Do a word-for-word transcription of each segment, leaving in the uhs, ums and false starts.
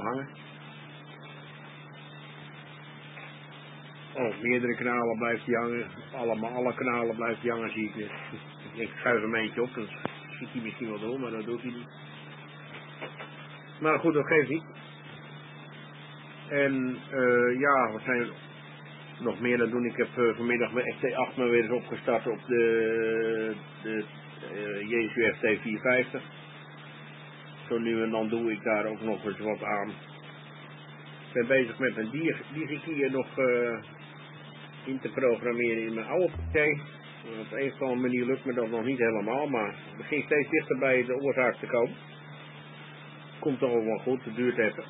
hangen. Oh, meerdere kanalen blijft hij hangen. Allemaal, alle kanalen blijft hij hangen, zie ik net. Ik schuif hem eentje op, dan ziet hij misschien wel door, maar dat doet hij niet. Maar goed, dat geeft niet. En uh, ja, wat zijn er nog meer dan doen? Ik heb uh, vanmiddag mijn F T acht maar weer eens opgestart op de, de uh, J S U F T vierhonderdvijftig. Zo nu en dan doe ik daar ook nog eens wat aan. Ik ben bezig met een DigiKey nog uh, in te programmeren in mijn oude P C. Op een of andere manier lukt me dat nog niet helemaal, maar het begint steeds dichter bij de oorzaak te komen. Komt toch ook wel goed, het duurt even.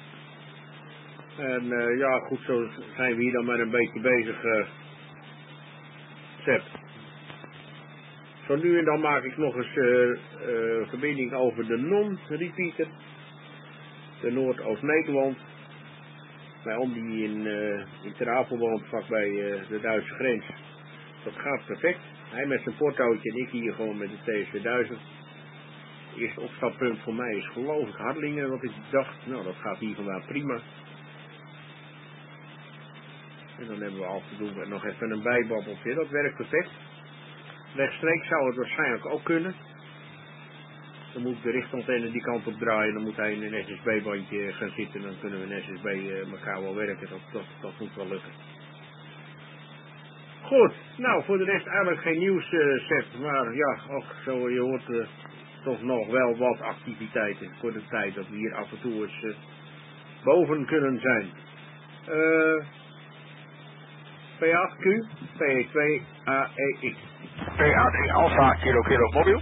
En uh, ja, goed, zo zijn we hier dan maar een beetje bezig. Uh, Zet. Zo nu en dan maak ik nog eens uh, uh, verbinding over de non-repeater. De Noordoost-Nederland. Mijn oom die in, uh, in Ter Apel woont, vlakbij uh, de Duitse grens. Dat gaat perfect. Hij met zijn portootje en ik hier gewoon met de T S V duizend. Het eerste opstappunt voor mij is geloof ik Hardelingen, wat ik dacht. Nou, dat gaat hier vandaan prima. En dan hebben we af en toe nog even een bijbabbeltje. Dat werkt perfect. Rechtstreeks zou het waarschijnlijk ook kunnen. Dan moet ik de richtantenne die kant op draaien. Dan moet hij in een S S B-bandje gaan zitten. Dan kunnen we in S S B uh, elkaar wel werken. Dat, dat, dat moet wel lukken. Goed. Nou, voor de rest eigenlijk geen nieuws uh, set. Maar ja, ook zo, je hoort uh, toch nog wel wat activiteiten. Voor de tijd dat we hier af en toe eens uh, boven kunnen zijn. Uh, P acht Q, P twee A E X. P A drie Alpha, kilo kilo mobiel.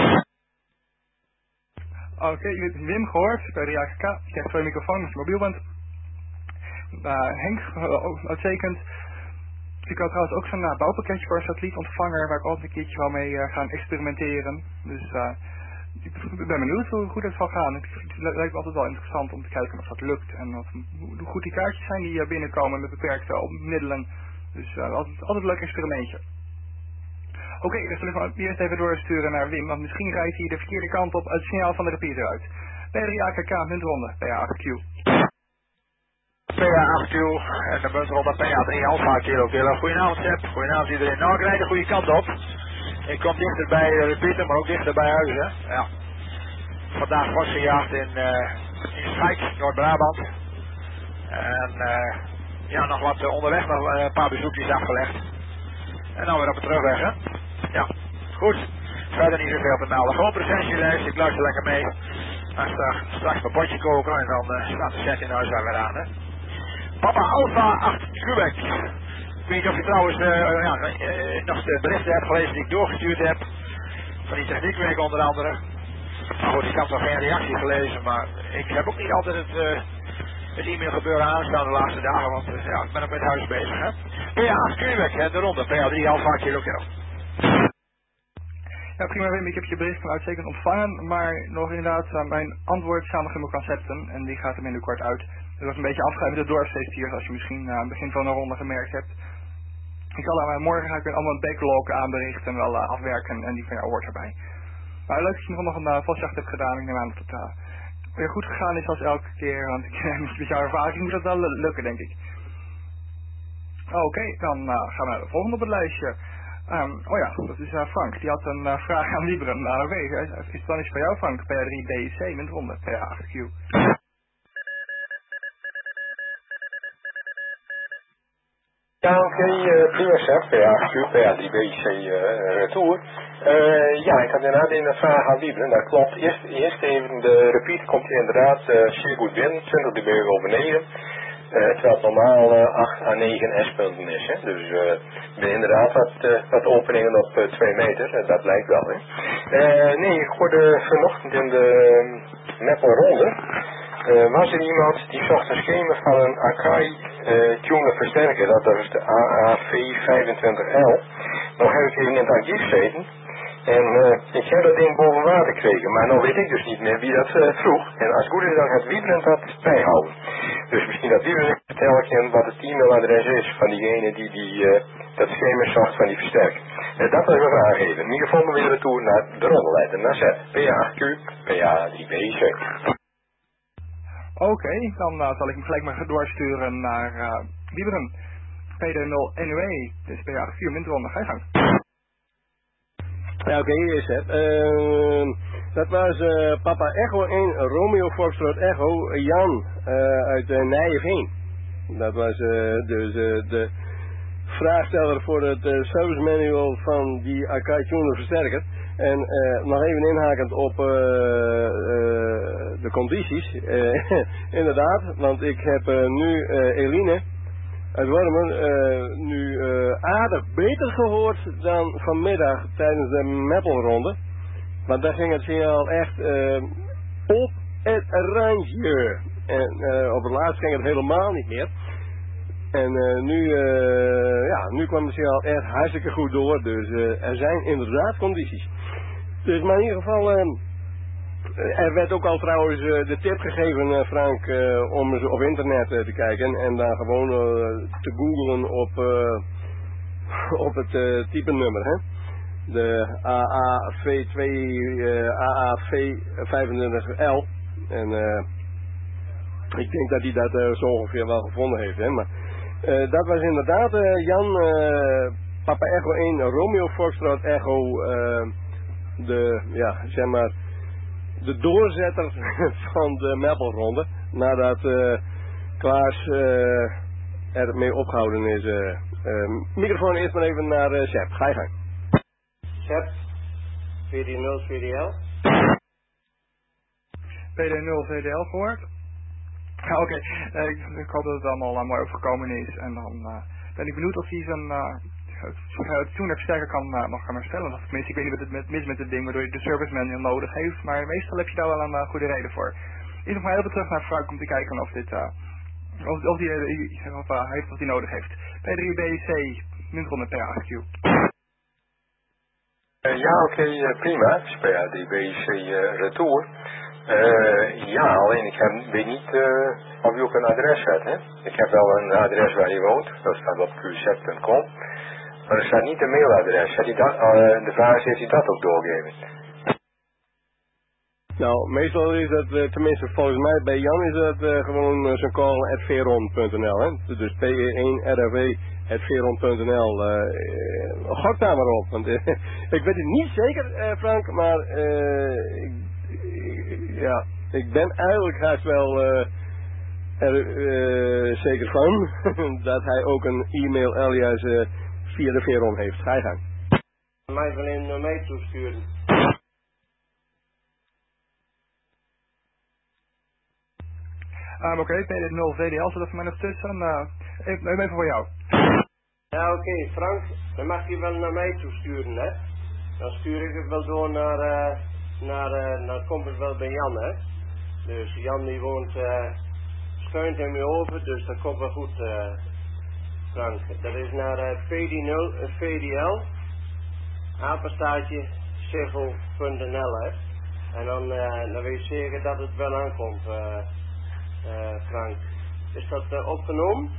Oké, okay, jullie hebben Wim gehoord, P drie A K K. Ik heb twee microfoons als je mobiel bent. Uh, Henk, uh, uitstekend. Ik had trouwens ook zo'n uh, bouwpakketje voor een satellietontvanger waar ik altijd een keertje wel mee uh, gaan experimenteren. Dus uh, ik ben benieuwd hoe goed het zal gaan. Het lijkt me altijd wel interessant om te kijken of dat lukt. En of, hoe goed die kaartjes zijn die uh, binnenkomen met beperkte middelen. Dus uh, altijd, altijd een leuk experimentje. Oké, okay, dus zullen we eerst even doorsturen naar Wim, want misschien rijdt hij de verkeerde kant op het signaal van de repeater uit. P drie A K K, muntronde, P A acht Q. P A acht Q en de muntronde P A drie Alpha, kilo kilo. Goedenavond Sepp, goedenavond iedereen. Nou, ik rijd de goede kant op. Ik kom dichter bij de repeater, maar ook dichter bij huis, hè. Ja. Vandaag was gejaagd in, uh, in Schijk, Noord-Brabant. En uh, ja, nog wat uh, onderweg, nog uh, een paar bezoekjes afgelegd. En dan weer op de terugweg, hè. Ja, goed. Verder niet zoveel te melden. Gewoon presentielijst, ik luister lekker mee. Dan straks, straks mijn potje koken en dan uh, staat de set in huis weer aan, hè. Papa Alpha acht Quebec. Ik weet niet of je trouwens uh, ja, uh, nog de berichten hebt gelezen die ik doorgestuurd heb. Van die techniekweek onder andere. Maar goed, ik heb nog geen reactie gelezen, maar ik heb ook niet altijd het, uh, het e-mail gebeuren aanstaan de laatste dagen, want uh, ja, ik ben ook met huis bezig, hè. P A acht Quebec, hè, de ronde, P A drie Alpha, kilo kilo. Ja, prima Wim, ik heb je bericht van uitstekend ontvangen, maar nog inderdaad, uh, mijn antwoord staat nog in mijn concepten en die gaat er binnenkort uit. Dat was een beetje afgegaan met de dorpsfeest, zoals je misschien uh, aan het begin van de ronde gemerkt hebt. Ik zal daar, uh, morgen ga ik weer allemaal een backlog aanberichten en wel uh, afwerken en die van jou hoort erbij. Maar leuk dat je nog een uh, vastjacht hebt gedaan, ik neem aan dat het uh, weer goed gegaan is als elke keer, want ik, met jouw ervaring moet dat wel lukken, denk ik. Oké, okay, dan uh, gaan we naar de volgende op het lijstje. Um, oh ja, dat is uh, Frank. Die had een uh, vraag aan Liebren. Nou, oké, okay, is het dan iets voor jou, Frank? P A drie B I C met ronde, P A acht Q. Ja, oké, okay, prima zeg, P A acht Q, P A drie B I C uh, retour. Uh, ja, ik had inderdaad een vraag aan Liebren, dat klopt. Eerst, eerst even, de repeat komt inderdaad uh, zeer goed binnen, twintig dB over negen. Uh, terwijl het normaal uh, acht à negen S-punten is. Hè? Dus uh, we hebben inderdaad wat, uh, wat openingen op uh, twee meter. Uh, dat lijkt wel. Hè? Uh, nee, ik hoorde vanochtend in de uh, Meppel Ronde. Uh, was er iemand die zocht een schema van een Akai uh, tuner versterker. Dat was de A A V vijfentwintig L. Nou heb ik even in het archief gezeten. En uh, ik heb dat ding boven water gekregen, maar nou weet ik dus niet meer wie dat uh, vroeg. En als het goed is, dan gaat Wiebren dat bijhouden. Dus misschien dat Wiebren vertellen wat het e-mailadres is van diegene die, die uh, dat schema zocht van die versterker. Uh, dat wil ik wel aangeven. In ieder geval we weer retour naar de rondelijn. Naar Z. P A acht Q, P A drie B I C. Oké, okay, dan uh, zal ik hem gelijk maar doorsturen naar uh, Wieberen. P D nul N U E, dus P A vier windronde, ga je gang. Ja, oké, okay, hier is het. Uh, dat was uh, Papa Echo één, Romeo Foxtrot Echo, Jan uh, uit uh, Nijeveen. Dat was uh, dus uh, de vraagsteller voor het uh, service manual van die Akai Tuner versterker. En uh, nog even inhakend op uh, uh, de condities. Uh, inderdaad, want ik heb uh, nu uh, Eline uit Wormen uh, nu uh, aardig beter gehoord dan vanmiddag tijdens de meppelronde. Want daar ging het signaal echt uh, op het randje. En uh, op het laatst ging het helemaal niet meer. En uh, nu, uh, ja, nu kwam het signaal echt hartstikke goed door. Dus uh, er zijn inderdaad condities. Dus maar in ieder geval, uh, er werd ook al trouwens uh, de tip gegeven, uh, Frank, uh, om eens op internet uh, te kijken. En dan gewoon uh, te googlen op, uh, op het uh, type nummer, hè. De A A V twee, uh, A A V vijfentwintig L. En uh, ik denk dat hij dat uh, zo ongeveer wel gevonden heeft, hè. Maar uh, dat was inderdaad uh, Jan, uh, Papa Echo één, Romeo Foxtrot Echo, uh, de, ja, zeg maar, de doorzetter van de meppelronde. Nadat uh, Klaas uh, er mee opgehouden is. Uh, uh, microfoon eerst maar even naar uh, Sepp. Ga je gang. Sepp, V D nul V D L. P D nul V D L gehoord? Ja, oké. Okay. Uh, ik, ik hoop dat het allemaal uh, mooi overgekomen is. En dan uh, ben ik benieuwd of hij zijn uh, tuner versterker kan, uh, nog gaan herstellen. Of tenminste, ik weet niet wat het met, mis met het ding waardoor je de service manual nodig heeft. Maar meestal heb je daar wel een uh, goede reden voor. Eerst nog maar heel even terug naar Frank om te kijken of dit... Uh, of, of hij uh, of, uh, heeft wat hij nodig heeft. P drie B C, windronde P A Q. Uh, ja, oké, okay, uh, prima. P A D B C uh, retour. Uh, ja, alleen ik heb, weet niet uh, of je ook een adres hebt, hè. Ik heb wel een adres waar je woont, dat staat op q z punt com, maar er staat niet een mailadres. Had hij dat, uh, de vraag is, heeft hij dat ook doorgegeven? Nou, meestal is dat, uh, tenminste volgens mij bij Jan is dat uh, gewoon uh, zijn call at veron punt n l, hè. Dus P E één R F W at veron punt n l. Uh, uh, gok daar maar op, want uh, ik weet het niet zeker, uh, Frank, maar uh, ik, ja, ik ben eigenlijk haast wel uh, er uh, zeker van dat hij ook een e-mail alias uh, via de Veron heeft. Ga je gang. Mij van in naar mij toesturen. Um, Oké, P D nul V D L zit er voor mij nog tussen. Uh, even, even voor jou. Ja, oké, okay, Frank, dan mag je wel naar mij toesturen, hè. Dan stuur ik het wel door naar... Uh, Naar, uh, naar komt het wel bij Jan, hè. Dus Jan die woont uh, schuint hem over, dus dat komt wel goed, uh, Frank. Dat is naar uh, P D nul V D L, apenstaartje, civil punt n l, hè. En dan, uh, dan weet je zeker dat het wel aankomt, uh, uh, Frank. Is dat uh, opgenomen?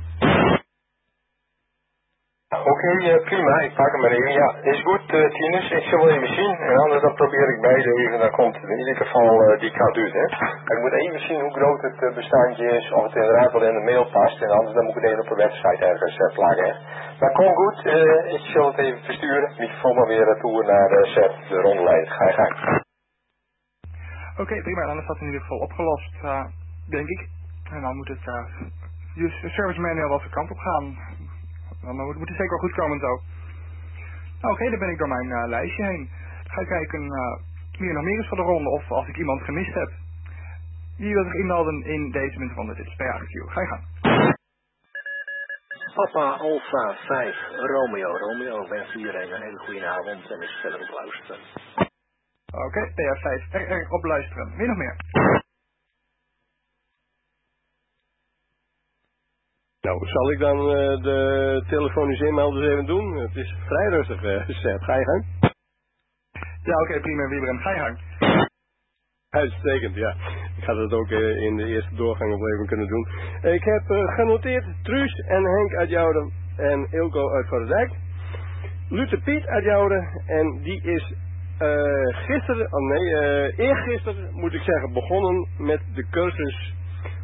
Oké, okay, uh, prima, ik pak hem maar even. Ja, is goed, uh, Tinus, ik zal wel even zien. En anders dan probeer ik beide even, dan komt in ieder geval uh, die kant uit, hè. Maar ik moet even zien hoe groot het uh, bestandje is, of het inderdaad wel in de mail past. En anders dan moet ik het even op de website ergens uh, plakken, hè. Maar kom goed, uh, ik zal het even versturen. Microfoon maar weer retour naar uh, Sepp, de rondeleider. Ga je gang. Oké, okay, prima, dan is dat in ieder geval opgelost, uh, denk ik. En dan moet het, uh, dus de service manual wel zijn kant op gaan. Dan moet, moet het zeker wel goed komen zo. Oké, okay, dan ben ik door mijn uh, lijstje heen. Ga ik kijken uh, wie er nog meer is voor de ronde of als ik iemand gemist heb. Wie wil zich inmelden in deze windronde? Dit is P A Q. Ga je gang. Papa Alpha vijf Romeo. Romeo, ik wens iedereen een hele goede avond en is verder op luisteren. Oké, okay, P A vijf R R op luisteren. Wie nog meer? Nou, zal ik dan uh, de telefonische inmelders even doen? Het is vrij rustig, uh, Sepp. Ga je gang? Ja, oké, okay, prima, Wieberen. Ga je gang. Uitstekend, ja. Ik ga dat ook uh, in de eerste doorgang nog even kunnen doen. Ik heb uh, genoteerd Truus en Henk uit Jouden en Ilko uit Vaardijk. Luther Piet uit Jouden en die is uh, gisteren, oh nee, uh, eergisteren moet ik zeggen, begonnen met de cursus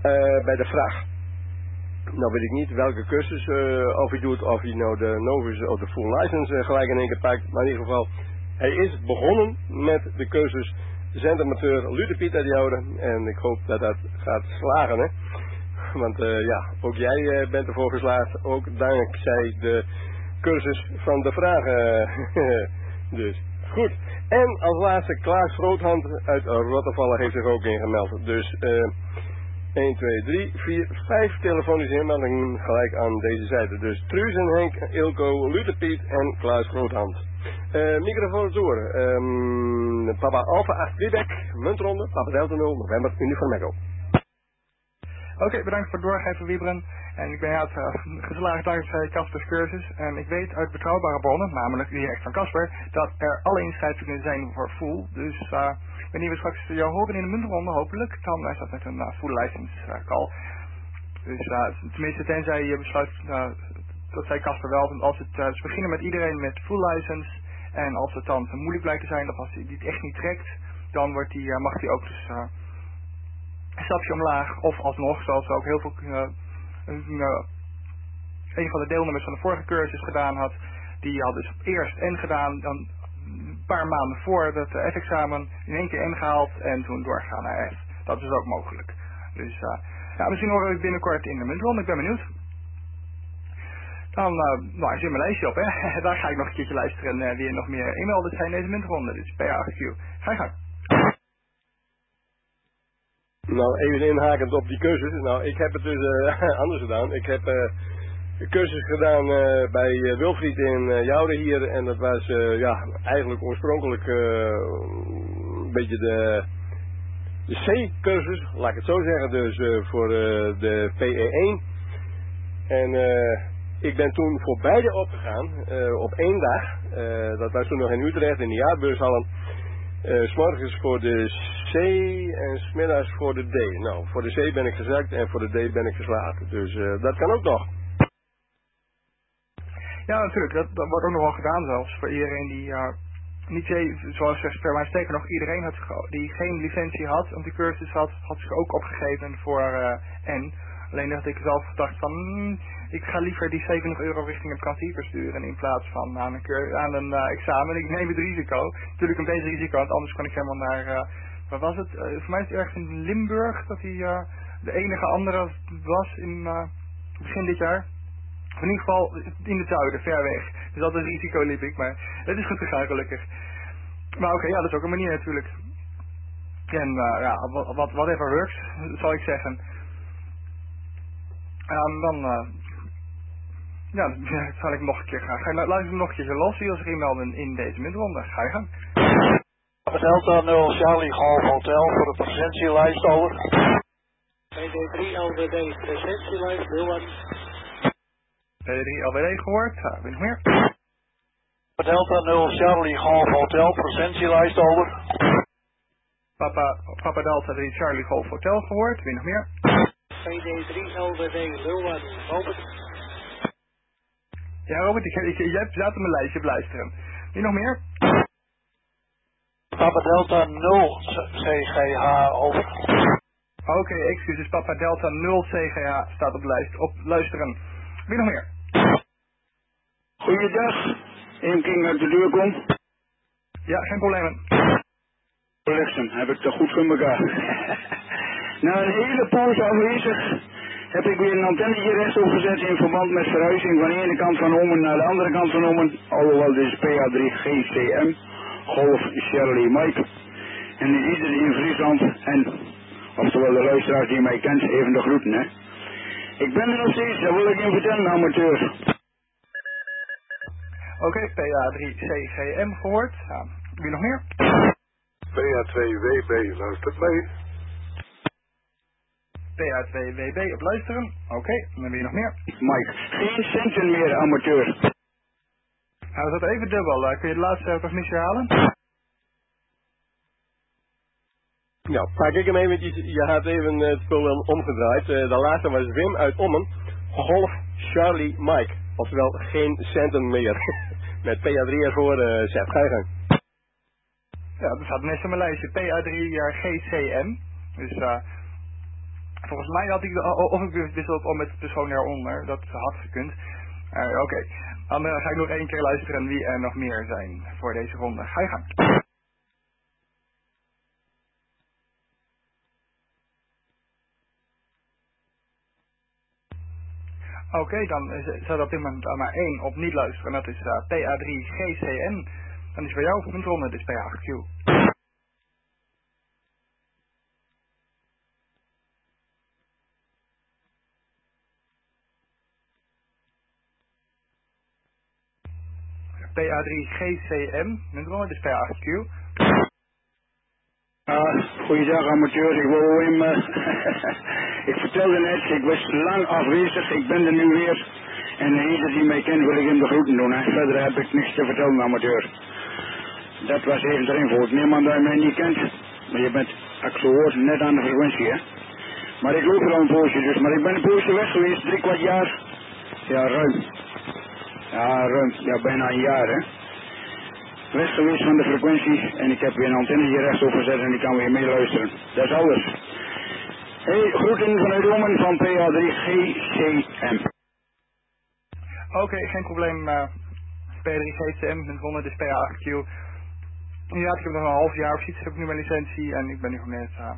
uh, bij de vraag. Nou weet ik niet welke cursus, uh, of hij doet, of hij nou de novice of de full license uh, gelijk in één keer pakt. Maar in ieder geval, hij is begonnen met de cursus zendamateur Luther Piet uit houden. En ik hoop dat dat gaat slagen, hè. Want uh, ja, ook jij uh, bent ervoor geslaagd, ook dankzij de cursus van de vragen. Dus, goed. En als laatste Klaas Groothand uit Rottervallen heeft zich ook ingemeld. Dus, uh, één, twee, drie, vier, vijf telefonische inmeldingen gelijk aan deze zijde. Dus Truus en Henk, Ilko, Luther Piet en Klaas Groothand. Uh, microfoon door. Um, Papa Alpha acht Quebec, muntronde, Papa Delta nul, November, Uniform Echo. Oké, okay, bedankt voor het doorgeven, Wiebren. En ik ben ja, het, uh, geslaagd dankzij Caspers cursus. En ik weet uit betrouwbare bronnen, namelijk direct van Casper, dat er alle inschrijvingen zijn voor full. Dus uh, wanneer we straks jou horen in de muntronde, hopelijk, dan is dat met een uh, full license uh, call. Dus uh, tenminste, tenzij je besluit, uh, dat zei Casper wel, want als het, uh, ze beginnen met iedereen met full license. En als het dan te moeilijk blijkt te zijn, of als hij het echt niet trekt, dan wordt die, uh, mag hij ook dus uh, een stapje omlaag. Of alsnog, zoals ook heel veel uh, een, uh, een van de deelnemers van de vorige cursus gedaan had, die had dus eerst N gedaan, dan een paar maanden voor het uh, F-examen in één keer N gehaald en toen doorgaan naar F. Dat is ook mogelijk. Dus uh, ja, misschien horen we het binnenkort in de muntronde, ik ben benieuwd. Dan, uh, nou, ik zit mijn lijstje op, hè. Daar ga ik nog een keertje luisteren uh, wie er nog meer e-mailers zijn in deze muntronde. Dit is P A Q. Ga je gang. Nou, even inhakend op die cursus. Nou, ik heb het dus uh, anders gedaan. Ik heb uh, een cursus gedaan uh, bij uh, Wilfried in uh, Jouden hier. En dat was uh, ja, eigenlijk oorspronkelijk uh, een beetje de, de C-cursus, laat ik het zo zeggen. Dus uh, voor uh, de P E één. En uh, ik ben toen voor beide opgegaan uh, op één dag. Uh, dat was toen nog in Utrecht in de jaarbeurshallen. Uh, 's morgens voor de C en 's middags voor de D. Nou, voor de C ben ik gezakt en voor de D ben ik geslaagd. Dus uh, dat kan ook nog. Ja, natuurlijk. Dat, dat wordt ook nog wel gedaan zelfs. Voor iedereen die uh, niet C, zoals per mij sterker nog, iedereen had, die geen licentie had, want die cursus had, had zich ook opgegeven voor uh, N. Alleen dat ik zelf dacht van, hmm, ik ga liever die zeventig euro richting een kantiever sturen in plaats van aan een, keur, aan een uh, examen. Ik neem het risico. Natuurlijk een beetje risico, want anders kon ik helemaal naar, uh, wat was het? Uh, voor mij is het ergens in Limburg dat hij uh, de enige andere was in uh, begin dit jaar. In ieder geval in het zuiden, ver weg. Dus dat is risico liep ik, maar het is goed gegaan gelukkig. Maar oké, okay, ja, dat is ook een manier natuurlijk. En uh, ja, wat whatever works, zal ik zeggen. Um, dan, uh, ja, dan zal ik nog een keer gaan. Ga je luisteren nog een keertje los, wie als er inmelden in deze middelronde. Ga je gang. Delta nul Charlie Golf Hotel voor de presentielijst over. P D drie L W D presentielijst, nul een. P D drie L W D gehoord, uh, weet nog meer? Delta nul Charlie Golf Hotel presentielijst over. Papa, Papa Delta drie Charlie Golf Hotel gehoord, weet nog meer? P D drie L W D nul een, Robert. Ja, Robert, ik, ik, jij zat op mijn lijstje op luisteren. Wie nog meer? Papa Delta nul C G H over. Oké, okay, excuses. Papa Delta nul C G H staat op, lijst, op luisteren. Wie nog meer? Goeiedag. Eén King uit de deur komt. Ja, geen problemen. Lichten, heb ik toch goed voor elkaar. Na een hele poos afwezig heb ik weer een antennetje rechtop gezet in verband met verhuizing van de ene kant van Ommen naar de andere kant van Ommen. Alhoewel dit is P A drie G C M, Golf Charlie Mike. En die ziet het in Friesland en, oftewel de luisteraar die mij kent, even de groeten, hè. Ik ben er nog steeds, daar wil ik in vertellen, amateur. Oké, okay, P A drie C G M gehoord. Ja, wie nog meer? P A twee W B, luistert mee. P A twee W B op luisteren. Oké, okay, en dan wie nog meer? Mike, geen centen meer, amateur. Nou, is dat even dubbel. Uh, kun je de laatste nog niet herhalen? Nou, pak ik hem eventjes. Je had even het spul omgedraaid. Uh, de laatste was Wim uit Ommen. Golf Charlie Mike. Oftewel geen centen meer. Met P A drie ervoor, uh, Sepp. Ga je gang. Ja, dat staat net op mijn lijstje. P A drie G C M. Dus uh, Volgens mij had ik, of ik wist dat al met de persoon eronder, dat had gekund. Uh, Oké, okay. Dan uh, ga ik nog één keer luisteren wie er nog meer zijn voor deze ronde. Ga je gang. Oké, okay, dan staat op dit moment maar één op niet luisteren. En dat is uh, P A drie G C N. Dan is voor jou een ronde, dus P A acht Q. P A drie G C M, muntronde, dus P A acht Q. Uh, goeiedag amateur, ik wou hem, uh, ik vertelde net, ik was lang afwezig, ik ben er nu weer. En ieder die mij kent wil ik hem de groeten doen. Hè. Verder heb ik niks te vertellen amateur. Dat was even erin voor. Niemand die mij niet kent, maar je bent, ik zo hoor, net aan de frequentie hè. Maar ik loop er al een poosje dus, maar ik ben een poosje weg geweest, drie kwart jaar. Ja, ruim. Ja, ruim, ja bijna een jaar hè. Weg geweest van de frequentie en ik heb weer een antennetje rechtop gezet en ik kan weer meeluisteren. Dat is alles. Hey, groeten vanuit Romen van P A drie G C M. Oké, okay, geen probleem. Uh, P A drie G C M, muntronde, dus P A acht Q. Ja, ik heb nog een half jaar of zoiets, heb ik nu mijn licentie en ik ben nu gewoon net... Uh,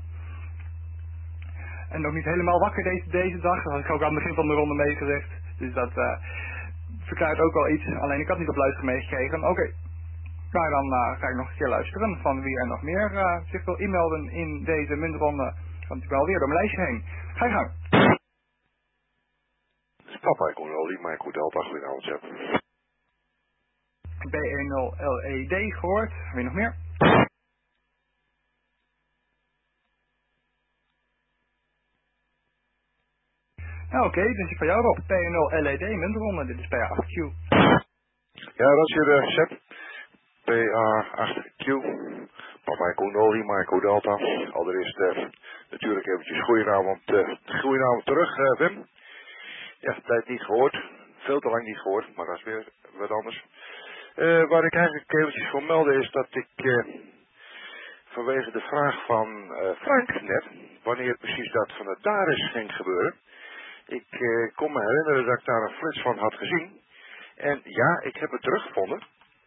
en nog niet helemaal wakker deze, deze dag, dat had ik ook aan het begin van de ronde meegezegd. Dus dat uh, verklaart ook wel iets, alleen ik had niet op luisteren meegekregen. Oké. Okay. Nou, dan uh, ga ik nog een keer luisteren van wie er nog meer uh, zich wil inmelden in deze muntronde. Want ik ben alweer door mijn lijstje heen. Ga je gang. Papa, ik kon wel die Michael Delta goedenavond hebben. B een nul L E D gehoord. Wie nog meer? Nou, oké, okay, dus van jou Rob. P een nul L E D, muntronde. Dit is P A acht Q. Ja, dat is hier de Sep. P A acht Q. Papa, ik kon wel die Michael Delta. Allereerst uh, natuurlijk eventjes goedenavond, uh, goedenavond terug, uh, Wim. Ja, tijd niet gehoord. Veel te lang niet gehoord, maar dat is weer wat anders. Uh, waar ik eigenlijk eventjes voor melde is dat ik uh, vanwege de vraag van uh, Frank net, wanneer precies dat van het Daris ging gebeuren. Ik uh, kon me herinneren dat ik daar een flits van had gezien. En ja, ik heb het teruggevonden.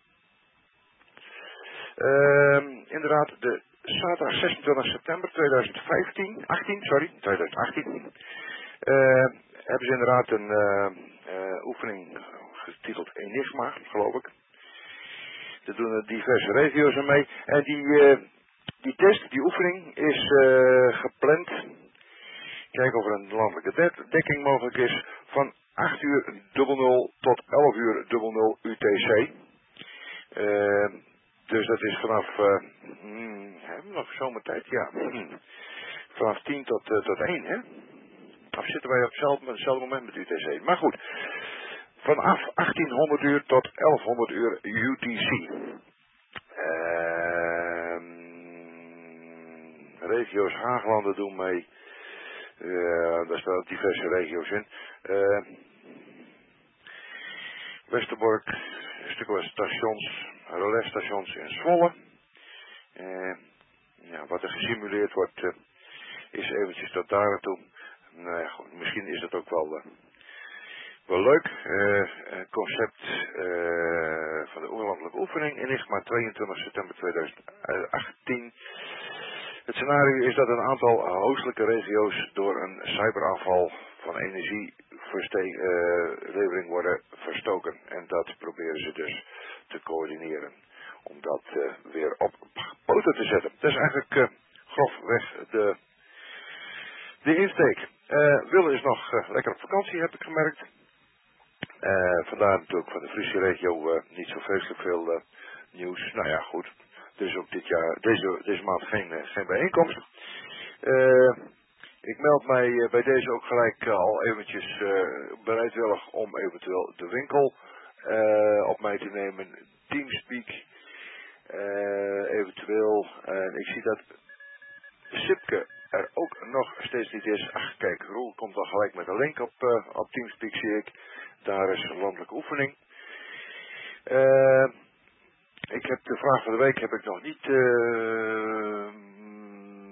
Uh, inderdaad, de zaterdag zesentwintig september tweeduizend vijftien, achttien, sorry, tweeduizend achttien. Uh, hebben ze inderdaad een uh, uh, oefening getiteld Enigma, geloof ik. Er doen er diverse regio's aan mee. En die, uh, die test, die oefening, is uh, gepland. Kijken of er een landelijke dekking mogelijk is. Van acht uur nul nul tot elf uur nul nul U T C. Uh, dus dat is vanaf, uh, hmm, hebben we nog zomertijd? Ja. Hmm. Vanaf tien tot, uh, tot één, hè? Of zitten wij op hetzelfde, hetzelfde moment met U T C? Maar goed. Vanaf achttienhonderd uur tot elfhonderd uur U T C. Uh, regio's Haaglanden doen mee. Uh, daar staan diverse regio's in. Uh, Westerbork, een stuk wat stations, relaisstations in Zwolle. Uh, ja, wat er gesimuleerd wordt, uh, is eventjes tot daar naartoe. Nou ja, goed, misschien is dat ook wel... Uh, Wel leuk, uh, een concept uh, van de oerlandelijke oefening, Enigma tweeëntwintig september tweeduizend achttien. Het scenario is dat een aantal hoofdelijke regio's door een cyberaanval van energielevering uh, worden verstoken. En dat proberen ze dus te coördineren, om dat uh, weer op poten te zetten. Dat is eigenlijk uh, grofweg de, de insteek. Uh, Wille is nog uh, lekker op vakantie, heb ik gemerkt. Uh, vandaar natuurlijk van de Friese regio uh, niet zo vreselijk veel uh, nieuws. Nou ja, goed. Er is ook dit jaar, deze, deze maand geen, uh, geen bijeenkomst. Uh, ik meld mij uh, bij deze ook gelijk uh, al eventjes uh, bereidwillig om eventueel de winkel uh, op mij te nemen. Teamspeak. Uh, eventueel. En uh, ik zie dat Sipke er ook nog steeds niet is. Ach kijk, Roel komt al gelijk met een link op, uh, op Teamspeak zie ik. Daar is een landelijke oefening. Uh, ik heb de vraag van de week heb ik nog niet uh,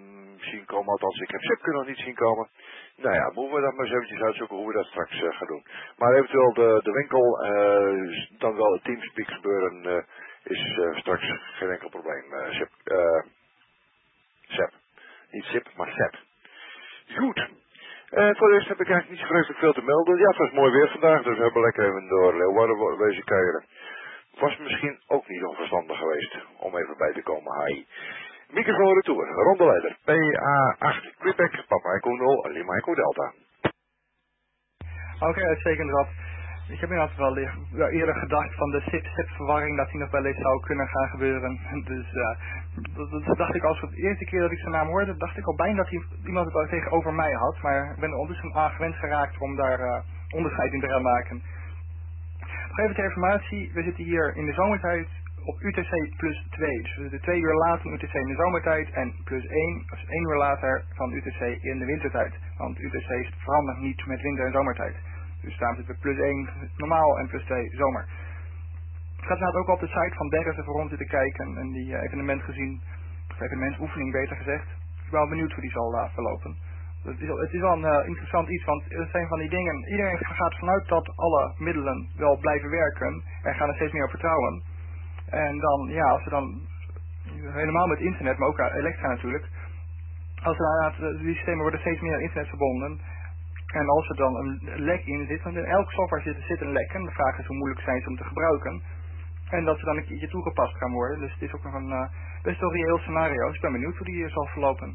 zien komen. Althans, ik heb Sipke nog niet zien komen. Nou ja, moeten we dat maar eens eventjes uitzoeken hoe we dat straks uh, gaan doen. Maar eventueel de, de winkel, uh, dan wel het Teamspeak gebeuren, uh, is uh, straks geen enkel probleem. Uh, Sip, uh, Sep. Niet Sip, maar Sep. Goed. Uh, voor de rest heb ik eigenlijk niet zo vreselijk veel te melden. Ja, het was mooi weer vandaag, dus we hebben lekker even door Leeuwarden wezen kuieren. Was misschien ook niet onverstandig geweest om even bij te komen. Hi. Microfoon retour. Rondeleider. P A acht. Quebec. Papa Echo nul. Lima Echo Delta. Oké, okay, uitstekend dat. Ik heb inderdaad wel eerder gedacht van de SIP-SIP-verwarring dat die nog wel eens zou kunnen gaan gebeuren. Dus uh, dat, dat dacht ik als voor de eerste keer dat ik zijn naam hoorde, dacht ik al bijna dat iemand het al tegenover mij had. Maar ik ben er ondertussen aan gewend geraakt om daar uh, onderscheid in te gaan maken. Nog even ter informatie, we zitten hier in de zomertijd op U T C plus twee. Dus we zitten twee uur later van U T C in de zomertijd en plus één, dus één uur later van U T C in de wintertijd. Want U T C verandert niet met winter- en zomertijd. Dus daarom zitten we plus één normaal en plus twee zomer. Ik had inderdaad ook op de site van Bergens even rond zitten kijken en die uh, evenement gezien, of evenementsoefening beter gezegd. Ik ben wel benieuwd hoe die zal uh, verlopen. Het is, het is wel een uh, interessant iets, want het zijn van die dingen, iedereen gaat vanuit dat alle middelen wel blijven werken en gaan er steeds meer op vertrouwen. En dan, ja, als we dan, helemaal met internet, maar ook uh, elektra natuurlijk, als er uh, die systemen worden steeds meer aan internet verbonden, en als er dan een lek in zit, want in elke software zit, zit een lek, en de vraag is hoe moeilijk zijn ze om te gebruiken, en dat ze dan een keertje toegepast gaan worden, dus het is ook nog een uh, best wel reëel scenario, dus ik ben benieuwd hoe die uh, zal verlopen.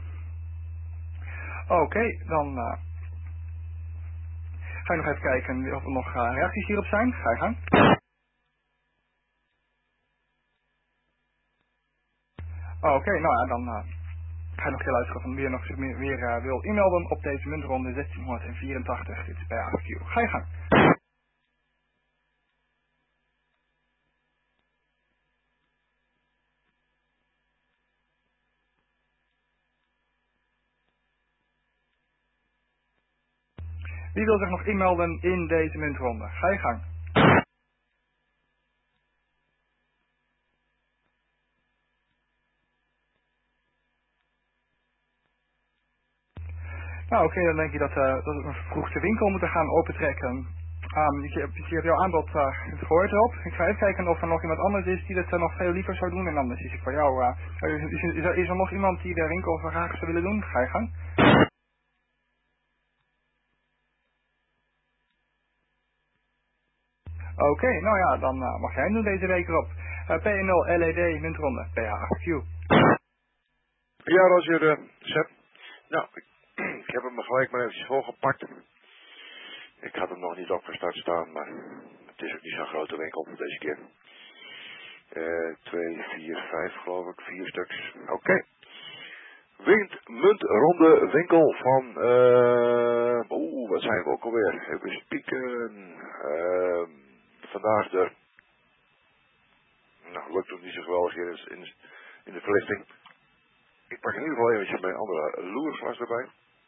Oké, okay, dan uh, ga ik nog even kijken of er nog uh, reacties hierop zijn. Ga je gang. Oké, okay, nou ja, dan uh, ga ik nog heel luisteren van wie er nog zich meer, weer uh, wil inmelden op deze muntronde zestienhonderdvierentachtig. Dit is bij A F Q. Ga je gang. Wie wil zich nog inmelden in deze muntronde? Ga je gang. Nou oké, okay, dan denk je dat, uh, dat we een vervroegde winkel moeten gaan opentrekken. Um, je, je hebt jouw aanbod uh, gehoord erop. Ik ga even kijken of er nog iemand anders is die dat uh, nog veel liever zou doen. En anders is ik voor jou. Uh, is, is, er, is er nog iemand die de winkel graag zou willen doen? Ga je gang. Oké, okay, nou ja, dan uh, mag jij doen deze week erop. Uh, P nul L E D muntronde, P H acht Q. Ja, Roger, uh, Seb. Nou, ik, ik heb hem gelijk maar eventjes volgepakt. Ik had hem nog niet opgestart staan, maar het is ook niet zo'n grote winkel deze keer. Uh, twee, vier, vijf geloof ik, vier stuks. Oké. Okay. Wind, munt, ronde winkel van, uh, oeh, wat zijn we ook alweer? Even spieken. Uh, vandaag de, nou, lukt nog niet zo geweldig hier in, in, in de verlichting. Ik pak in ieder geval eventjes mijn andere loerglas erbij.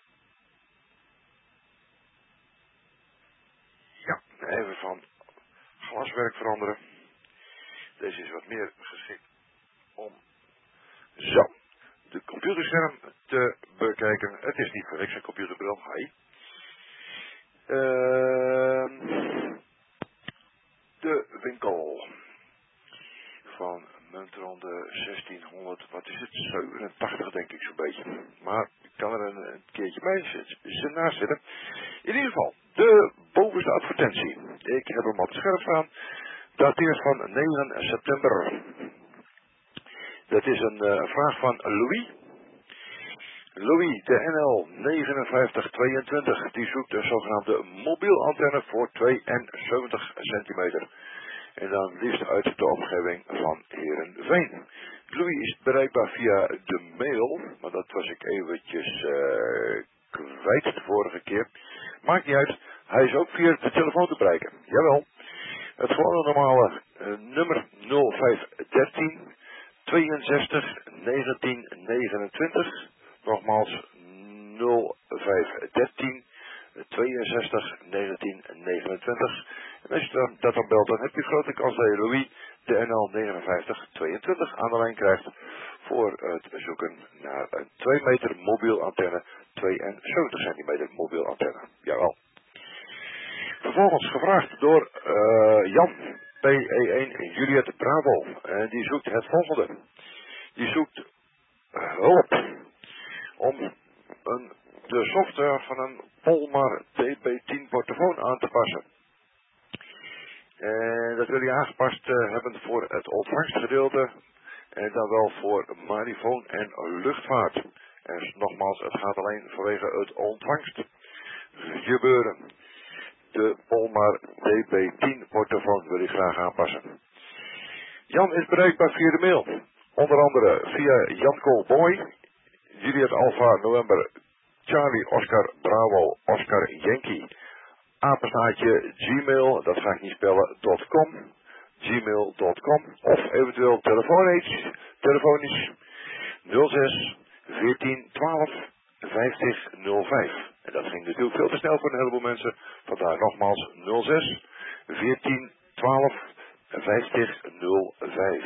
Ja, even van glaswerk veranderen. Deze is wat meer geschikt om zo de computerscherm te bekijken. Het is niet voor niks een computerbril. Hi. Uh, de winkel van muntronde zestienhonderd, wat is het? zevenentachtig denk ik zo'n beetje. Maar ik kan er een, een keertje bij zitten, naast zitten. In ieder geval, de bovenste advertentie. Ik heb hem op het scherm staan. Dateert van negen september. Dat is een uh, vraag van Louis. Louis, de N L negenenvijftig tweeëntwintig, die zoekt een zogenaamde mobiel antenne voor tweeënzeventig centimeter. En dan liefst uit de omgeving van Heerenveen. Louis is bereikbaar via de mail, maar dat was ik eventjes uh, kwijt de vorige keer. Maakt niet uit, hij is ook via de telefoon te bereiken. Jawel. Het gewone normale uh, nummer nul vijf dertien tweeënzestig negentien negenentwintig. Nogmaals nul vijf dertien tweeënzestig negentien negenentwintig. En als je dan, dat dan belt, dan heb je grote kans dat je Louis de N L negenenvijftig tweeëntwintig aan de lijn krijgt voor uh, uitzoeken naar een twee meter mobiel antenne, tweeënzeventig centimeter mobiel antenne. Jawel. Vervolgens gevraagd door uh, Jan P E één Juliet Bravo. En die zoekt het volgende. Die zoekt uh, hulp om een, de software van een Polmar D B tien portofoon aan te passen. En dat wil hij aangepast uh, hebben voor het ontvangstgedeelte. En dan wel voor marifoon en luchtvaart. En nogmaals, het gaat alleen vanwege het ontvangstgebeuren. De Polmar D B tien portofoon wil ik graag aanpassen. Jan is bereikbaar via de mail. Onder andere via Janko Boy, Juliet Alpha November, Charlie Oscar Bravo Oscar Yankee, apenstaartje Gmail, dat ga ik niet spellen, .com, gmail punt com, of eventueel telefonisch, telefonisch nul zes veertien twaalf vijftig nul vijf. En dat ging natuurlijk veel te snel voor een heleboel mensen. Vandaar nogmaals nul zes veertien twaalf vijftig nul vijf.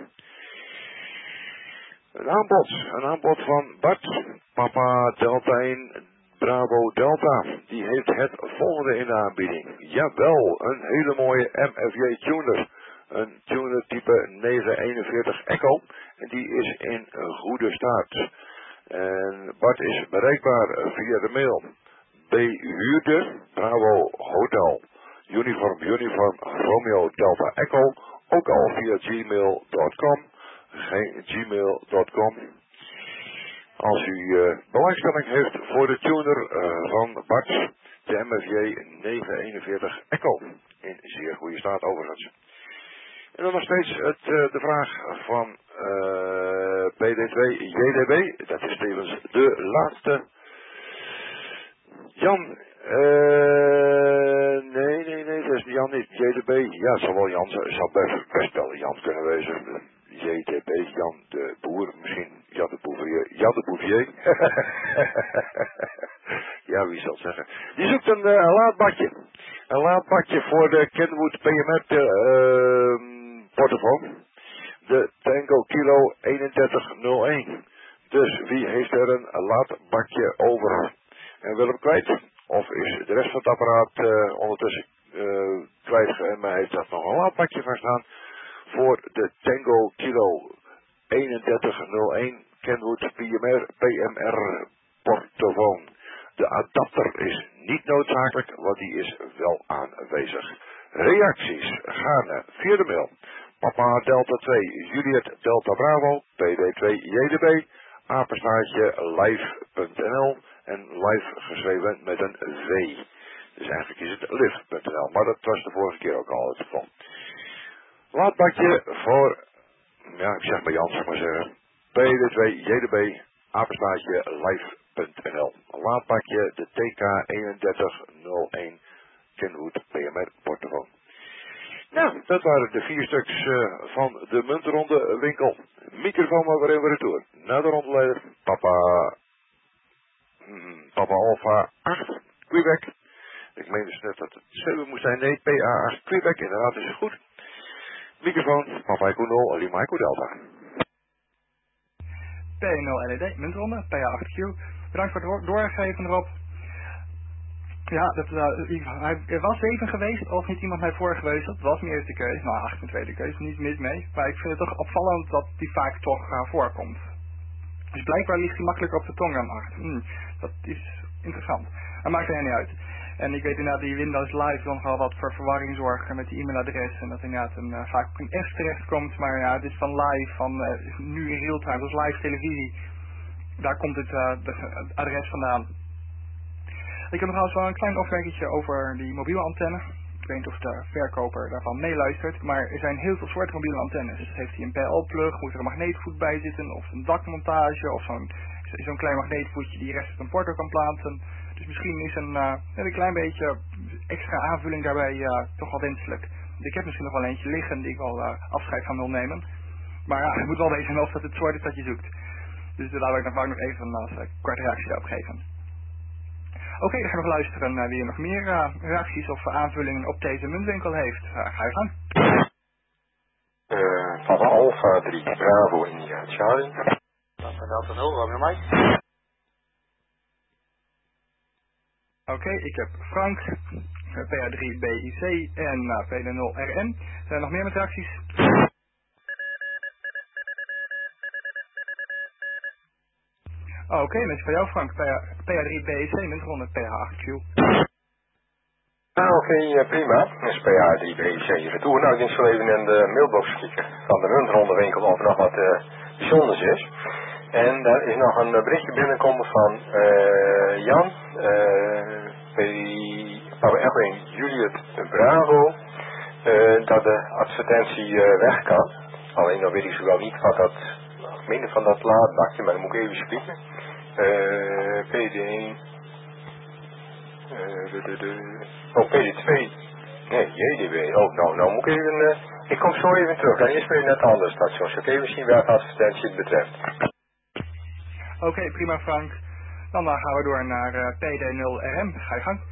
Een aanbod. Een aanbod van Bart, Papa Delta één Bravo Delta. Die heeft het volgende in de aanbieding. Jawel, een hele mooie M F J tuner. Een tuner type negenhonderdeenenveertig Echo. En die is in goede staat. En Bart is bereikbaar via de mail. B. Huurde, Bravo Hotel, Uniform Uniform Romeo Delta Echo, ook al via gmail punt com, gmail punt com. Als u uh, belangstelling heeft voor de tuner uh, van Bart, de M F J negenhonderdeenenveertig Echo, in zeer goede staat overigens. En dan nog steeds het, uh, de vraag van uh, P D twee J D B, dat is tevens de laatste. Jan, uh, nee, nee, nee, dat is Jan niet. J D B, ja, het zal wel Jan, het zal best, best wel Jan kunnen wezen. J D B, Jan de Boer, misschien Jan de Bouvier, Jan de Bouvier. Ja, wie zal het zeggen. Die zoekt een, uh, een laadbakje. Een laadbakje voor de Kenwood P M R uh, portofoon. De Tango Kilo eenendertig nul één. Dus wie heeft er een laadbakje over? En wil hem kwijt? Of is de rest van het apparaat uh, ondertussen uh, kwijt? Maar heeft dat nog een laadbakje van staan? Voor de Tango Kilo eenendertig nul één Kenwood P M R, P M R portofoon. De adapter is niet noodzakelijk, want die is wel aanwezig. Reacties gaarne via de mail. Papa Delta twee Juliet Delta Bravo, P D twee J D B, apenstaartje live punt n l en live geschreven met een V. Dus eigenlijk is het live punt n l, maar dat was de vorige keer ook al het geval. Laadbakje voor, ja ik zeg maar Jan, zeg maar zeggen, P D twee J D B, apenstaartje live punt n l. Laadbakje de T K eenendertig nul één Kenwood P M R portofoon. Nou, dat waren de vier stuks uh, van de muntronde winkel. Microfoon maar weer in retour. Naar de rondeleider, papa, hmm, papa Alpha acht, Quebec. Ik meen dus net dat het zeven moest zijn. Nee, P A acht, Quebec, inderdaad is het goed. Microfoon, papa Echo nul, Lima Echo Delta. P nul L E D, muntronde, P A acht Q. Bedankt voor het doorgeven erop. Ja, dat, uh, hij, er was even geweest, of niet iemand mij voor geweest, dat was mijn eerste keuze. Nou, acht mijn tweede keuze, niet mis mee. Maar ik vind het toch opvallend dat die vaak toch uh, voorkomt. Dus blijkbaar ligt hij makkelijker op de tong dan acht. Hmm, dat is interessant. Dat maakt er helemaal niet uit. En ik weet inderdaad, die Windows Live dan nogal wat voor verwarring zorgen met die e-mailadres. En dat inderdaad een, uh, vaak een S terecht komt. Maar ja, het is van live, van uh, nu in real time, dat is live televisie. Daar komt het, uh, de, het adres vandaan. Ik heb nog wel eens wel een klein opmerkingetje over die mobiele antenne. Ik weet niet of de verkoper daarvan meeluistert, maar er zijn heel veel soorten mobiele antennes. Dus heeft hij een P L-plug, moet er een magneetvoet bij zitten, of een dakmontage, of zo'n zo'n klein magneetvoetje die rest op een porto kan plaatsen. Dus misschien is een, uh, een klein beetje extra aanvulling daarbij uh, toch wel wenselijk. Ik heb misschien nog wel eentje liggen die ik wel uh, afscheid van wil nemen. Maar ja, het moet wel weten of dat het soort is dat je zoekt. Dus daar wil ik nog even als uh, korte reactie daarop geven. Oké, okay, dan gaan we nog luisteren naar wie er nog meer uh, reacties of uh, aanvullingen op deze muntwinkel heeft. Uh, ga je gang. Uh, Papa Alpha drie Bravo India Charlie. Delta nul, Romeo Mike. Oké, okay, ik heb Frank, P A drie B I C en uh, P D nul R N. Zijn er nog meer met reacties? Oké, okay, met van jou Frank, P A drie B I C, muntronde P H acht Q. Ah, oké, okay, prima. Dat is P A drie B I C retour. Nou, ik denk zo even in de mailbox kijken van de muntronde winkel of er nog wat uh, bijzonders is. En daar is nog een berichtje binnenkomen van uh, Jan, uh, Papa Echo Juliet Bravo, uh, dat de advertentie uh, weg kan. Alleen dan weet ik zo wel niet wat dat, ik meen van dat laadbakje, maar dan moet ik even spieken. Uh, P D één, uh, de, de, de, oh P D twee, nee J D W, oh nou, nou moet ik even, uh, ik kom zo even terug. En eerst weer net anders stations, ik even zien welke advertentie het betreft. Oké, okay, prima Frank. Dan uh, gaan we door naar uh, P D nul R M. Ga je gang.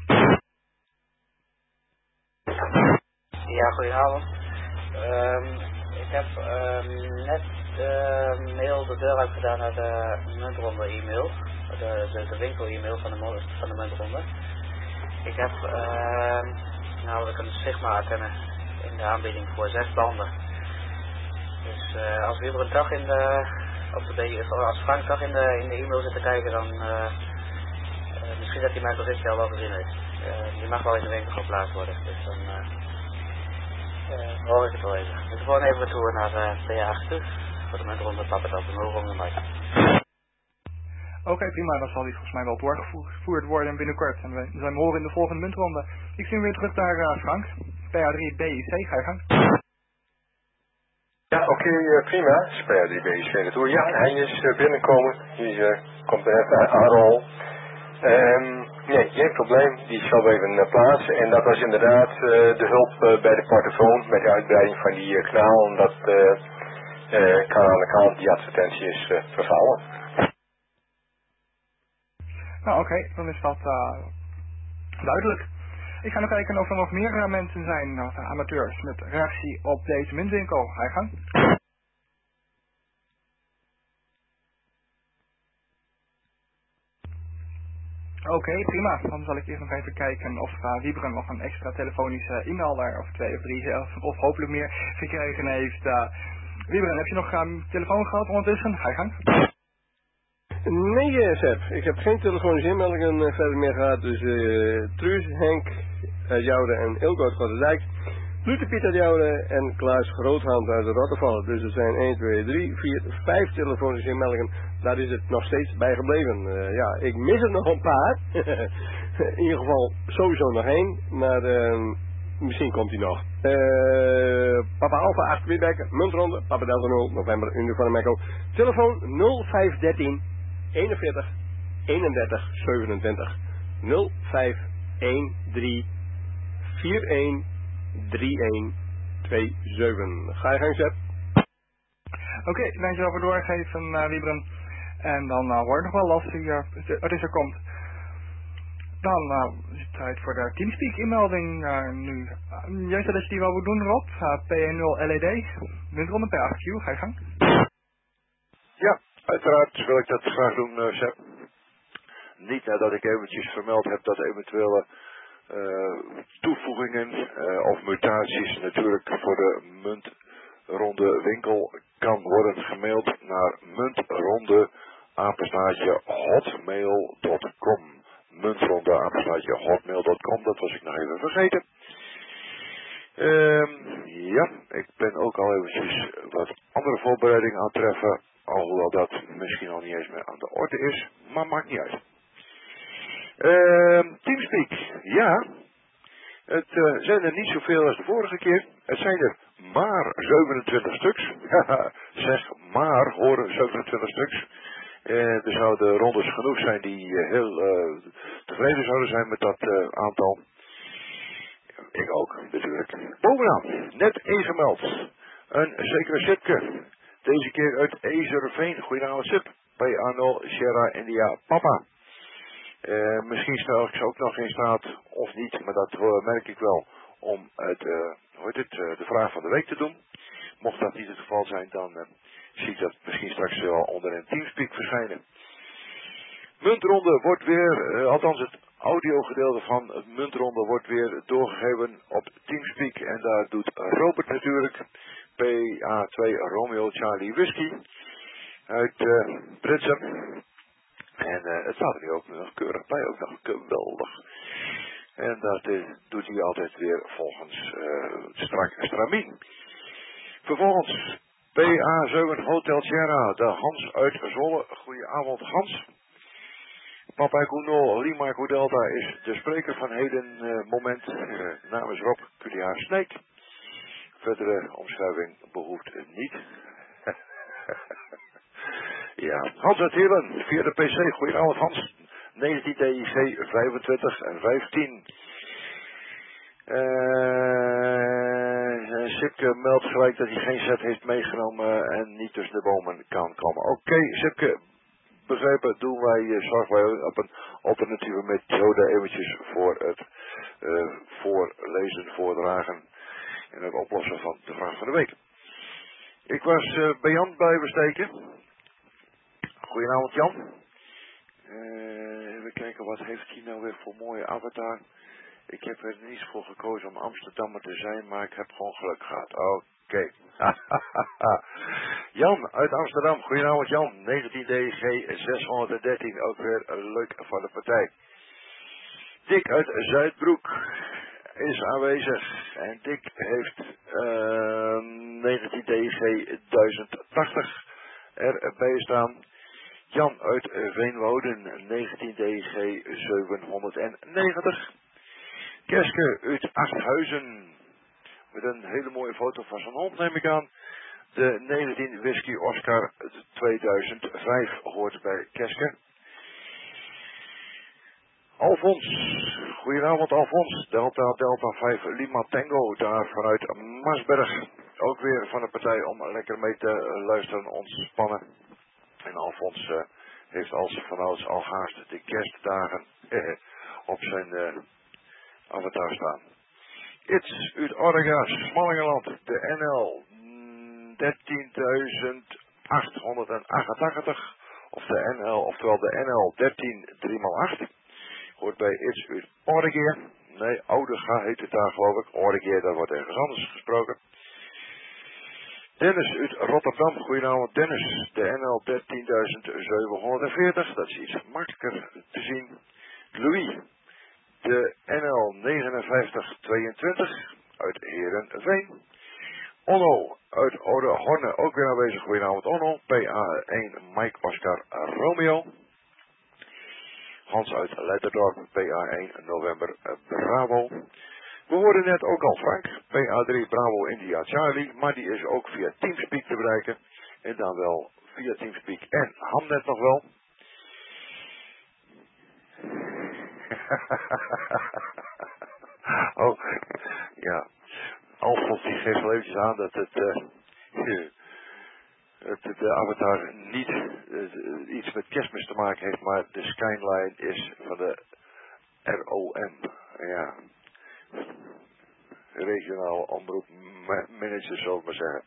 Ja, goedenavond. Um, ik heb um, net de mail de deur uitgedaan naar de muntronde e-mail. De, de, de winkel e-mail van de, van de muntronde. Ik heb uh, namelijk een Sigma antenne in de aanbieding voor zes banden. Dus uh, als we een dag in de... Of de, als Frank toch in de in de e-mail zit te kijken, dan uh, uh, misschien dat hij mijn berichtje al wel gezien heeft. Uh, die mag wel in de winkel geplaatst worden, dus dan uh, uh, hoor ik het wel even. Dus gewoon even retour naar uh, P A acht voor de muntronde Papa Delta nul Romeo Mike. Oké, okay, prima, dan zal die volgens mij wel doorgevoerd worden binnenkort. En we zijn horen in de volgende muntronde. Ik zie hem weer terug naar uh, Frank, P A drie B I C, ga je gang. Ja, oké, okay, uh, prima. P A drie B I C retour. Ja, hij is uh, binnenkomen. Die uh, komt er net aan rol. Um, nee, geen probleem. Die zal we even uh, plaatsen. En dat was inderdaad uh, de hulp uh, bij de portofoon met de uitbreiding van die uh, kanaal. Omdat uh, uh, kan aan de kant die advertentie is uh, vervallen. Nou, oké, okay, dan is dat uh, duidelijk. Ik ga nog kijken of er nog meer uh, mensen zijn, uh, amateurs, met reactie op deze muntwinkel. Ga je gang. Oké, okay, prima. Dan zal ik eerst nog even kijken of uh, Wieberen nog een extra telefonische e-mail daar, of twee of drie, of, of hopelijk meer, gekregen heeft. Uh, Wieberen, heb je nog een uh, telefoon gehad ondertussen? Ga je gang. Nee, Sepp. Ik heb geen telefonische inmeldingen uh, verder meer gehad. Dus uh, Truus, Henk uit Jouden en Ilko uit Godderdijk, Luther Piet uit Jouden en Klaas Groothand uit de Rottervallen. Dus er zijn één, twee, drie, vier, vijf telefonische inmeldingen. Daar is het nog steeds bij gebleven. Uh, ja, ik mis er nog een paar. In ieder geval sowieso nog één. Maar uh, misschien komt hij nog. Uh, Papa Alpha acht Quebec, muntronde, Papa Delta nul, November, Uniform Echo. Telefoon nul vijf een drie eenenveertig eenendertig zevenentwintig. nul vijf een drie vier een drie een twee zeven. Ga je gang, Sepp. Oké, okay, dankjewel voor doorgeven, uh, Wieberen. En dan uh, hoor ik nog wel als hij uh, er er komt. Dan uh, is het tijd voor de Teamspeak inmelding uh, nu. Uh, jij zei dat je die wel moet doen, Rob. Uh, P N nul L E D, muntronde P acht Q, ga je gang. Ja, uiteraard wil ik dat graag doen, uh, Sepp. Niet nadat ik eventjes vermeld heb dat eventuele uh, toevoegingen uh, of mutaties natuurlijk voor de muntronde winkel kan worden gemaild naar muntronde apenstaartje hotmail punt com. muntronde apenstaartje hotmail punt com, dat was ik nog even vergeten. Um, ja, ik ben ook al eventjes wat andere voorbereidingen aan het treffen, alhoewel dat misschien al niet eens meer aan de orde is, maar maakt niet uit. Uh, Teamspeak, ja, het uh, zijn er niet zoveel als de vorige keer. Het zijn er maar zevenentwintig stuks. Zeg maar, horen zevenentwintig stuks. Uh, er zouden rondes genoeg zijn die uh, heel uh, tevreden zouden zijn met dat uh, aantal. Ik ook, natuurlijk. Bovenaan, net ingemeld. Een zekere Sipke. Deze keer uit Ezerveen. Goedenavond, Sip. P A nul Sierra India Papa. Uh, misschien stel ik ze ook nog in staat, of niet, maar dat uh, merk ik wel, om het, uh, hoe heet het, uh, de vraag van de week te doen. Mocht dat niet het geval zijn, dan uh, zie ik dat misschien straks wel onder een Teamspeak verschijnen. Muntronde wordt weer, uh, althans het audiogedeelte van het muntronde wordt weer doorgegeven op Teamspeak. En daar doet Robert natuurlijk, P A twee Romeo Charlie Whisky, uit uh, Britsum. En uh, het staat er nu ook nog keurig bij, ook nog geweldig. En dat uh, doet hij altijd weer volgens uh, strak stramien. Vervolgens P A zeven Hotel Sierra, de Hans uit Zwolle. Goedenavond Hans. Papa Koenol, Lima Delta is de spreker van heden uh, moment. Uh, naam is Rob, Q D H Sneek. Verdere omschrijving behoeft niet. Ja, Hans uit Heerlen, via de P C. Goedenavond Hans. negentien D I G vijfentwintig en vijftien. Uh, Sipke meldt gelijk dat hij geen set heeft meegenomen en niet tussen de bomen kan komen. Oké, okay, Sipke, begrepen, doen wij, uh, zorgen wij op een alternatieve methode eventjes voor het uh, voorlezen, voordragen en het oplossen van de vraag van de week. Ik was uh, bij Jan blijven steken. Goedenavond Jan. Uh, even kijken, wat heeft hij nou weer voor mooie avatar? Ik heb er niet voor gekozen om Amsterdammer te zijn, maar ik heb gewoon geluk gehad. Oké. Okay. Jan uit Amsterdam. Goedenavond Jan. negentien D G zeshonderddertien. Ook weer leuk van de partij. Dick uit Zuidbroek is aanwezig. En Dick heeft uh, negentien D G duizend tachtig erbij staan. Jan uit Veenwouden. negentien D G zevenhonderdnegentig. Keske uit Achthuizen. Met een hele mooie foto van zijn hond neem ik aan. De negentien Whisky Oscar tweeduizend vijf hoort bij Keske. Alfons. Goedenavond Alfons. Delta Delta vijf Lima Tango. Daar vanuit Maasberg. Ook weer van de partij om lekker mee te luisteren, ontspannen. En Alfons uh, heeft als vanouds al haast de kerstdagen op zijn uh, avatar staan. It's uit Orga, Smallingeland, de N L dertienduizend achthonderdachtachtig, of de N L, oftewel de N L dertien drie maal acht, hoort bij It's uit Orga. Nee, Oudega heet het daar geloof ik, Orga, daar wordt ergens anders gesproken. Dennis uit Rotterdam, goedenavond Dennis, de N L dertienduizend zevenhonderdveertig, dat is iets makkelijker te zien. Louis, de N L negenenvijftig tweeëntwintig uit Heerenveen. Onno uit Oude Horne, ook weer aanwezig. Goedenavond Onno. P A één Mike Oscar Romeo. Hans uit Leiderdorp. P A één November Bravo. We hoorden net ook al Frank. P A drie Bravo India Charlie. Maar die is ook via Teamspeak te bereiken. En dan wel via Teamspeak en Hamnet nog wel. Oh, ja. Alfons die geeft wel eventjes aan dat het, uh, het de avatar niet uh, iets met kerstmis te maken heeft, maar de skyline is van de R O M. Ja. Regionaal omroep manager, zal ik maar zeggen.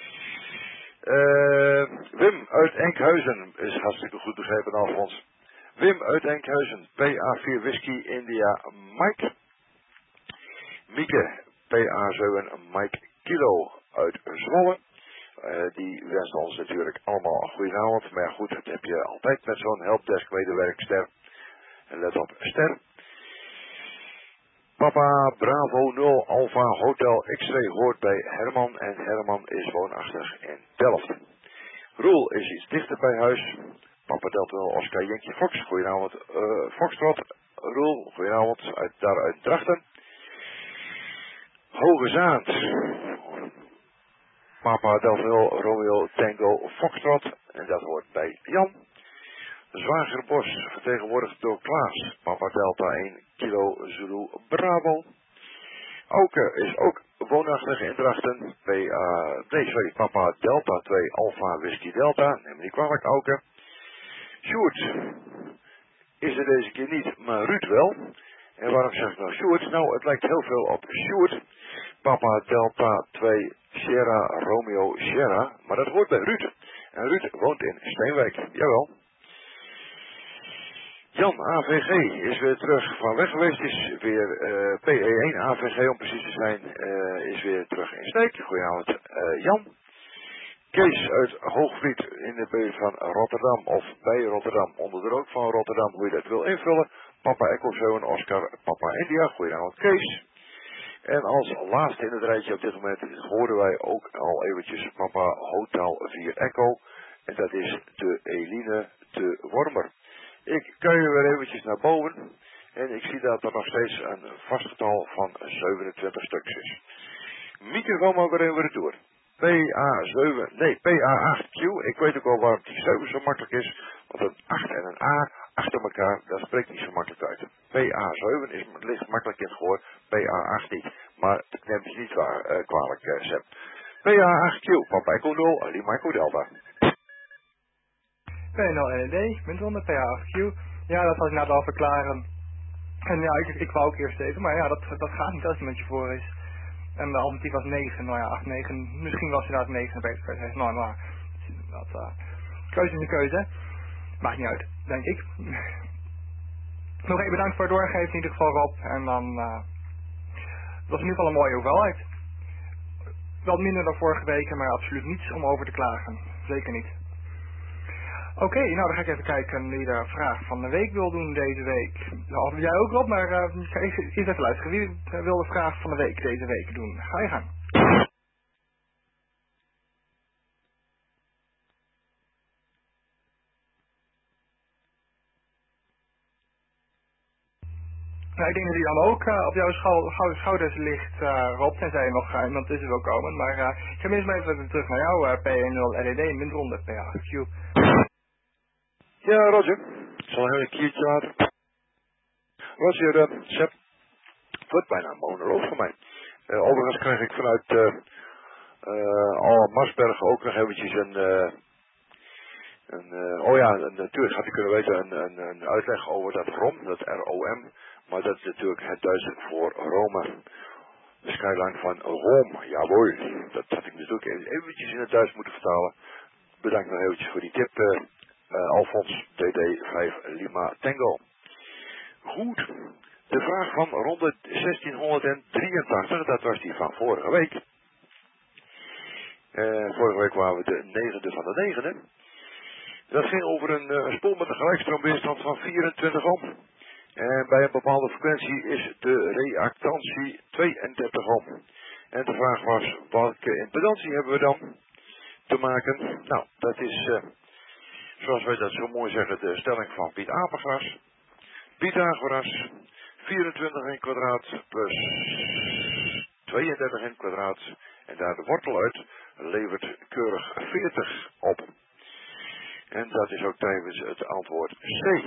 Uh, Wim uit Enkhuizen is hartstikke goed begrepen, Alfons. Wim uit Enkhuizen, P A vier Whisky India Mike. Mieke, P A zeven Mike Kilo uit Zwolle. Uh, die wensen ons natuurlijk allemaal een goede avond. Maar ja, goed, dat heb je altijd met zo'n helpdesk medewerkster. En let op, ster. Papa Bravo nul Alpha Hotel X-ray hoort bij Herman. En Herman is woonachtig in Delft. Roel is iets dichter bij huis. Papa Delta Oscar Jenkje Fox. Goedenavond uh, Foxtrot. Roel, goedenavond uit, daar uit Drachten. Hoge Zaand. Papa Delta Romeo Tango Foxtrot. En dat hoort bij Jan. Zwagerbos, vertegenwoordigd door Klaas. Papa Delta één Kilo Zulu Bravo. Auke is ook woonachtig in Drachten. P A, nee, sorry, Papa Delta twee Alpha Whisky Delta. Neem me niet kwalijk, Auke. Sjoerd is er deze keer niet, maar Ruud wel. En waarom zeg ik nou Sjoerd? Nou, het lijkt heel veel op Sjoerd. Papa Delta twee Sierra Romeo Sierra, maar dat hoort bij Ruud. En Ruud woont in Steenwijk. Jawel. Jan, A V G, is weer terug van weg geweest. Is weer uh, P E één A V G om precies te zijn. Uh, is weer terug in Sneek. Goedenavond, uh, Jan. Kees uit Hoogvliet in de buurt van Rotterdam. Of bij Rotterdam. Onder de rook van Rotterdam. Hoe je dat wil invullen. Papa Echo zeven Oscar. Papa India. Goedenavond, Kees. En als laatste in het rijtje op dit moment horen wij ook al eventjes Papa Hotel vier Echo. En dat is de Eline de Wormer. Ik kan je weer eventjes naar boven. En ik zie dat er nog steeds een vast getal van zevenentwintig stuks is. Microfoon maar weer even retour. P A zeven, nee, P A acht Q. Ik weet ook wel waarom die zeven zo makkelijk is. Want een acht en een A achter elkaar, dat spreekt niet zo makkelijk uit. P A zeven is, ligt makkelijk in het gehoor, P A acht niet. Maar dat neemt je niet waar, uh, kwalijk, uh, Sepp. P A acht Q, Papa Echo nul, Lima Echo Delta. P nul L E D, Windronde, P A acht Q. Ja, dat zal ik nou wel verklaren. En ja, ik, ik wou ook eerst even, maar ja, dat, dat gaat niet als iemand je voor is. En de alternatief was negen, nou ja, acht, negen, misschien was inderdaad negen beter. Nou, maar, dat, uh, keuze is een keuze, hè. Maakt niet uit, denk ik. Nog even bedankt voor het doorgeven in ieder geval, Rob. En dan, uh, het was in ieder geval een mooie hoeveelheid. Wel minder dan vorige weken, maar absoluut niets om over te klagen. Zeker niet. Oké, okay, nou dan ga ik even kijken wie de vraag van de week wil doen deze week. Nou, jij ook, Rob, maar uh, ik ga eerst even luisteren. Wie wil de vraag van de week deze week doen? Ga je gang. Nou, ik denk dat die dan ook uh, op jouw schou schouders ligt, uh, Rob, tenzij er nog uh, iemand tussen wil komen. Maar uh, ik ga eerst maar even terug naar jou, uh, P nul L E D, Windronde, P A acht Q. Ja, Roger. Ik zal even een keertje laten. Roger, uh, Sepp. Het wordt bijna een monoloog voor mij. Uh, overigens krijg ik vanuit uh, uh, Al Marsberg ook nog eventjes een... Uh, een uh, oh ja, een, natuurlijk had ik kunnen weten een, een, een uitleg over dat R O M, dat R O M. Maar dat is natuurlijk het Duits voor Rome. De skyline van Rome, jawohl. Dat had ik natuurlijk eventjes in het Duits moeten vertalen. Bedankt nog eventjes voor die tip. Uh, Uh, Alfons D D vijf Lima Tango. Goed. De vraag van ronde zestienhonderddrieëntachtig, dat was die van vorige week. Uh, vorige week waren we de negende van de negende. Dat ging over een, uh, een spoel met een gelijkstroomweerstand van vierentwintig ohm. En bij een bepaalde frequentie is de reactantie tweeëndertig ohm. En de vraag was, welke impedantie hebben we dan te maken? Nou, dat is... Uh, Zoals wij dat zo mooi zeggen, de stelling van Piet Apengas. Pythagoras, vierentwintig in kwadraat plus tweeëndertig in kwadraat. En daar de wortel uit levert keurig veertig op. En dat is ook tevens het antwoord C.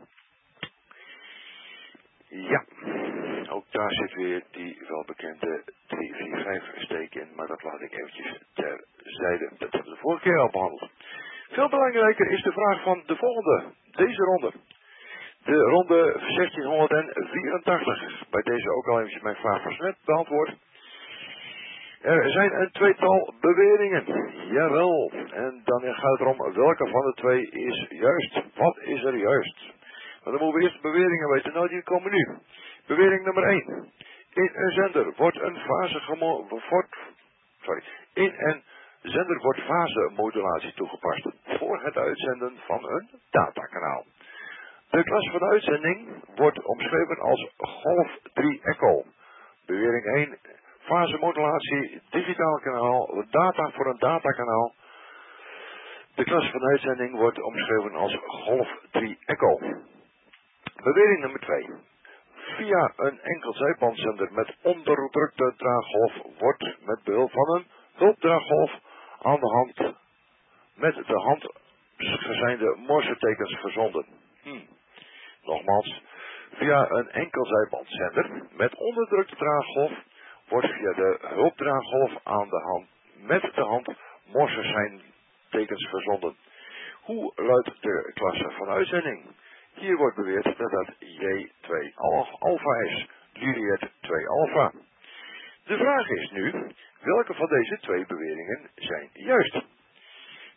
Ja, ook daar zit weer die welbekende drie vier vijf steek in. Maar dat laat ik eventjes terzijde. Dat hebben we de vorige keer al behandeld. Veel belangrijker is de vraag van de volgende, deze ronde. De ronde zestienhonderdvierentachtig. Bij deze ook al eventjes mijn vraag van net beantwoord. Er zijn een tweetal beweringen. Jawel. En dan gaat het erom welke van de twee is juist. Wat is er juist? Want dan moeten we eerst de beweringen weten. Nou, die komen nu. Bewering nummer één. In een zender wordt een fase gemo... Wordt, sorry. In een zender wordt fasemodulatie toegepast voor het uitzenden van een datakanaal. De klas van de uitzending wordt omschreven als golf drie echo. Bewering één. Fasemodulatie, digitaal kanaal, data voor een datakanaal. De klas van de uitzending wordt omschreven als golf drie echo. Bewering nummer twee. Via een enkel zijbandzender met onderdrukte draaggolf wordt met behulp van een hulpdraaggolf aan de hand met de hand gezijnde morsetekens verzonden. Hm. Nogmaals, via een enkel zijbandzender met onderdrukte draaggolf wordt via de hulpdraaggolf aan de hand met de hand morseseintekens verzonden. Hoe luidt de klasse van uitzending? Hier wordt beweerd dat dat J twee alpha is, Juliet twee alpha. De vraag is nu, welke van deze twee beweringen zijn juist?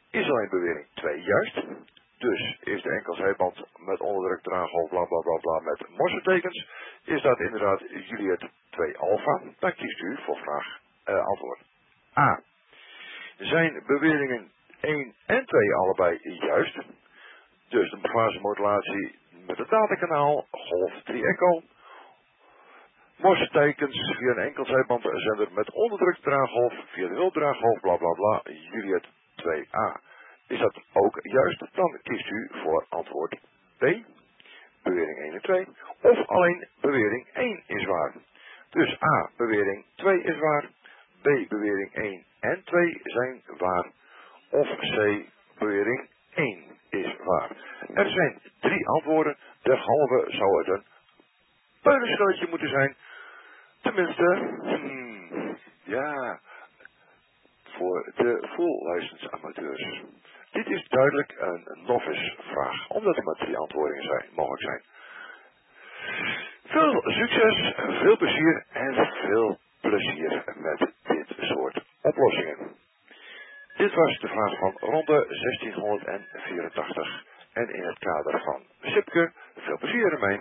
is alleen bewering twee juist. Dus is de enkelzijband met onderdruk draaghoofd bla bla bla bla met morsetekens, is dat inderdaad Juliet twee alfa. Dan kiest u voor vraag uh, antwoord A. Zijn beweringen één en twee allebei juist? Dus de fasemodulatie met het datakanaal, golf drie echo, morsetekens via een enkelzijbandzender met onderdruk draaghoofd, via de wilddraaghoofd bla bla bla, Juliet twee A. Is dat ook juist? Dan kiest u voor antwoord B. Bewering één en twee. Of alleen bewering één is waar. Dus A. Bewering twee is waar. B. Bewering één en twee zijn waar. Of C. Bewering één is waar. Er zijn drie antwoorden. Derhalve zou het een peulenschelletje moeten zijn. Tenminste, hmm, ja, voor de full license amateurs. Dit is duidelijk een novice vraag, omdat er maar drie antwoorden zijn, mogelijk zijn. Veel succes, veel plezier en veel plezier met dit soort oplossingen. Dit was de vraag van ronde zestienhonderdvierentachtig en in het kader van Sipke, veel plezier ermee.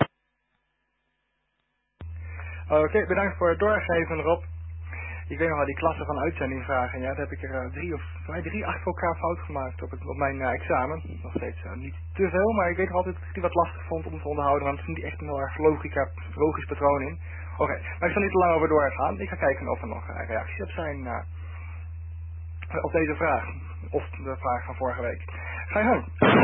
Oké, okay, bedankt voor het doorgeven, Rob. Ik weet nog wel die klasse van uitzending vragen. Ja, daar heb ik er uh, drie of twee, drie achter elkaar fout gemaakt op, het, op mijn uh, examen. Nog steeds uh, niet te veel, maar ik weet nog altijd dat ik die wat lastig vond om te onderhouden, want er zit niet echt een heel erg logica, logisch patroon in. Oké, okay, maar ik zal niet te lang over doorgaan. Ik ga kijken of er nog uh, reacties op zijn uh, op deze vraag. Of de vraag van vorige week. Ga je gang.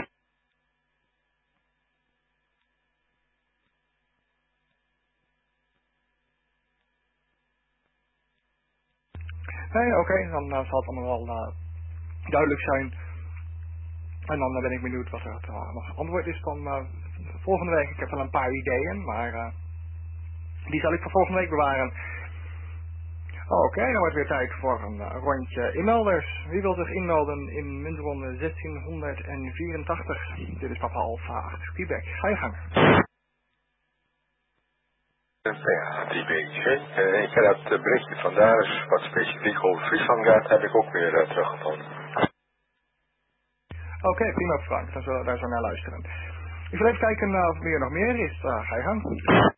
Nee, oké, okay, dan uh, zal het allemaal wel uh, duidelijk zijn. En dan uh, ben ik benieuwd wat er uh, nog antwoord is van uh, volgende week. Ik heb wel een paar ideeën, maar uh, die zal ik voor volgende week bewaren. Oh, oké, okay, dan wordt weer tijd voor een uh, rondje inmelders. Wie wil zich inmelden in muntronde zestienhonderdvierentachtig? Dit is Papa Alpha acht Quebec. Ga je gang. Ja, drie B C. Uh, ik heb dat uh, berichtje van Darius, wat specifiek over Friesland gaat, heb ik ook weer uh, teruggevonden. Oké, okay, prima Frank, dan zullen we daar zo naar luisteren. Ik zal even kijken uh, of er nog meer is. Uh, ga je gang.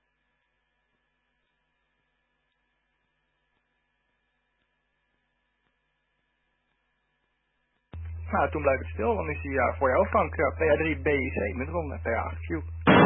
Nou, toen blijft het stil, dan is hij uh, voor jou Frank, uh, P A drie B C, met ronde P A acht Q.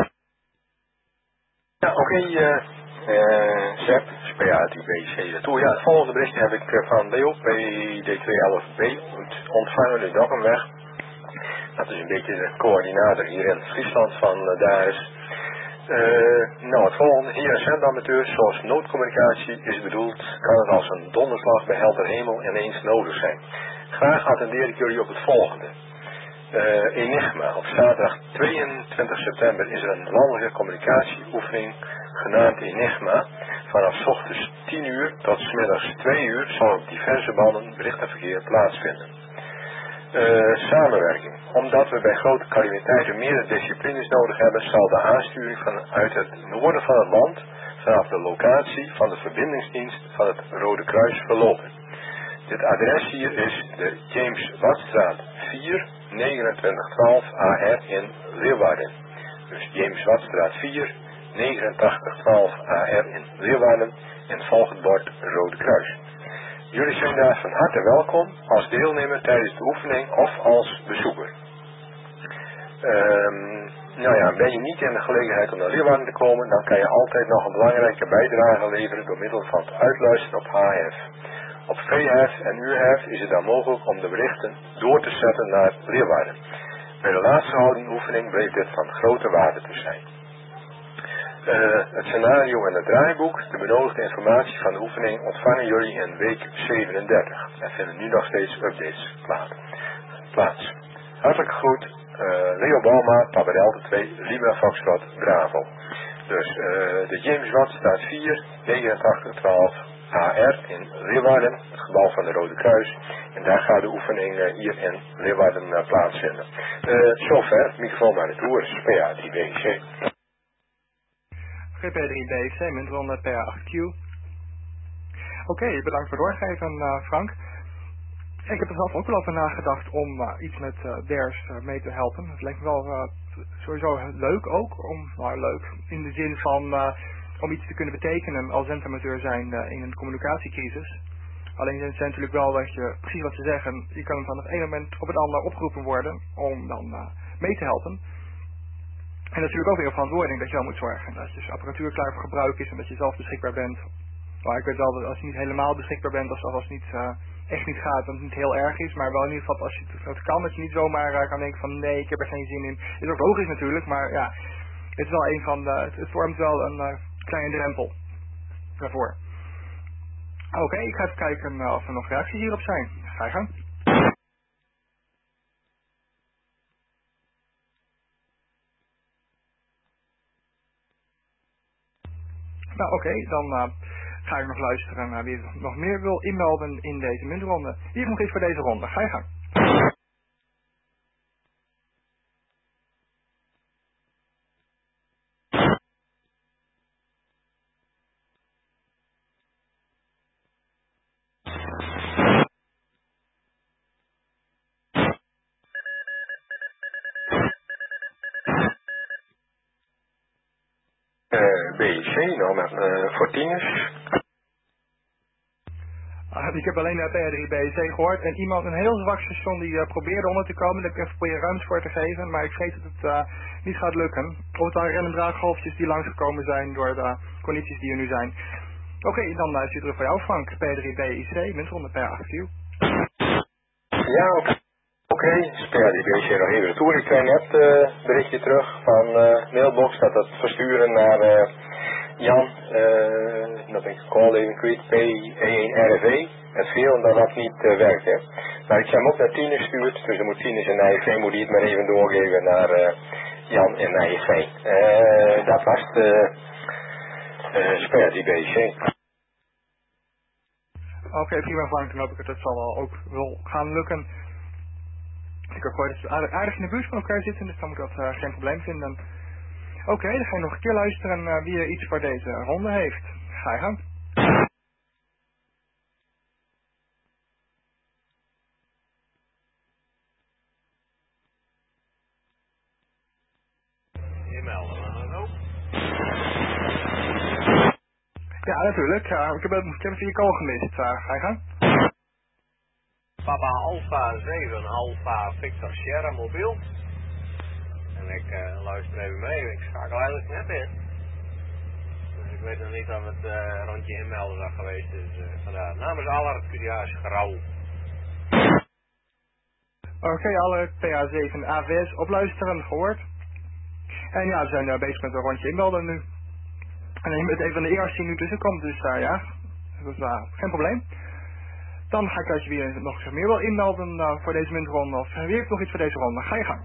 Ja, oké, okay, uh, uh, Sepp, P A drie B C toe. Ja, het volgende berichtje heb ik uh, van Leo, B D twee elf B, ontvangen in Dokkenweg. Dat is een beetje de coördinator hier in Friesland van uh, Darius. Uh, nou, het volgende, hier een zendamateurs, zoals noodcommunicatie is bedoeld, kan het als een donderslag bij helder hemel ineens nodig zijn. Graag attendeer ik jullie op het volgende. Uh, Enigma, op zaterdag tweeëntwintig september is er een landelijke communicatieoefening genaamd Enigma. Vanaf 's ochtends tien uur tot 's middags twee uur zal op diverse banden berichtenverkeer plaatsvinden. Uh, samenwerking. Omdat we bij grote calamiteiten meerdere disciplines nodig hebben, zal de aansturing vanuit het noorden van het land vanaf de locatie van de verbindingsdienst van het Rode Kruis verlopen. Dit adres hier is de James Wattstraat vier, negenentwintig twaalf A R in Leeuwarden. Dus James Wattstraat vier, negenentachtig twaalf A R in Leeuwarden en volgend bord Rode Kruis. Jullie zijn daar van harte welkom als deelnemer tijdens de oefening of als bezoeker. Um, nou ja, ben je niet in de gelegenheid om naar Leeuwarden te komen, dan kan je altijd nog een belangrijke bijdrage leveren door middel van het uitluisteren op H F. Op V F en U F is het dan mogelijk om de berichten door te zetten naar Leeuwarden. Bij de laatst gehouden oefening bleek dit van grote waarde te zijn. Uh, het scenario en het draaiboek, de benodigde informatie van de oefening ontvangen jullie in week zevenendertig. Er vinden nu nog steeds updates plaats. Hartelijk groet, uh, Leo Balma, Papa Delta twee, Lima Foxtrot, Bravo. Dus uh, de James Watt staat vier, negenentachtig twaalf A R in Leeuwarden, het gebouw van de Rode Kruis. En daar gaat de oefening uh, hier in Leeuwarden uh, plaatsvinden. Uh, zover, microfoon naar de toer, P A drie B C. P A drie B C, muntronde P A acht Q. Oké, okay, bedankt voor het doorgeven, uh, Frank. Ik heb er zelf ook wel over nagedacht om uh, iets met uh, Dares uh, mee te helpen. Het lijkt me wel uh, sowieso leuk ook, om, nou leuk, in de zin van uh, om iets te kunnen betekenen als zendamateur zijn uh, in een communicatiecrisis. Alleen het zijn natuurlijk wel dat je, precies wat ze zeggen, je kan van het ene moment op het andere opgeroepen worden om dan uh, mee te helpen. En natuurlijk ook weer een verantwoording dat je wel moet zorgen. Dat je apparatuur klaar voor gebruik is en dat je zelf beschikbaar bent. Maar ik weet wel dat als je niet helemaal beschikbaar bent, als als het niet, uh, echt niet gaat, dat het niet heel erg is. Maar wel in ieder geval als je het kan, dat je niet zomaar uh, kan denken van nee, ik heb er geen zin in. Is ook logisch natuurlijk, maar ja, het is wel een van de, het, het vormt wel een uh, kleine drempel daarvoor. Oké, okay, ik ga even kijken uh, of er nog reacties hierop zijn. Ga je gang. Nou oké, okay, dan uh, ga ik nog luisteren naar wie nog meer wil inmelden in deze muntronde. Hier nog iets voor deze ronde. Ga je gang. Uh, B C, nou met uh, voor tieners. Uh, ik heb alleen naar P R drie B C gehoord en iemand, een heel zwak station die uh, probeerde onder te komen. Daar heb ik even proberen ruimte voor te geven, maar ik vrees dat het uh, niet gaat lukken. Of het aan random draaggolfjes die langsgekomen zijn door de condities die er nu zijn. Oké, okay, dan uh, zit er terug voor jou Frank, P R drie B I C, muntronde per acht Q. Ja, oké. Okay. Oké, okay. P R drie B C nog even toe. Ik krijg net een uh, berichtje terug van uh, mailbox dat het versturen naar uh, Jan, uh, dat ben ik de call even kwijt, P E één R V, het veel omdat dat niet uh, werkt. Hè. Maar ik heb hem ook naar Tine gestuurd, dus er moet Tine in Nijveen, moet hij het maar even doorgeven naar uh, Jan in Nijveen. Uh, dat was de uh, P R drie B C. Oké, okay, prima Frank, dan hoop ik dat het zal wel ook wel gaan lukken. Ik heb gehoord dat ze aardig, aardig in de buurt van elkaar zitten, dus dan moet dat uh, geen probleem vinden. Oké, okay, dan ga je nog een keer luisteren uh, wie er iets voor deze ronde heeft. Ga je gang. Ja, natuurlijk. Uh, ik, heb, ik heb je call gemist. Uh, ga je gang. Papa Alpha zeven, Alpha Victor Sierra mobiel. En ik uh, luister even mee, ik schakel eigenlijk net in. Dus ik weet nog niet of het uh, rondje inmelden zou geweest is. Uh, vandaar. Namens Allard Q D A's Grauw. Oké, okay, alle P A zeven A V S opluisteren, gehoord. En ja, we zijn uh, bezig met een rondje inmelden nu. En je bent een van de eerste die nu tussenkomt, dus uh, ja, dat is uh, geen probleem. Dan ga ik als je weer nog eens meer wil inmelden uh, voor deze muntronde, of uh, weer nog iets voor deze ronde. Ga je gang.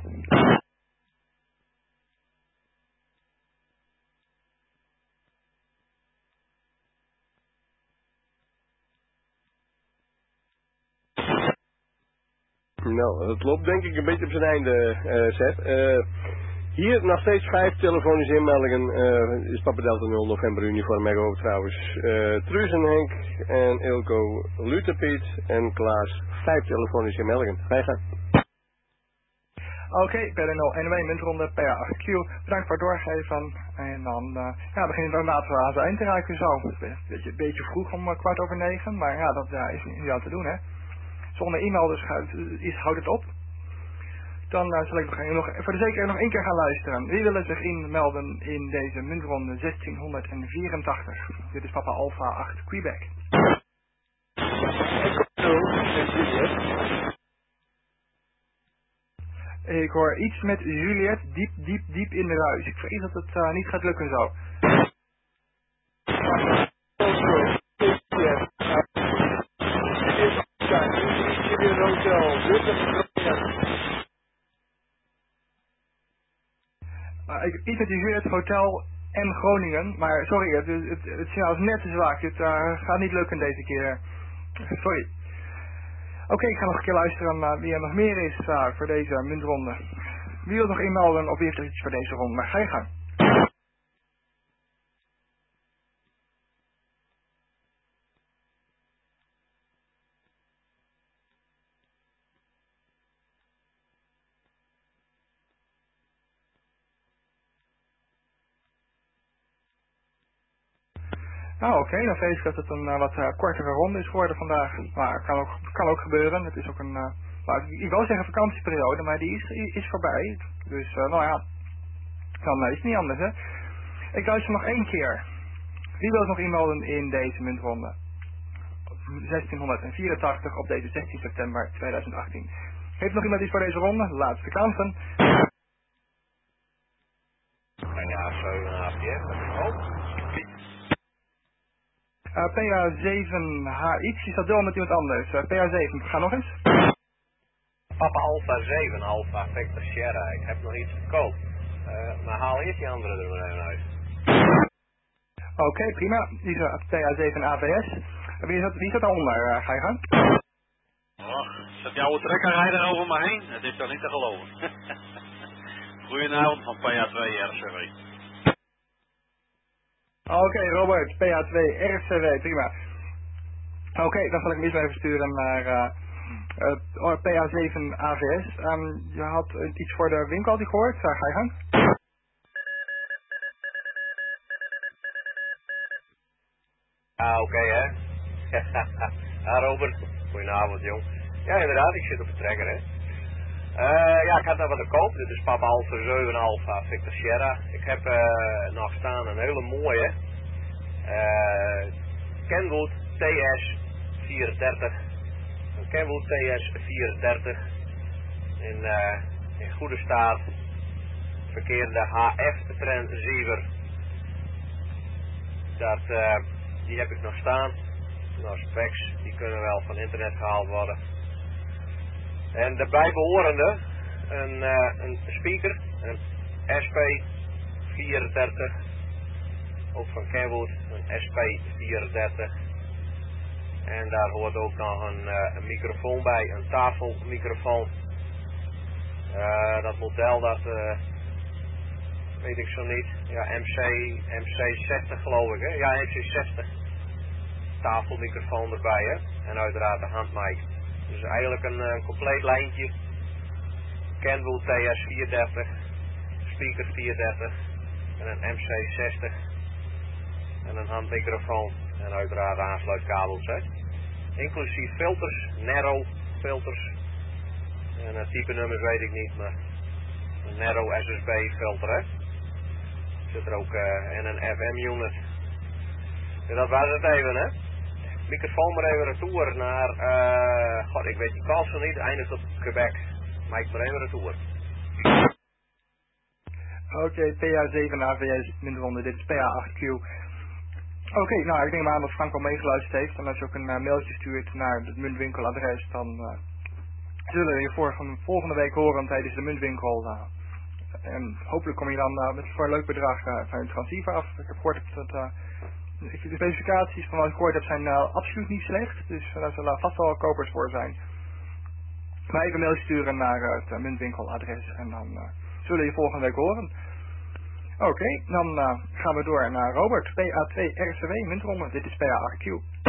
Nou, het loopt denk ik een beetje op zijn einde, uh, Seth. Uh, hier nog steeds vijf telefonische inmeldingen. Uh, is Papa Delta nul November uniform Echo trouwens. Uh, Truus en Henk en Ilko Luterpiet en Klaas. Vijf telefonische inmeldingen. Ga je gaan. Oké, okay, P R nul één W muntronde P A acht Q. Bedankt voor het doorgeven. En dan uh, ja, beginnen we inderdaad aan het eind te raken zo. Een beetje, beetje vroeg om uh, kwart over negen, maar ja, dat uh, is niet aan te doen hè. Zonder e-mail dus is, houdt het op. Dan uh, zal ik nog, nog voor de zekerheid nog één keer gaan luisteren. Wie willen zich inmelden in deze muntronde zestienhonderdvierentachtig? Dit is Papa Alpha acht Quebec. Ik hoor iets met Juliet diep, diep, diep in de ruis. Ik vrees dat het uh, niet gaat lukken zo. Uh, ik heb iets met Juliet Hotel en Groningen, maar sorry, het, het, het signaal is net te zwak. Het uh, gaat niet lukken deze keer. Sorry. Oké, okay, ik ga nog een keer luisteren naar wie er nog meer is uh, voor deze muntronde. Wie wil nog inmelden of wie heeft er iets voor deze ronde? Maar ga je gang. Nou oké, okay, dan vrees ik dat het een uh, wat uh, kortere ronde is geworden vandaag. Maar kan ook, kan ook gebeuren. Het is ook een, uh, nou, ik, ik wou zeggen vakantieperiode, maar die is, is voorbij. Dus uh, nou ja, dan uh, is het niet anders hè. Ik luister nog één keer. Wie wil nog inmelden in deze muntronde? zestienhonderdvierentachtig op deze zestien september tweeduizend achttien. Heeft nog iemand iets voor deze ronde? Laatste kansen. Ja, zeven H P F, dat is ook. Uh, P A zeven H X, is dat deel met iemand anders? Uh, P A zeven, ga nog eens. Papa Alpha zeven, Alpha Victor Sierra. Ik heb nog iets gekoopt. Uh, maar haal eerst die andere er maar even uit. Oké, okay, prima. Die is uh, P A zeven A V S. Wie is dat, wie is dat daaronder? Uh, ga je gang? Oh, zet die oude trekkerrijder over me heen? Het is toch niet te geloven. Goedenavond van P A twee R C W. Oké, okay, Robert, P A twee R C W, prima. Oké, okay, dan zal ik hem eens even sturen naar uh, uh, P A zeven A V S. Um, je had uh, iets voor de winkel, had ik gehoord. Uh, ga je gang? Ah, oké okay, hè. Ja, Robert. Goedenavond, jong. Ja, inderdaad, ik zit op de trekker, hè. Uh, ja, ik had daar wat te koop. Dit is Papa Alpha zeven Alpha Victor Sierra. Ik heb uh, nog staan een hele mooie uh, Kenwood T S vierendertig. Een Kenwood T S vierendertig. In, uh, in goede staat. Verkeerde H F transceiver. Dat, uh, die heb ik nog staan. Nou, specs, die kunnen wel van internet gehaald worden. En daarbij behorende een, uh, een speaker, een S P vierendertig, ook van Kenwood, een S P vierendertig. En daar hoort ook nog een, uh, een microfoon bij, een tafelmicrofoon. Uh, dat model, dat uh, weet ik zo niet. Ja, M C, M C zestig geloof ik, hè? Ja, M C zestig. Tafelmicrofoon erbij, hè? En uiteraard de handmic. Dus eigenlijk een, een compleet lijntje. Kenwood T S vierendertig, speaker vierendertig en een M C zestig en een handmicrofoon en uiteraard aansluitkabels, hè. Inclusief filters, narrow filters en uh, type nummers weet ik niet, maar een narrow S S B filter, hè. Zit er ook uh, en een F M unit. Ja, dat was het even, hè. Microfoon maar even retour naar, uh, god ik weet die kans niet, eindigt op Quebec. Mike maar even retour. Oké, okay, P A zeven A V S minderronde, dit is P A acht Q. Oké, okay, nou ik denk maar aan dat Frank al meegeluisterd heeft. En als je ook een uh, mailtje stuurt naar het muntwinkeladres, dan uh, zullen we je voor, van volgende week horen tijdens de muntwinkel. Uh, en hopelijk kom je dan uh, met voor een leuk bedrag uh, van je transceiver af. Ik heb gehoord dat uh, de specificaties van wat ik gehoord heb zijn uh, absoluut niet slecht. Dus uh, daar zullen vast wel kopers voor zijn. Maar even een mail sturen naar uh, het uh, muntwinkeladres en dan uh, zullen je volgende week horen. Oké, okay, dan uh, gaan we door naar Robert, P A twee R C W, muntronde. Dit is P A acht Q.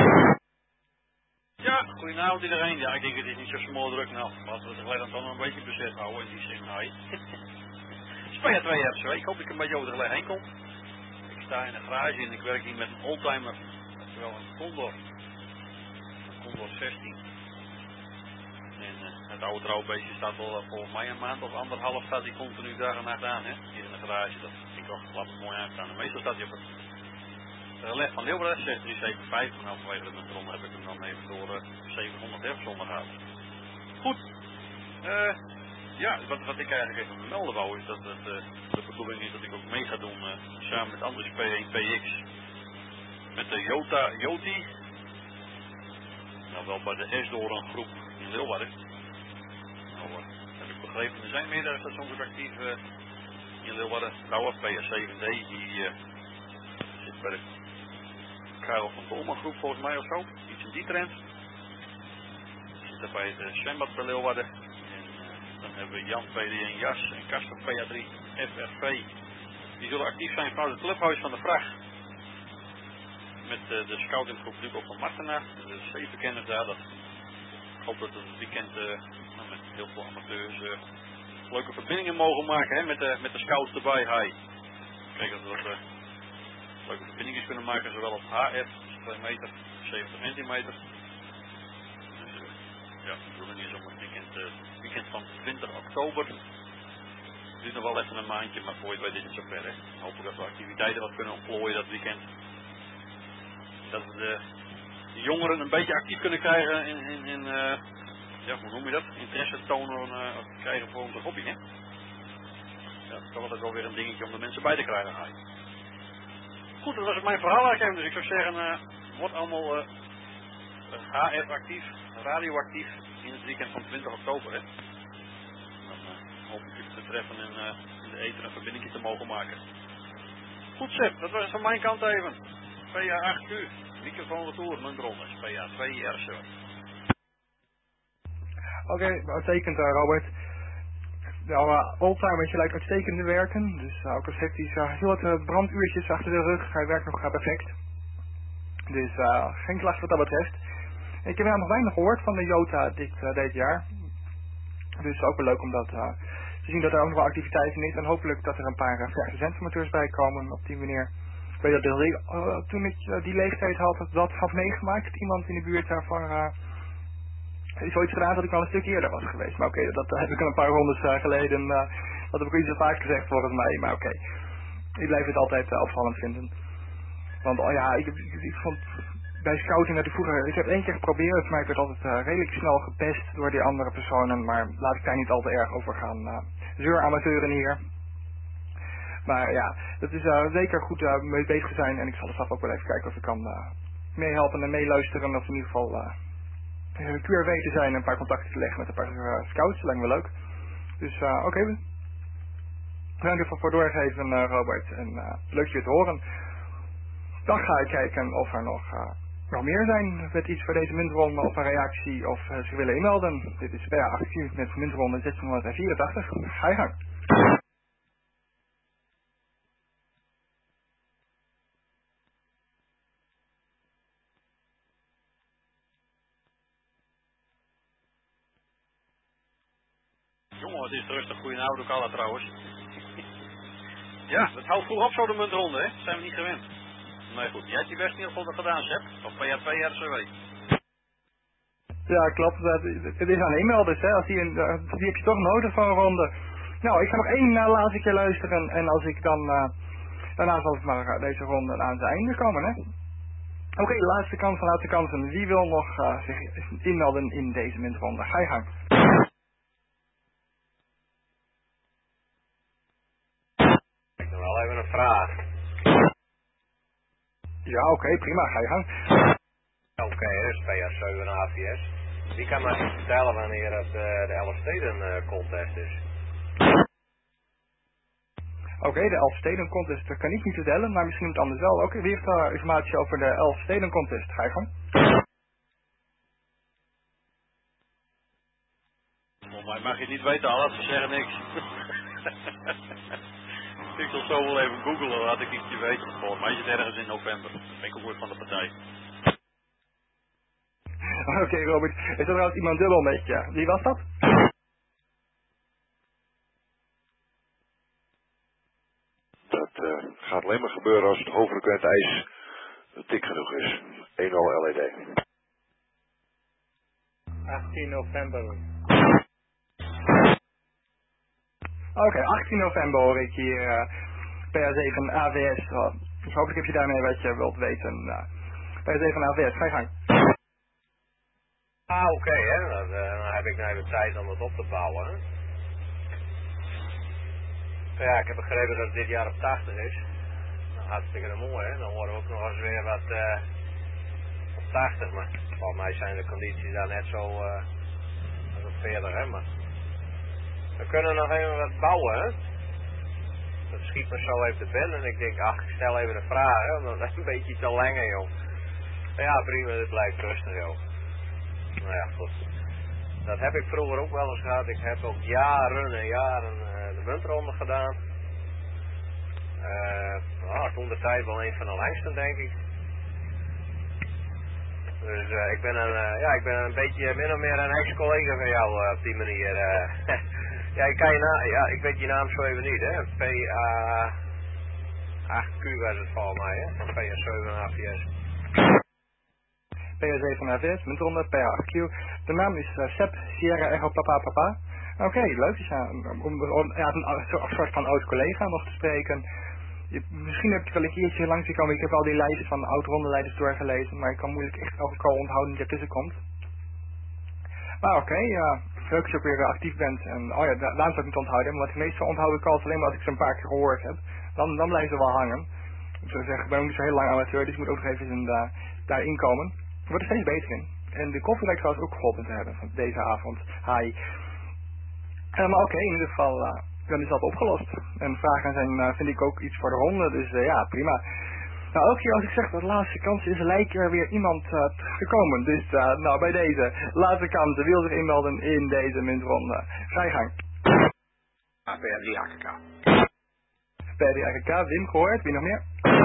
Ja, goedenavond iedereen. Ja, ik denk het is niet zo smal druk nou. Laten we het gelijk dan nog een beetje bezet houden in die zin. Hoi. Het is P A twee R C W. Ik hoop dat ik een beetje over de gelijk heen kom. Ik sta in een garage en ik werk hier met een oldtimer. Oftewel een Condor. Een Condor zestien. En uh, het oude trouwbeestje staat al uh, volgens mij een maand of anderhalf staat hij continu dag en nacht aan, hè. Hier in de garage. Dat vind ik wel laat het mooi aanstaan. En meestal staat hij op het relais van Leeuwarden, zes drie zeven vijf. En nou vanwege de muntronde heb ik hem dan even door uh, zevenhonderd hertz onderhouden. Goed. Uh, ja, wat, wat ik eigenlijk even melden wou is dat het uh, de bedoeling is dat ik ook mee ga doen uh, samen met Andries P één P X met de Jota Joti. Nou wel bij de S-Doren groep in Leeuwarden. Nou, uh, heb ik begrepen, er zijn meerdere stations actief uh, in Leeuwarden. Trouwe P S zeven D, die uh, zit bij de Karel van Dolman groep volgens mij of zo. Iets in die trend. Zit er bij het uh, zwembad bij Leeuwarden. En uh, dan hebben we Jan P D één Jas en Kasper P A drie F R V. Die zullen actief zijn vanuit het clubhuis van de Vracht. Met uh, de scoutinggroep Duco van Martena. De zeven kenners daar. Dat, ik hoop dat we het weekend uh, nou, met heel veel amateurs uh, leuke verbindingen mogen maken, hè, met, de, met de scouts erbij. Hi. Kijk dat we dat uh, leuke verbindingen kunnen maken, zowel op H F, twee meter, zeventig centimeter. Dus uh, ja, de bedoeling is om het weekend, uh, weekend van twintig oktober. Het duurt nog wel even een maandje, maar voor je het weet is het zover. Hè. Hopelijk dat we activiteiten wat kunnen ontplooien dat weekend. Dat we de, de jongeren een beetje actief kunnen krijgen in, in, in uh, ja, hoe noem je dat? Interesse tonen uh, krijgen voor onze hobby, hè? Ja, dat is toch altijd wel weer een dingetje om de mensen bij te krijgen. Goed, dat was mijn verhaal eigenlijk. Dus ik zou zeggen, uh, word allemaal uh, H F actief, radioactief in het weekend van twintig oktober, hè? Dan uh, hoop ik jullie te treffen en uh, in de eten een verbinding te mogen maken. Goed, Sepp, dat was het van mijn kant even. P A acht uur, microfoon retour, muntronde, P A twee R zo. Oké, okay, uitstekend uh, Robert. Nou, uh, oldtimertje lijkt uitstekend te werken. Dus uh, ook al heeft hij uh, heel wat uh, branduurtjes achter de rug. Hij werkt nog uh, perfect. Dus uh, geen klacht wat dat betreft. Ik heb nou nog weinig gehoord van de Jota dit, uh, dit jaar. Dus ook wel leuk om dat uh, te zien dat er ook nog wel activiteiten is. En hopelijk dat er een paar uh, verse zendformateurs bij komen op die manier. Ik weet dat de, uh, toen ik uh, die leeftijd had, dat dat had meegemaakt. Dat iemand in de buurt daarvan uh, zoiets gedaan dat ik al een stuk eerder was geweest. Maar oké, okay, dat uh, heb ik al een paar rondes uh, geleden. Uh, dat heb ik iets te vaak gezegd volgens mij. Maar oké, okay. Ik blijf het altijd uh, opvallend vinden. Want oh ja, ik, ik, ik vond bij scouting dat ik vroeger, ik heb één keer geprobeerd, maar ik werd altijd uh, redelijk snel gepest door die andere personen. Maar laat ik daar niet al te erg over gaan uh, zeuramazeuren hier. Maar ja, dat is uh, zeker goed uh, mee bezig zijn en ik zal er straks ook wel even kijken of ik kan uh, meehelpen en meeluisteren of in ieder geval uh, Q R W te zijn en een paar contacten te leggen met een paar uh, scouts. Dat lijkt me leuk. Dus uh, oké, okay. Dank ervoor voor doorgeven uh, Robert en uh, leuk je te horen. Dan ga ik kijken of er nog, uh, nog meer zijn met iets voor deze muntronde of een reactie of uh, ze willen inmelden. Dit is P A acht uur met muntronde zeshonderdvierentachtig. Ga je gang. Jongen, het is rustig. Goedenavond ook alle trouwens. Ja, het houdt vroeg op zo de muntronde, hè? Dat zijn we niet gewend. Nee goed, jij hebt je best in ieder geval gedaan, Sepp. Of P A twee R C W. Ja, klopt. Het is aan e-mailders, hè. Als die, een, die heb je toch nodig van een ronde. Nou, ik ga nog één uh, laatste keer luisteren. En als ik dan... Uh, daarna zal het maar uh, deze ronde aan zijn einde komen, hè. Oké, okay, laatste kans van laatste kansen. Wie wil nog uh, zich inmelden in deze muntronde? Ga je gang. Ik heb wel even een vraag. Ja, oké, okay, prima. Ga je gang. Oké, okay, dus P R zeven A V S. Wie kan mij vertellen wanneer het uh, de Elfsteden uh, contest is? Oké, okay, de Elfsteden contest dat kan ik niet vertellen, maar misschien het anders wel. Oké, okay, wie heeft daar informatie over de Elfsteden contest? Ga je gang. Volgens mij mag je het niet weten, al ze zeggen niks. Ik zal zo wel even googlen, laat ik ietsje weten. Volgens mij is het ergens in november. Dat ben ik ook woord van de partij. Oké, okay, Robert. Is er trouwens iemand dubbel met je? Wie was dat? Dat uh, gaat alleen maar gebeuren als het hoofdfrequent ijs dik genoeg is. één nul L E D. achttien november. Oké, okay, achttien november hoor ik hier uh, P A zeven A V S. Uh, dus hopelijk heb je daarmee wat je wilt weten. Uh, P A zeven A V S, ga je gang. Ah, oké, okay, hè. Dan, uh, dan heb ik nou even tijd om het op te bouwen. Hè? Ja, ik heb begrepen dat het dit jaar op tachtig is. Nou, hartstikke mooi, hè. Dan horen we ook nog eens weer wat uh, op tachtig. Maar volgens mij zijn de condities daar net zo uh, als op veertig, hè. Maar we kunnen nog even wat bouwen, hè. Dat schiet me zo even te binnen en ik denk, ach, ik stel even een vraag, hè. Want dat is een beetje te lang, hè, joh. Ja, prima, het blijft rustig, joh. Nou ja, goed. Dat heb ik vroeger ook wel eens gehad. Ik heb ook jaren en jaren uh, de muntronde gedaan. Uh, nou, toen de tijd wel een van de langste, denk ik. Dus uh, ik ben een, uh, ja, ik ben een beetje min of meer een ex-collega van jou uh, op die manier. Uh. Ja, ik kan je na, ja, ik weet je naam zo even niet, hè. P A acht Q was het volgens mij, hè? Van P S zeven A V S. P S zeven A V S, muntronde, P A acht Q. De naam is uh, Sepp Sierra Echo Papa Papa. Oké, okay, leuk. Dus, ja, om, om ja, een soort van oud collega nog te spreken. Je, misschien heb ik wel een keertje langs gekomen. Ik heb al die lijsten van oud-rondeleiders doorgelezen, maar ik kan moeilijk echt elke call onthouden die ertussen komt. Maar oké, okay, ja, leuk als je ook weer actief bent. En, oh ja, da daarom zou ik niet onthouden, maar wat de meeste onthouden calls alleen maar als ik ze een paar keer gehoord heb. Dan, dan blijven ze wel hangen. Ik zou zeggen, ik ben ook niet zo heel lang amateur, dus ik moet ook nog even uh, daarin komen. Ik word er steeds beter in. En de koffie lijkt trouwens ook geholpen te hebben van deze avond. Hi. Uh, maar oké, okay, in ieder geval, uh, dan is dat opgelost. En vragen zijn, uh, vind ik ook iets voor de ronde, dus uh, ja, prima. Nou, elke keer als ik zeg dat de laatste kans is, lijkt er weer iemand uh, gekomen. Dus, uh, nou, bij deze laatste kans, wil zich inmelden in deze muntronde. Ga je gang. P R drie A K K. P R drie A K K, Wim gehoord, wie nog meer?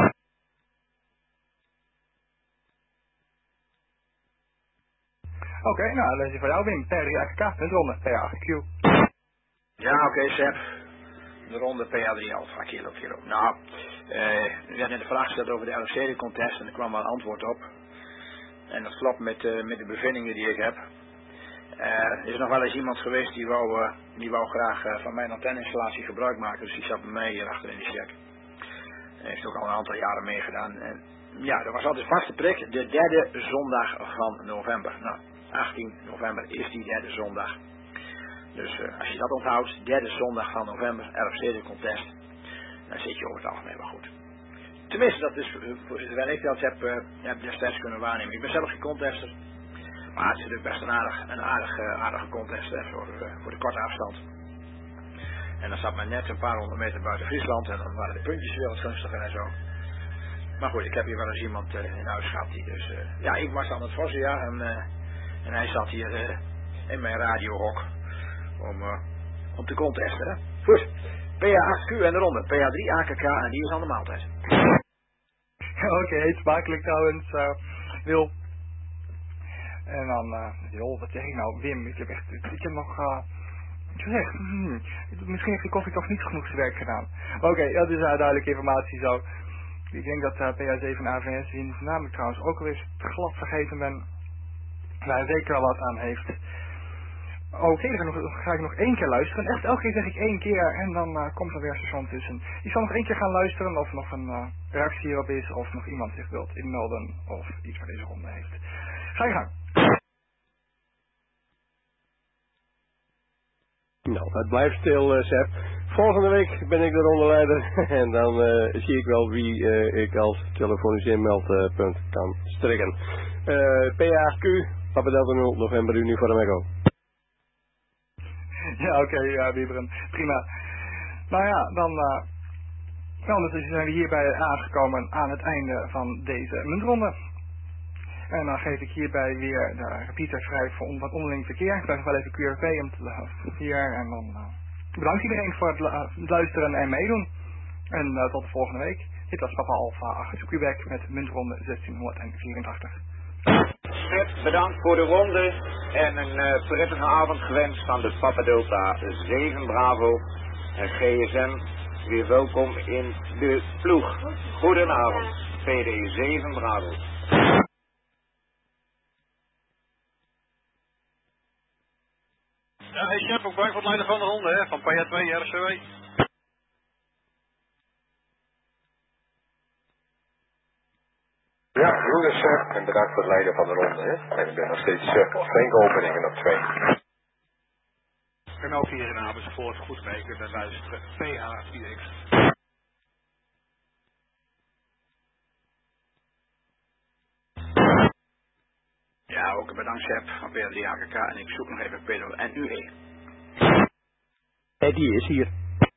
Oké, okay, nou, dat is voor jou, Wim. P R drie A K K, muntronde, P A acht Q. Ja, oké, okay, Sepp. De ronde P A drie Alpha, kilo, kilo. Nou, uh, er werd net de vraag gesteld over de L C D-contest en er kwam wel een antwoord op. En dat klopt met, uh, met de bevindingen die ik heb. Uh, er is nog wel eens iemand geweest die wou, uh, die wou graag uh, van mijn antenneinstallatie gebruik maken, dus die zat bij mij hier achter in de check. Hij heeft ook al een aantal jaren meegedaan. En ja, er was altijd vaste prik, de derde zondag van november. Nou, achttien november is die derde zondag. Dus uh, als je dat onthoudt, derde zondag van november, L C D-contest, dan zit je over het algemeen wel goed. Tenminste, dat is voor zover ik dat heb, uh, heb destijds kunnen waarnemen. Ik ben zelf geen contester, maar het is natuurlijk best een, aardig, een aardig, uh, aardige contest hè, voor, uh, voor de korte afstand. En dan zat men net een paar honderd meter buiten Friesland en dan waren de puntjes weer wat gunstiger en zo. Maar goed, ik heb hier wel eens iemand uh, in huis gehad die dus, uh, ja, ik was aan het vossen, ja, en, uh, en hij zat hier uh, in mijn radiohok. Om, uh, om te contesten, hè. Goed. P A acht Q en de ronde. P A drie A K K en die is aan de maaltijd. Oké, okay, smakelijk trouwens, uh, Wil. En dan, uh, Wil, wat zeg ik nou? Wim, ik heb echt, ik heb nog, uh, zeg, hmm, misschien heeft die koffie toch niet genoeg zijn werk gedaan. Oké, okay, dat is uh, duidelijke informatie zo. Ik denk dat uh, P A zeven A V S, die namelijk trouwens ook al eens glad vergeten ben, daar zeker wel wat aan heeft. Oké, okay, dan ga ik nog één keer luisteren. Echt, elke keer zeg ik één keer en dan uh, komt er weer een station tussen. Ik zal nog één keer gaan luisteren of nog een uh, reactie hierop is of nog iemand zich wilt inmelden of iets voor deze ronde heeft. Ga je gang. Nou, het blijft stil, uh, Sepp. Volgende week ben ik de rondeleider en dan uh, zie ik wel wie uh, ik als telefonisch inmeldpunt uh, kan strikken. Uh, P A acht Q, Papa Delta nul, november uniform echo. Ja, oké, okay, ja, Wieberen. Prima. Nou ja, dan, uh, dan dus zijn we hierbij aangekomen aan het einde van deze muntronde. En dan geef ik hierbij weer de repeater vrij voor wat onderling verkeer. Ik blijf nog wel even Q R V om te uh, hier en dan uh, bedankt iedereen voor het, uh, het luisteren en meedoen. En uh, tot de volgende week. Dit was Papa Alpha acht Quebec met muntronde zestienhonderdvierentachtig. Bedankt voor de ronde en een uh, prettige avond gewenst van de Papa Delta zeven Bravo en G S M. Weer welkom in de ploeg. Goedenavond, P D zeven Bravo. Ja, hey Chef, ook bedankt voor het leiden van de ronde, hè, van P A twee R C W. Ja, groeten Sepp en bedankt voor het leiden van de ronde. Hè. En ik ben nog steeds uh, flink openingen op twee. En ook hier in Amersfoort goed mee kunnen luisteren. P H vier X. Ja, ook bedankt Sepp van P R drie A K K en ik zoek nog even Pedro en U E. Eddie is hier.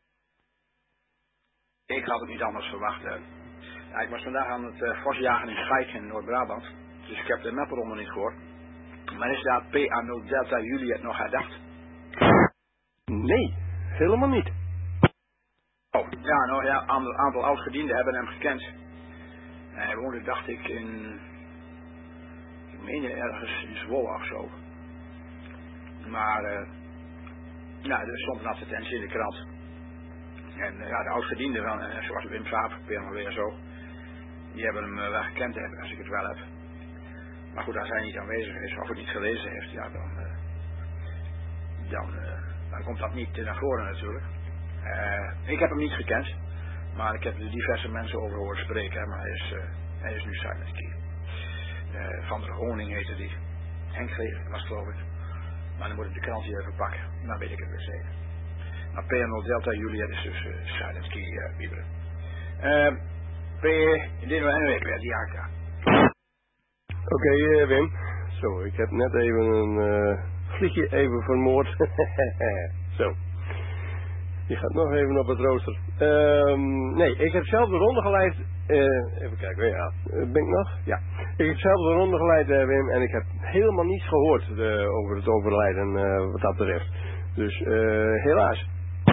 Ik had het niet anders verwacht. Uh. Ja, ik was vandaag aan het uh, vosjagen in Schaik in Noord-Brabant. Dus ik heb de mapperonde niet gehoord. Maar is daar P A nul Delta Juliet nog herdacht? Nee, helemaal niet. Oh, ja, nou ja, een aantal oud-gedienden hebben hem gekend. Hij woonde, dacht ik, in... Ik meende ergens in Zwolle of zo. Maar, uh, nou, er stond een advertentie in de krant. En uh, ja, de oudgedienden van, uh, zoals Wim Saap, weer weer zo, die hebben hem uh, wel gekend, hè, als ik het wel heb. Maar goed, als hij niet aanwezig is, of het niet gelezen heeft, ja, dan, uh, dan, uh, dan komt dat niet naar voren natuurlijk. Uh, ik heb hem niet gekend, maar ik heb er diverse mensen over horen spreken, hè, maar hij is, uh, hij is nu silent key. Uh, Van der Honing heette die. Henk was geloof ik. Maar dan moet ik de krant hier even pakken, dan weet ik het weer zeker. Maar P nul Delta Juliet is dus uh, silent key, uh, Wieberen. Uh, P D N W, P die A K. Oké, okay, uh, Wim. Zo, ik heb net even een uh, vliegje even vermoord. Zo. Die gaat nog even op het rooster. Um, nee, ik heb zelf de ronde geleid. Uh, even kijken, ja. Uh, ben ik nog? Ja. Ik heb zelf de ronde geleid, uh, Wim. En ik heb helemaal niets gehoord uh, over het overlijden uh, wat dat betreft. Dus uh, helaas.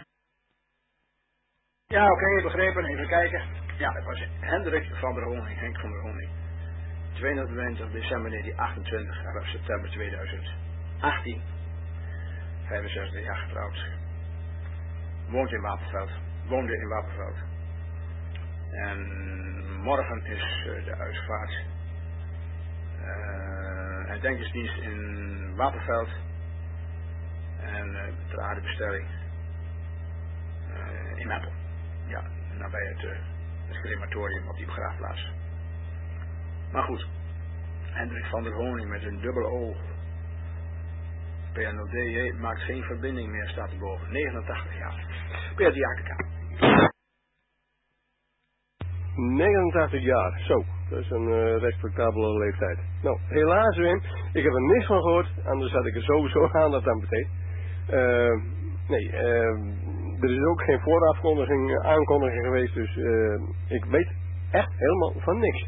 Ja, oké, okay, begrepen. Even kijken. Ja, dat was Hendrik van der Honing, Henk van der Honing. tweeëntwintig december negentien achtentwintig, elf september tweeduizend achttien. vijfenzestig jaar getrouwd. Woont in Wapenveld. Woonde in Wapenveld. En morgen is uh, de uitvaart. Uh, herdenkingsdienst in Wapenveld. En uh, betrade bestelling uh, in Meppel. Ja, nabij het, uh, het crematorium op die begraafplaats. Maar goed, Hendrik van der Honing met een dubbel O. P N L D J maakt geen verbinding meer, staat erboven. negenentachtig jaar. Peer die A K K. negenentachtig jaar, zo. Dat is een uh, respectabele leeftijd. Nou, helaas Wim, ik heb er niks van gehoord, anders had ik er sowieso aandacht aan besteed. Uh, nee, uh, er is ook geen voorafkondiging, aankondiging geweest, dus uh, ik weet echt helemaal van niks.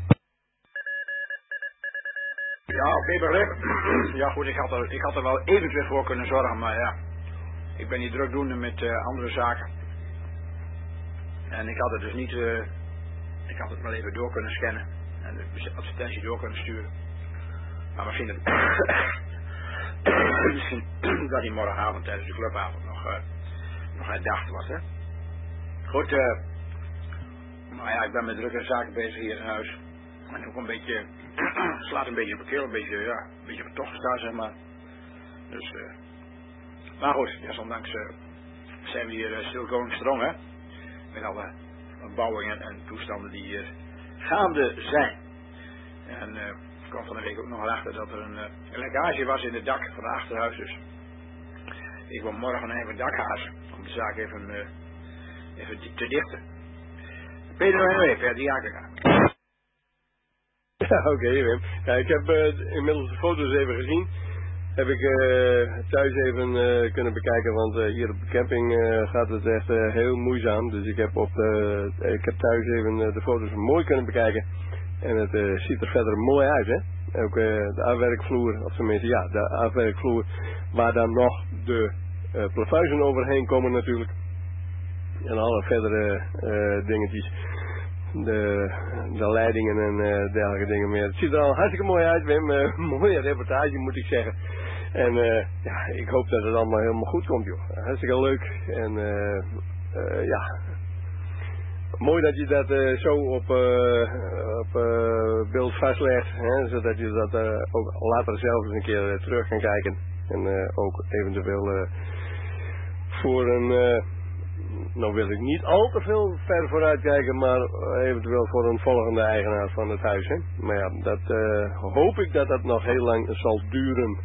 Ja, oké, okay, begrepen. Ja goed, ik had, er, ik had er wel eventueel voor kunnen zorgen, maar ja, ik ben niet drukdoende met uh, andere zaken. En ik had het dus niet, uh, ik had het wel even door kunnen scannen en de advertentie door kunnen sturen. Maar misschien dat, misschien dat die morgenavond tijdens de clubavond nog, uh, nog herdacht was, hè. Goed, uh, maar ja, ik ben met drukke zaken bezig hier in huis. En ook een beetje, slaat een beetje op de keel, een beetje, ja, een beetje op de tocht gestaan, zeg maar. Dus, uh, maar goed, desondanks uh, zijn we hier uh, still going strong, hè. Met alle bouwingen en toestanden die hier gaande zijn. En uh, ik kwam van de week ook nog achter dat er een, uh, een lekkage was in het dak van het achterhuis. Dus ik wil morgen even dakhazen om de zaak even, uh, even te dichten. P D N W, per die A K K. Ja, oké okay, Wim. Ja, ik heb uh, inmiddels de foto's even gezien. Heb ik uh, thuis even uh, kunnen bekijken, want uh, hier op de camping uh, gaat het echt uh, heel moeizaam. Dus ik heb, op de, uh, ik heb thuis even uh, de foto's mooi kunnen bekijken. En het uh, ziet er verder mooi uit, hè. Ook uh, de afwerkvloer, of tenminste ja, de afwerkvloer waar dan nog de uh, plafuizen overheen komen natuurlijk. En alle verdere uh, dingetjes. De, de leidingen en uh, dergelijke dingen meer. Het ziet er al hartstikke mooi uit, Wim. Uh, mooie reportage moet ik zeggen. En uh, ja, ik hoop dat het allemaal helemaal goed komt, joh. Hartstikke leuk. En uh, uh, ja, mooi dat je dat uh, zo op, uh, op uh, beeld vastlegt. Hè, zodat je dat uh, ook later zelf eens een keer uh, terug kan kijken. En uh, ook eventueel uh, voor een... Uh, nou wil ik niet al te veel ver vooruit kijken, maar eventueel voor een volgende eigenaar van het huis. Hè? Maar ja, dat uh, hoop ik dat dat nog heel lang zal duren.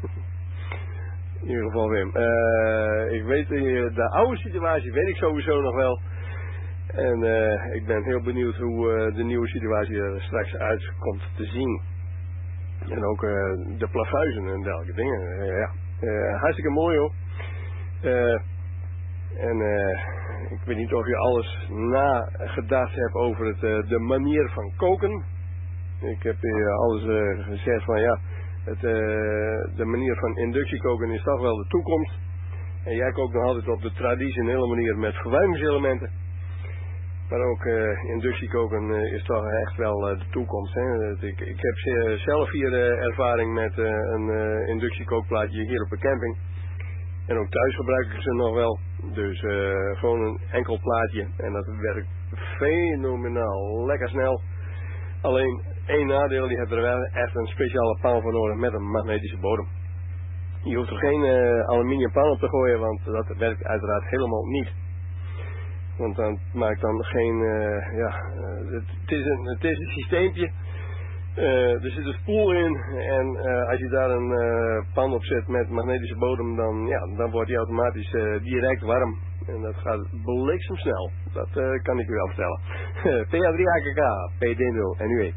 In ieder geval, Wim. Uh, ik weet, uh, de oude situatie weet ik sowieso nog wel. En uh, ik ben heel benieuwd hoe uh, de nieuwe situatie er straks uit komt te zien. En ook uh, de plafuizen en dergelijke dingen. Uh, ja, uh, hartstikke mooi hoor. Uh, En uh, ik weet niet of je alles nagedacht hebt over het, uh, de manier van koken. Ik heb hier alles uh, gezegd van ja, het, uh, de manier van inductiekoken is toch wel de toekomst. En jij kookt nog altijd op de traditionele manier met verwarmingselementen. Maar ook uh, inductiekoken uh, is toch echt wel uh, de toekomst. Hè? Ik, ik heb zelf hier uh, ervaring met uh, een uh, inductiekookplaatje hier op de camping. En ook thuis gebruik ik ze nog wel. Dus uh, gewoon een enkel plaatje. En dat werkt fenomenaal. Lekker snel. Alleen één nadeel, die hebt er wel echt een speciale pan voor nodig met een magnetische bodem. Je hoeft er geen uh, aluminium pan op te gooien, want dat werkt uiteraard helemaal niet. Want dan maakt dan geen, uh, ja, uh, het, het, is een, het is een systeempje. Uh, er zit een spoel in en uh, als je daar een uh, pan op zet met magnetische bodem, dan, ja, dan wordt die automatisch uh, direct warm. En dat gaat bliksemsnel. Dat uh, kan ik u wel vertellen. P A drie A K K, P D nul en u weet.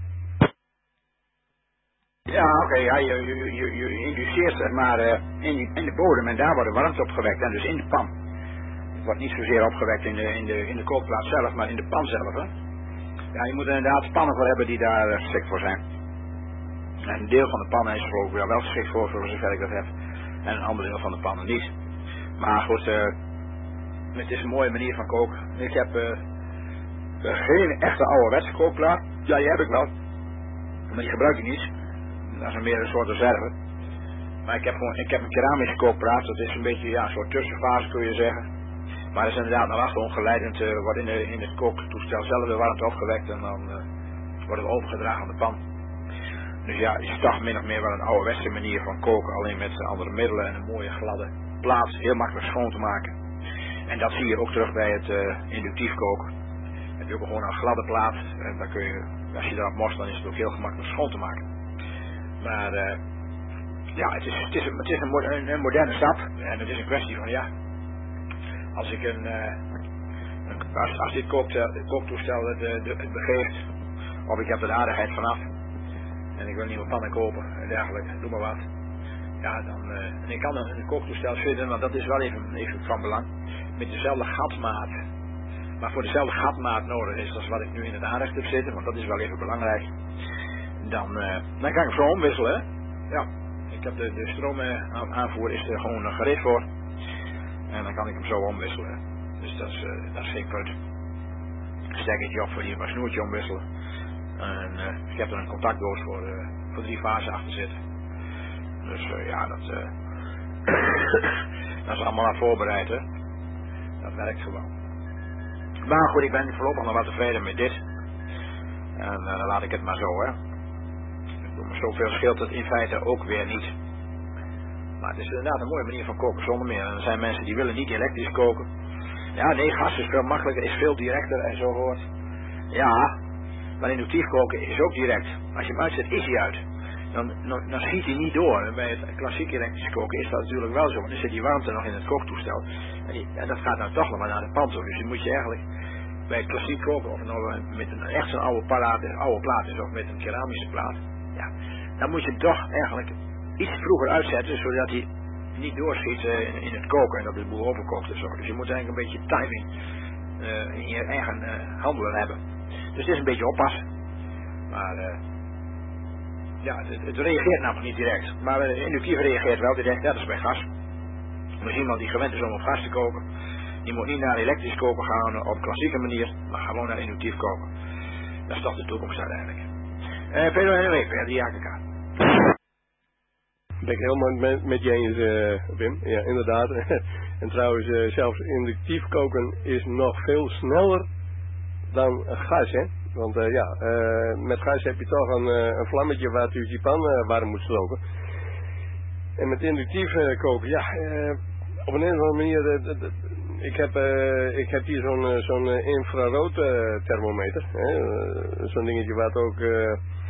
Ja, oké, okay, ja, je, je, je, je induceert zeg maar uh, in, die, in de bodem en daar wordt de warmte opgewekt en dus in de pan. Het wordt niet zozeer opgewekt in de, in de, in de kookplaat zelf, maar in de pan zelf. Hè? Ja, je moet er inderdaad pannen voor hebben die daar uh, geschikt voor zijn. En een deel van de pannen is er ook wel geschikt voor, voor zover ik dat heb. En een ander deel van de pannen niet. Maar goed, uh, het is een mooie manier van koken. Ik heb uh, geen echte ouderwetse kookplaat. Ja, die heb ik wel. Maar die gebruik ik niet. Dat is een meer een soort reserve. Maar ik heb gewoon, ik heb een keramische kookplaat. Dat is een beetje, ja, een soort tussenfase kun je zeggen. Maar dat is inderdaad naar achter ongeleidend. Uh, wordt in, de, in het kooktoestel zelf de warmte opgewekt. En dan uh, wordt het overgedragen aan de pan. Dus ja, je start min of meer wel een ouderwetse manier van koken. Alleen met andere middelen en een mooie gladde plaat. Heel makkelijk schoon te maken. En dat zie je ook terug bij het uh, inductief koken. Dan heb je ook gewoon een gladde plaat. En dan kun je, als je erop morst, dan is het ook heel gemakkelijk schoon te maken. Maar uh, ja, het is, het is, een, het is een, een, een moderne stap. En het is een kwestie van ja. Als ik een, uh, een als, als dit kooktoestel, kooktoestel het, het, het begeeft. Of ik heb er de aardigheid vanaf. En ik wil nieuwe pannen kopen en dergelijke, doe maar wat. Ja, dan, uh, en ik kan een, een kooktoestel vinden, want dat is wel even, even van belang. Met dezelfde gatmaat. Maar voor dezelfde gatmaat nodig is als wat ik nu in het aanrecht heb zitten, want dat is wel even belangrijk. Dan, uh, dan kan ik hem zo omwisselen, hè. Ja, ik heb de, de stroomaanvoer is er gewoon uh, gereed voor. En dan kan ik hem zo omwisselen. Dus dat is, uh, dat is geen punt. Stekkertje op voor hier maar snoertje omwisselen. En uh, ik heb er een contactdoos voor, uh, voor drie fasen achter zitten. Dus uh, ja, dat, uh, dat is allemaal aan voorbereid, hè. Dat werkt gewoon. Maar goed, ik ben voorlopig nog wat tevreden met dit. En uh, dan laat ik het maar zo, hè. Maar zoveel scheelt het in feite ook weer niet. Maar het is inderdaad een mooie manier van koken, zonder meer. En er zijn mensen die willen niet elektrisch koken. Ja, nee, gas is veel makkelijker, is veel directer en zo hoort. Ja, maar inductief koken is ook direct. Als je hem uitzet, is hij uit. Dan, dan, dan schiet hij niet door. En bij het klassiek elektrisch koken is dat natuurlijk wel zo. Want dan zit die warmte nog in het kooktoestel. En, die, en dat gaat nou toch nog maar naar de pan toe. Dus dan moet je eigenlijk bij het klassiek koken, of het nou met een echt zo'n oude plaat is, oude plaat is of met een keramische plaat. Ja, dan moet je hem toch eigenlijk iets vroeger uitzetten, zodat hij niet doorschiet uh, in het koken en dat de boel overkookt en zo. Dus je moet eigenlijk een beetje timing uh, in je eigen uh, handelen hebben. Dus het is een beetje oppassen. Maar uh, ja, het, het reageert namelijk niet direct. Maar uh, inductief reageert wel direct, dat is bij gas. Dus iemand die gewend is om op gas te koken, die moet niet naar elektrisch koken gaan op klassieke manier, maar gewoon naar inductief koken. Dat is toch de toekomst uiteindelijk. Uh, Pedro en Henry, P A drie A K K. Ben ik helemaal met, met je eens, uh, Wim. Ja, inderdaad. En trouwens, uh, zelfs inductief koken is nog veel sneller dan gas, hè. Want uh, ja, uh, met gas heb je toch een, uh, een vlammetje waar je die pan uh, warm moet stoken. En met inductief uh, koken, ja, uh, op een of andere manier, uh, uh, ik, heb, uh, ik heb hier zo'n uh, zo'n uh, infrarood uh, thermometer. Uh, zo'n dingetje wat ook uh,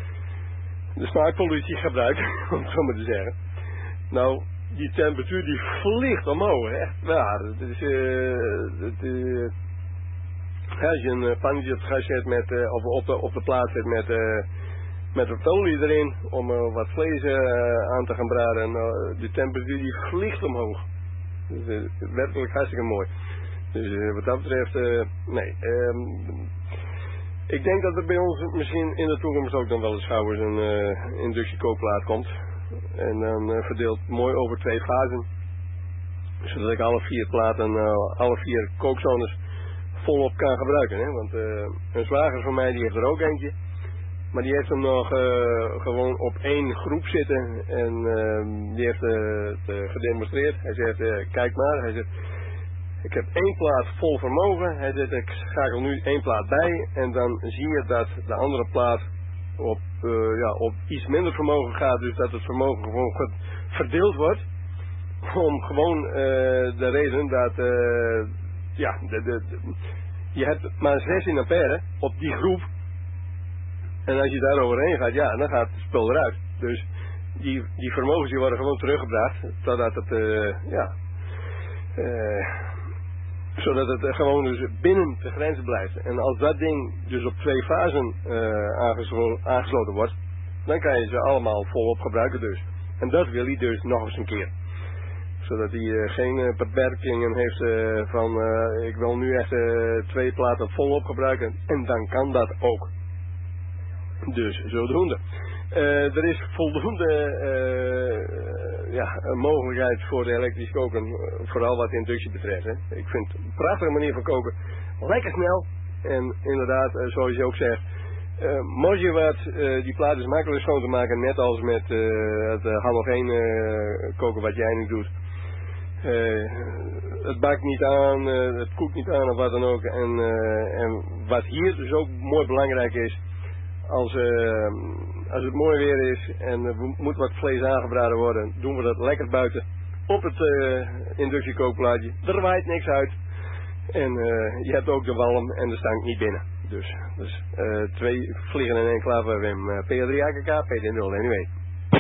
de smaakpollutie gebruikt, om het zo maar te zeggen. Nou, die temperatuur die vliegt omhoog, echt waar. Het is, uh, het, uh, als je een pannetje op het gas zet met, uh, of op de, op de plaat zet met, uh, met wat olie erin, om uh, wat vlees uh, aan te gaan braden, uh, de temperatuur die vliegt omhoog. Dus, uh, werkelijk hartstikke mooi. Dus uh, wat dat betreft, uh, nee. Um, ik denk dat er bij ons misschien in de toekomst ook dan wel eens gauw eens een uh, inductiekookplaat komt. En dan uh, verdeeld mooi over twee fasen. Zodat ik alle vier platen, uh, alle vier kookzones volop kan gebruiken. Hè? Want uh, een zwager van mij die heeft er ook eentje. Maar die heeft hem nog uh, gewoon op op één groep zitten en uh, die heeft uh, het uh, gedemonstreerd. Hij zegt, uh, kijk maar, hij zegt, ik heb één plaat vol vermogen. Hij zegt, ik schakel nu één plaat bij en dan zie je dat de andere plaat op, uh, ja, op iets minder vermogen gaat. Dus dat het vermogen gewoon verdeeld wordt. Om gewoon uh, de reden dat, uh, ja, de, de, de, je hebt maar zestien ampère op die groep. En als je daar overheen gaat, ja, dan gaat het spul eruit. Dus die, die vermogens die worden gewoon teruggebracht, totdat het, uh, ja, uh, zodat het uh, gewoon dus binnen de grens blijft. En als dat ding dus op twee fasen uh, aangeslo aangesloten wordt, dan kan je ze allemaal volop gebruiken dus. En dat wil hij dus nog eens een keer. Zodat hij uh, geen uh, beperkingen heeft uh, van, uh, ik wil nu echt uh, twee platen volop gebruiken. En dan kan dat ook. Dus zodoende. Uh, er is voldoende uh, ja, een mogelijkheid voor de elektrisch koken, vooral wat inductie betreft. Hè. Ik vind het een prachtige manier van koken. Lekker snel. En inderdaad, uh, zoals je ook zegt, uh, mocht je wat, uh, die plaat is makkelijk schoon te maken, net als met uh, het uh, halogeen uh, koken wat jij nu doet. Uh, het bakt niet aan, uh, het koekt niet aan of wat dan ook. En, uh, en wat hier dus ook mooi belangrijk is, Als, uh, als het mooi weer is en er moet wat vlees aangebraden worden, doen we dat lekker buiten op het uh, inductiekookplaatje. Er waait niks uit. En uh, je hebt ook de walm en de stank niet binnen. Dus, dus uh, twee vliegen in één klap, Wim. Uh, P drie A K K, P D nul N U E.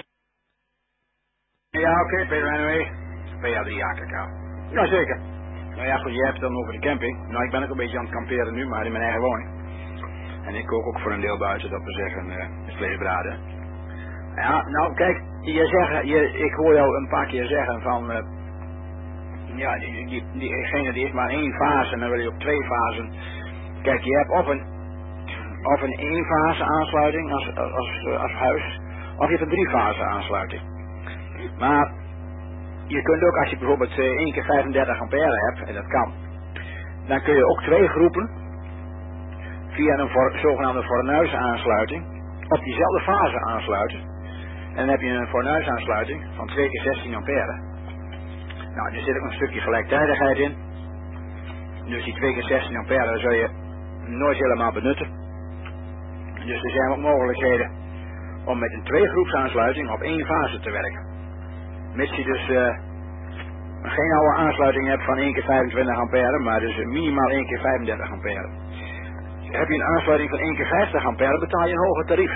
Ja, oké, okay, P drie N U E. P drie A K K. Ja, zeker. Nou ja, goed, jij hebt het dan over de camping. Nou, ik ben ook een beetje aan het kamperen nu, maar in mijn eigen woning. En ik kook ook voor een deel buiten, dat we zeggen, uh, het vlees braden. Ja, nou kijk, je zegt, je, ik hoor jou een paar keer zeggen van, uh, ja, die, die, diegene die heeft maar één fase en dan wil je op twee fasen. Kijk, je hebt of een, of een één fase aansluiting als, als, als, als huis, of je hebt een drie fase aansluiting. Maar je kunt ook, als je bijvoorbeeld uh, één keer vijfendertig ampère hebt, en dat kan, dan kun je ook twee groepen via een voor, zogenaamde fornuisaansluiting op diezelfde fase aansluiten. En dan heb je een fornuisaansluiting van twee keer zestien ampère. Nou, er zit ook een stukje gelijktijdigheid in. Dus die twee keer zestien ampère zul je nooit helemaal benutten. Dus er zijn ook mogelijkheden om met een tweegroepsaansluiting op één fase te werken. Mits je dus uh, geen oude aansluiting hebt van één keer vijfentwintig ampère, maar dus minimaal één keer vijfendertig ampère. Heb je een aansluiting van één keer vijftig ampère, betaal je een hoger tarief.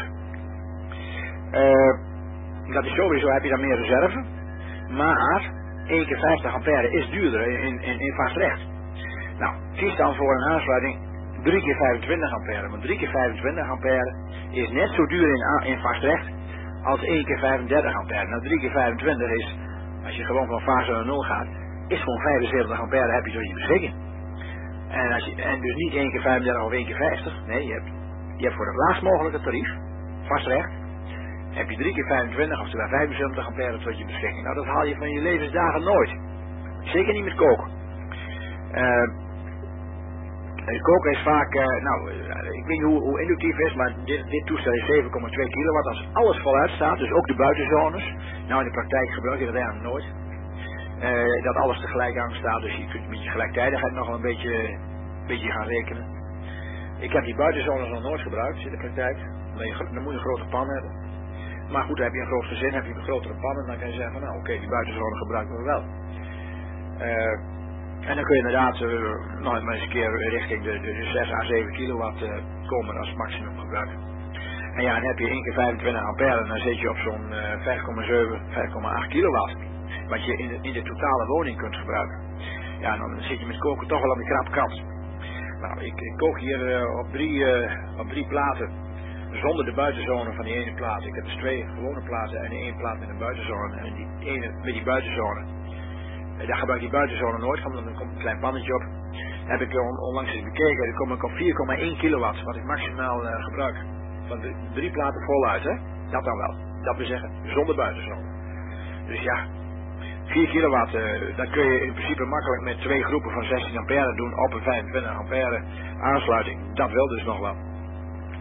Uh, dat is sowieso, heb je dan meer reserve. Maar één keer vijftig ampère is duurder in, in, in vast recht. Nou, kies dan voor een aansluiting drie keer vijfentwintig ampère. Want drie keer vijfentwintig ampère is net zo duur in, in vast recht als één keer vijfendertig ampère. Nou, drie keer vijfentwintig is, als je gewoon van fase naar nul gaat, is gewoon vijfenzeventig ampère heb je tot je beschikking. En, als je, en dus niet één keer vijfendertig of één keer vijftig. Nee, je hebt, je hebt voor het laagst mogelijke tarief, vast recht, heb je drie keer vijfentwintig, oftewel vijfenzeventig ampère tot je beschikking. Nou, dat haal je van je levensdagen nooit. Zeker niet met koken. Uh, koken is vaak, uh, nou, uh, ik weet niet hoe, hoe inductief het is, maar dit, dit toestel is zeven komma twee kilowatt. Als alles voluit staat, dus ook de buitenzones. Nou, in de praktijk gebruik je dat eigenlijk nooit. Uh, dat alles tegelijk aan staat, dus je kunt met je gelijktijdigheid nog wel een beetje, een beetje gaan rekenen. Ik heb die buitenzones nog nooit gebruikt in de praktijk. Dan, je, dan moet je een grote pan hebben. Maar goed, heb je een groot gezin, heb je een grotere pan en dan kan je zeggen van nou oké, okay, die buitenzone gebruiken we wel. Uh, en dan kun je inderdaad uh, nog eens een keer richting de, de, de zes à zeven kilowatt uh, komen als maximum gebruik. En ja, dan heb je één keer vijfentwintig ampère en dan zit je op zo'n uh, vijf komma zeven, vijf komma acht kilowatt. Wat je in de, in de totale woning kunt gebruiken. Ja, dan zit je met koken toch wel aan de krappe kant. Nou, ik, ik kook hier uh, op, drie, uh, op drie platen. Zonder de buitenzone van die ene plaat. Ik heb dus twee gewone platen en één plaat met een buitenzone. En die ene met die buitenzone. Daar gebruik ik die buitenzone nooit van, want dan komt een klein pannetje op. Heb ik on, onlangs eens bekeken. Dan kom ik op vier komma één kilowatt, wat ik maximaal uh, gebruik. Van de, drie platen voluit, hè. Dat dan wel. Dat wil zeggen, zonder buitenzone. Dus ja, vier kilowatt, uh, dat kun je in principe makkelijk met twee groepen van zestien ampère doen op een vijfentwintig ampère aansluiting. Dat wil dus nog wel.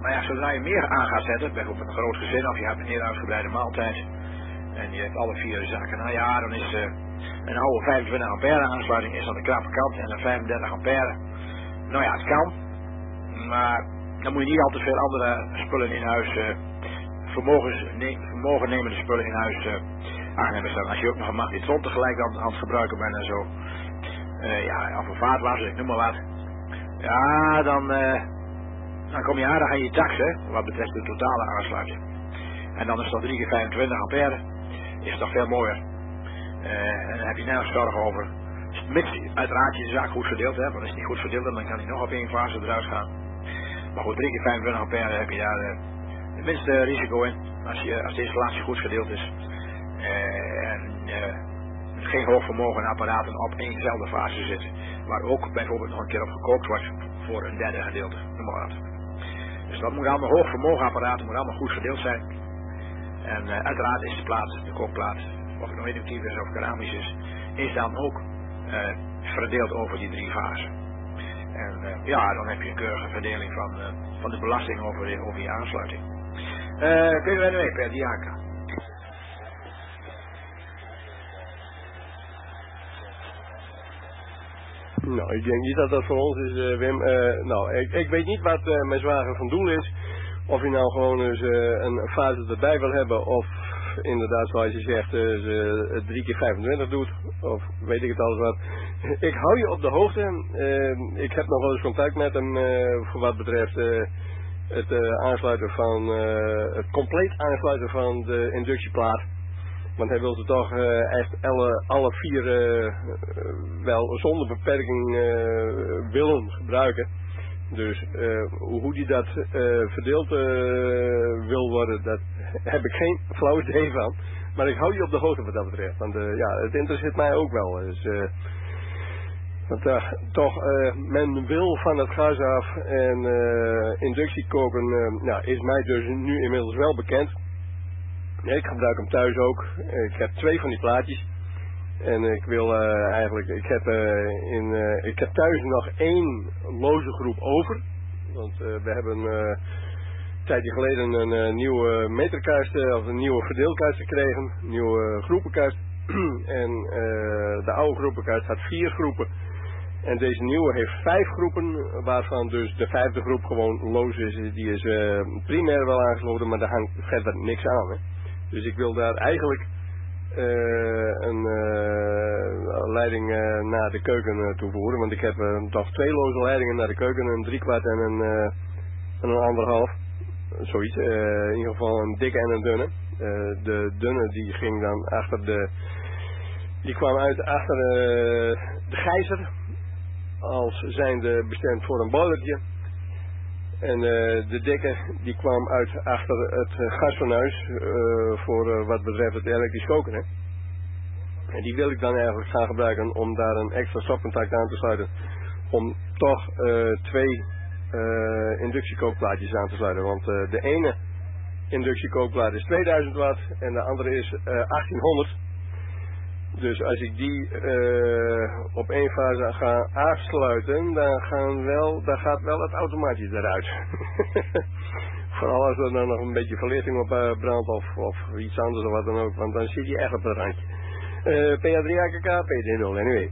Maar ja, zodra je meer aan gaat zetten, bijvoorbeeld een groot gezin of je hebt een heel uitgebreide maaltijd en je hebt alle vier de zaken, nou ja, dan is uh, een oude vijfentwintig ampère aansluiting is aan de krappe kant en een vijfendertig ampère. Nou ja, het kan, maar dan moet je niet al te veel andere spullen in huis, uh, vermogens, ne vermogen nemende spullen in huis uh, aan hebben staan. Als je ook nog een magnetron tegelijk aan, aan het gebruiken bent en zo, uh, ja, of een vaatwasser, ik noem maar wat, ja, dan, uh, dan kom je aardig aan je tax, hè, wat betreft de totale aansluiting. En dan is dat drie keer vijfentwintig ampère, is toch veel mooier. Uh, en dan heb je nergens zorgen over. Mits uiteraard je de zaak goed verdeeld hebt, want als het niet goed verdeeld hebt, dan kan hij nog op één fase eruit gaan. Maar goed, drie keer vijfentwintig ampère heb je daar uh, het minste risico in, als, je, als de installatie goed verdeeld is. Uh, en uh, geen hoog vermogen apparaten op éénzelfde fase zitten, waar ook bijvoorbeeld nog een keer op gekookt wordt voor een derde gedeelte. Noem maar wat. Dus dat moet allemaal, hoog vermogen apparaten moet allemaal goed verdeeld zijn. En uh, uiteraard is de plaat, de kookplaat, of het nou inductief is of keramisch is, is dan ook uh, verdeeld over die drie fasen. En uh, ja, dan heb je een keurige verdeling van, uh, van de belasting over, de, over je aansluiting. Uh, kun je er mee per diaca? Nou, ik denk niet dat dat voor ons is, uh, Wim. Uh, nou, ik, ik weet niet wat uh, mijn zwager van doel is. Of hij nou gewoon dus, uh, een fase erbij wil hebben, of inderdaad, zoals je zegt, uh, ze drie keer vijfentwintig doet, of weet ik het alles wat. Ik hou je op de hoogte. Uh, ik heb nog wel eens contact met hem uh, voor wat betreft uh, het uh, aansluiten van, uh, het compleet aansluiten van de inductieplaat. Want hij wil ze toch uh, echt alle, alle vier uh, uh, wel zonder beperking uh, willen gebruiken. Dus uh, hoe die dat uh, verdeeld uh, wil worden, dat heb ik geen flauw idee van. Maar ik hou je op de hoogte wat dat betreft. Want uh, ja, het interesseert mij ook wel. Dus, uh, want uh, toch, uh, men wil van het gas af en uh, inductie koken, uh, nou, is mij dus nu inmiddels wel bekend. Nee, ik gebruik hem thuis ook. Ik heb twee van die plaatjes. En ik wil uh, eigenlijk, ik heb, uh, in, uh, ik heb thuis nog één loze groep over. Want uh, we hebben uh, een tijdje geleden een uh, nieuwe meterkast, uh, of een nieuwe verdeelkast gekregen. Een nieuwe groepenkast. En uh, de oude groepenkast had vier groepen. En deze nieuwe heeft vijf groepen, waarvan dus de vijfde groep gewoon loos is. Die is uh, primair wel aangesloten, maar daar hangt verder niks aan. Hè. Dus ik wil daar eigenlijk uh, een uh, leiding uh, naar de keuken uh, toevoegen. Want ik heb uh, toch twee loze leidingen naar de keuken. Een driekwart en een, uh, en een anderhalf. Zoiets. Uh, in ieder geval een dikke en een dunne. Uh, de dunne die ging dan achter de... Die kwam uit achter uh, de gijzer. Als zijnde bestemd voor een boilertje. En uh, de dikke die kwam uit achter het uh, gasfornuis uh, voor uh, wat betreft het elektrisch koken. Hè. En die wil ik dan eigenlijk gaan gebruiken om daar een extra stopcontact aan te sluiten. Om toch uh, twee uh, inductiekookplaatjes aan te sluiten. Want uh, de ene inductiekookplaat is tweeduizend watt en de andere is uh, achttienhonderd. Dus als ik die uh, op één fase ga aansluiten, dan, gaan wel, dan gaat wel het automaatje eruit. Vooral als er dan nog een beetje verlichting op uh, brandt of, of iets anders of wat dan ook, want dan zit je echt op het randje. Uh, P A drie A K K, P D nul, anyway.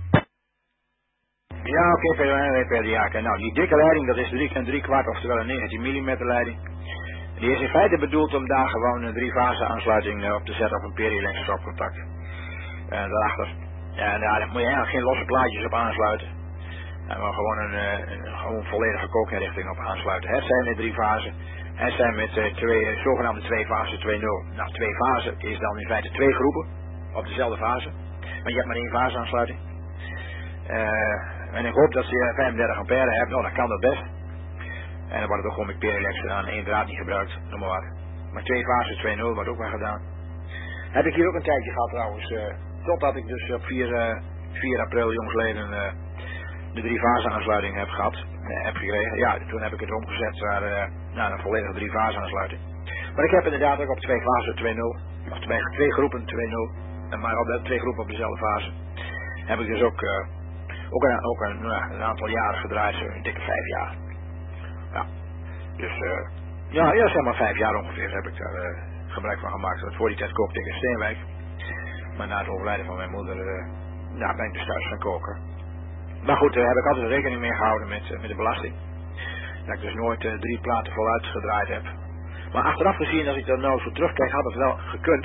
Ja, oké, okay, P A drie A K K. Nou, die dikke leiding, dat is drie en drie kwart, oftewel een negentien millimeter leiding. Die is in feite bedoeld om daar gewoon een drie fase aansluiting uh, op te zetten op een Perilex stopcontact. En daarachter. Ja, daar moet je eigenlijk geen losse plaatjes op aansluiten. En maar gewoon een, een, een gewoon volledige kookinrichting op aansluiten. Het zijn in drie fasen. Het zijn met uh, twee, zogenaamde twee fasen twee nul. Nou, twee fasen is dan in feite twee groepen op dezelfde fase. Maar je hebt maar één fase aansluiting. Uh, en ik hoop dat je vijfendertig ampère hebt. Nou, dan kan dat best. En dan wordt het ook gewoon met Perilex gedaan. Eén draad niet gebruikt. Noem maar wat. Maar twee fasen twee nul wordt ook wel gedaan. Heb ik hier ook een tijdje gehad trouwens. Uh, Totdat ik dus op vier april jongsleden uh, de drie fase aansluiting heb gehad, uh, heb gekregen. Ja, toen heb ik het omgezet naar, uh, naar een volledige drie fase aansluiting. Maar ik heb inderdaad ook op twee fasen twee nul, of twee, twee groepen twee nul, maar op de twee groepen op dezelfde fase, heb ik dus ook, uh, ook, een, ook een, uh, een aantal jaren gedraaid, zo een dikke vijf jaar. Ja. Dus uh, ja, ja, zeg maar vijf jaar ongeveer heb ik daar uh, gebruik van gemaakt. Want voor die tijd kookte ik in Steenwijk. Maar na het overlijden van mijn moeder uh, ja, ben ik dus thuis gaan koken. Maar goed, daar uh, heb ik altijd rekening mee gehouden met, uh, met de belasting. Dat ik dus nooit uh, drie platen voluit gedraaid heb. Maar achteraf gezien, als ik daar nou zo terugkijk, had het wel gekund.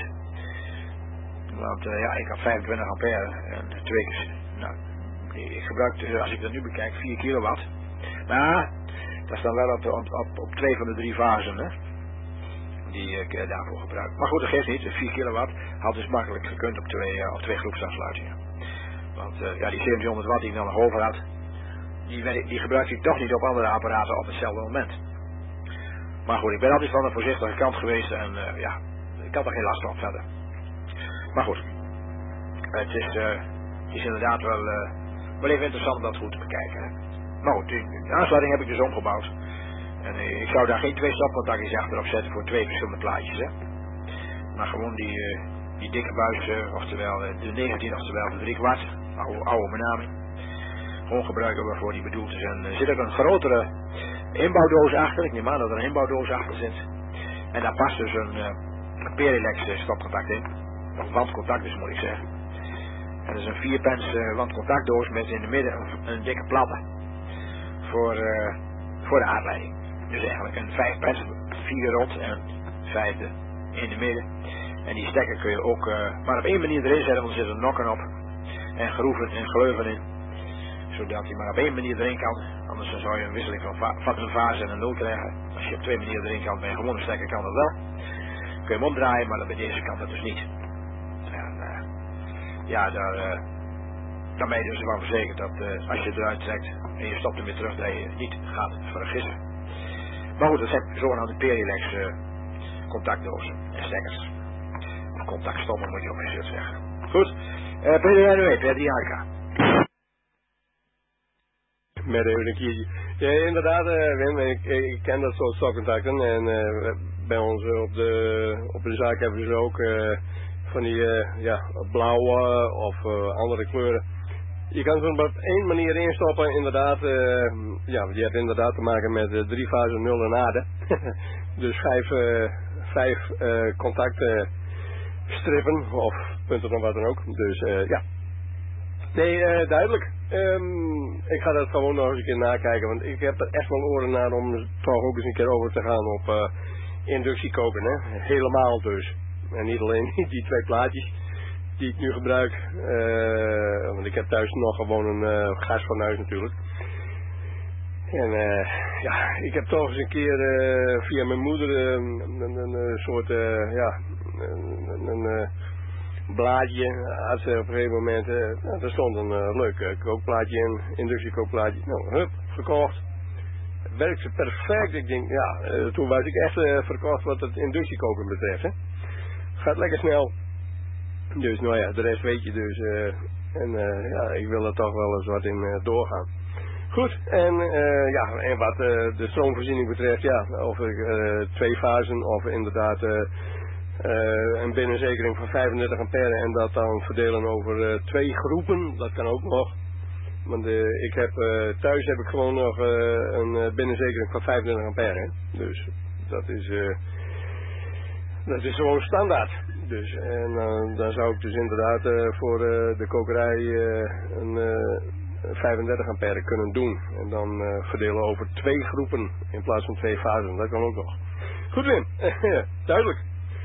Want uh, ja, ik had vijfentwintig ampère en twee keer, nou, ik gebruik dus, als ik dat nu bekijk, vier kilowatt. Maar dat is dan wel op, op, op, op twee van de drie fasen, hè, die ik uh, daarvoor gebruik. Maar goed, dat geeft niet, vier kilowatt had dus makkelijk gekund op twee, uh, op twee groepsaansluitingen. Want uh, ja, die zeventienhonderd watt die ik dan nog over had, die, die gebruikte ik toch niet op andere apparaten op hetzelfde moment. Maar goed, ik ben altijd van de voorzichtige kant geweest en uh, ja, ik had er geen last van verder. Maar goed, het is, uh, het is inderdaad wel, uh, wel even interessant om dat goed te bekijken. Hè? Maar goed, de aansluiting heb ik dus omgebouwd. En uh, ik zou daar geen twee stopcontactjes achterop zetten voor twee verschillende plaatjes. Hè? Maar gewoon die, uh, die dikke buis, uh, oftewel uh, de negentien, oftewel de drie kwart, oude, oude benaming. Gewoon gebruiken waarvoor die bedoeld is. En er zit ook een grotere inbouwdoos achter. Ik neem aan dat er een inbouwdoos achter zit. En daar past dus een, uh, een Perilex stopcontact in. Of wandcontact dus moet ik zeggen. En dat is een vier pens uh, wandcontactdoos met in de midden een, een dikke platte. Voor, uh, voor de aardleiding. Dus eigenlijk een vijf pens, vier rond en vijfde in de midden. En die stekker kun je ook uh, maar op één manier erin zetten, want er zitten nokken op. En groeven en gleuven in. Zodat hij maar op één manier erin kan. Anders dan zou je een wisseling van, va van een fase en een nul krijgen. Als je op twee manieren erin kan, bij een gewone stekker kan dat wel. Kun je hem omdraaien, maar bij deze kan dat dus niet. En uh, ja, daar, uh, daar ben je dus van verzekerd dat uh, als je het eruit trekt en je stopt hem weer terug, dat je niet gaat vergissen. Maar goed, dat zijn zogenaamde Perilex uh, contactdozen en stekkers. Of contactstoppen moet je ook eens zeggen. Goed, uh, Peter N W, Peter Jaka. Met even een keertje. Ja, inderdaad, uh, Wim, ik, ik ken dat soort stopcontacten en uh, bij ons uh, op, de, op de zaak hebben we dus ook uh, van die uh, ja, blauwe of uh, andere kleuren. Je kan ze op één manier instoppen, inderdaad, uh, ja, die heeft inderdaad te maken met uh, drie fasen nul en aarde. Dus vijf, uh, vijf uh, contacten strippen of punten of wat dan ook. Dus uh, ja. Nee, uh, duidelijk. Um, ik ga dat gewoon nog eens een keer nakijken, want ik heb er echt wel oren naar om toch ook eens een keer over te gaan op uh, inductiekoken, hè. Helemaal dus. En niet alleen die twee plaatjes die ik nu gebruik, uh, want ik heb thuis nog gewoon een uh, gasfornuis natuurlijk. En uh, ja, ik heb toch eens een keer uh, via mijn moeder uh, een, een, een soort, uh, ja, een, een, een uh, blaadje, had ze op een gegeven moment, uh, nou, er stond een uh, leuk uh, kookplaatje in, inductiekookplaatje. Nou, hup, verkocht. Werkte perfect. Ik denk, ja, uh, toen was ik echt uh, verkocht wat het inductiekoken betreft. Hè. Gaat lekker snel. Dus nou ja, de rest weet je dus. Uh, en uh, ja, ik wil er toch wel eens wat in uh, doorgaan. Goed, en uh, ja, en wat uh, de stroomvoorziening betreft, ja, of ik uh, twee fasen of inderdaad uh, uh, een binnenzekering van vijfendertig ampère en dat dan verdelen over uh, twee groepen, dat kan ook nog. Want uh, ik heb, uh, thuis heb ik gewoon nog uh, een uh, binnenzekering van vijfendertig ampère, hè? Dus dat is, uh, dat is gewoon standaard. Dus, en uh, dan zou ik dus inderdaad uh, voor uh, de kokerij uh, een uh, vijfendertig ampère kunnen doen. En dan uh, verdelen over twee groepen in plaats van twee fasen. Dat kan ook nog. Goed, Wim. Duidelijk.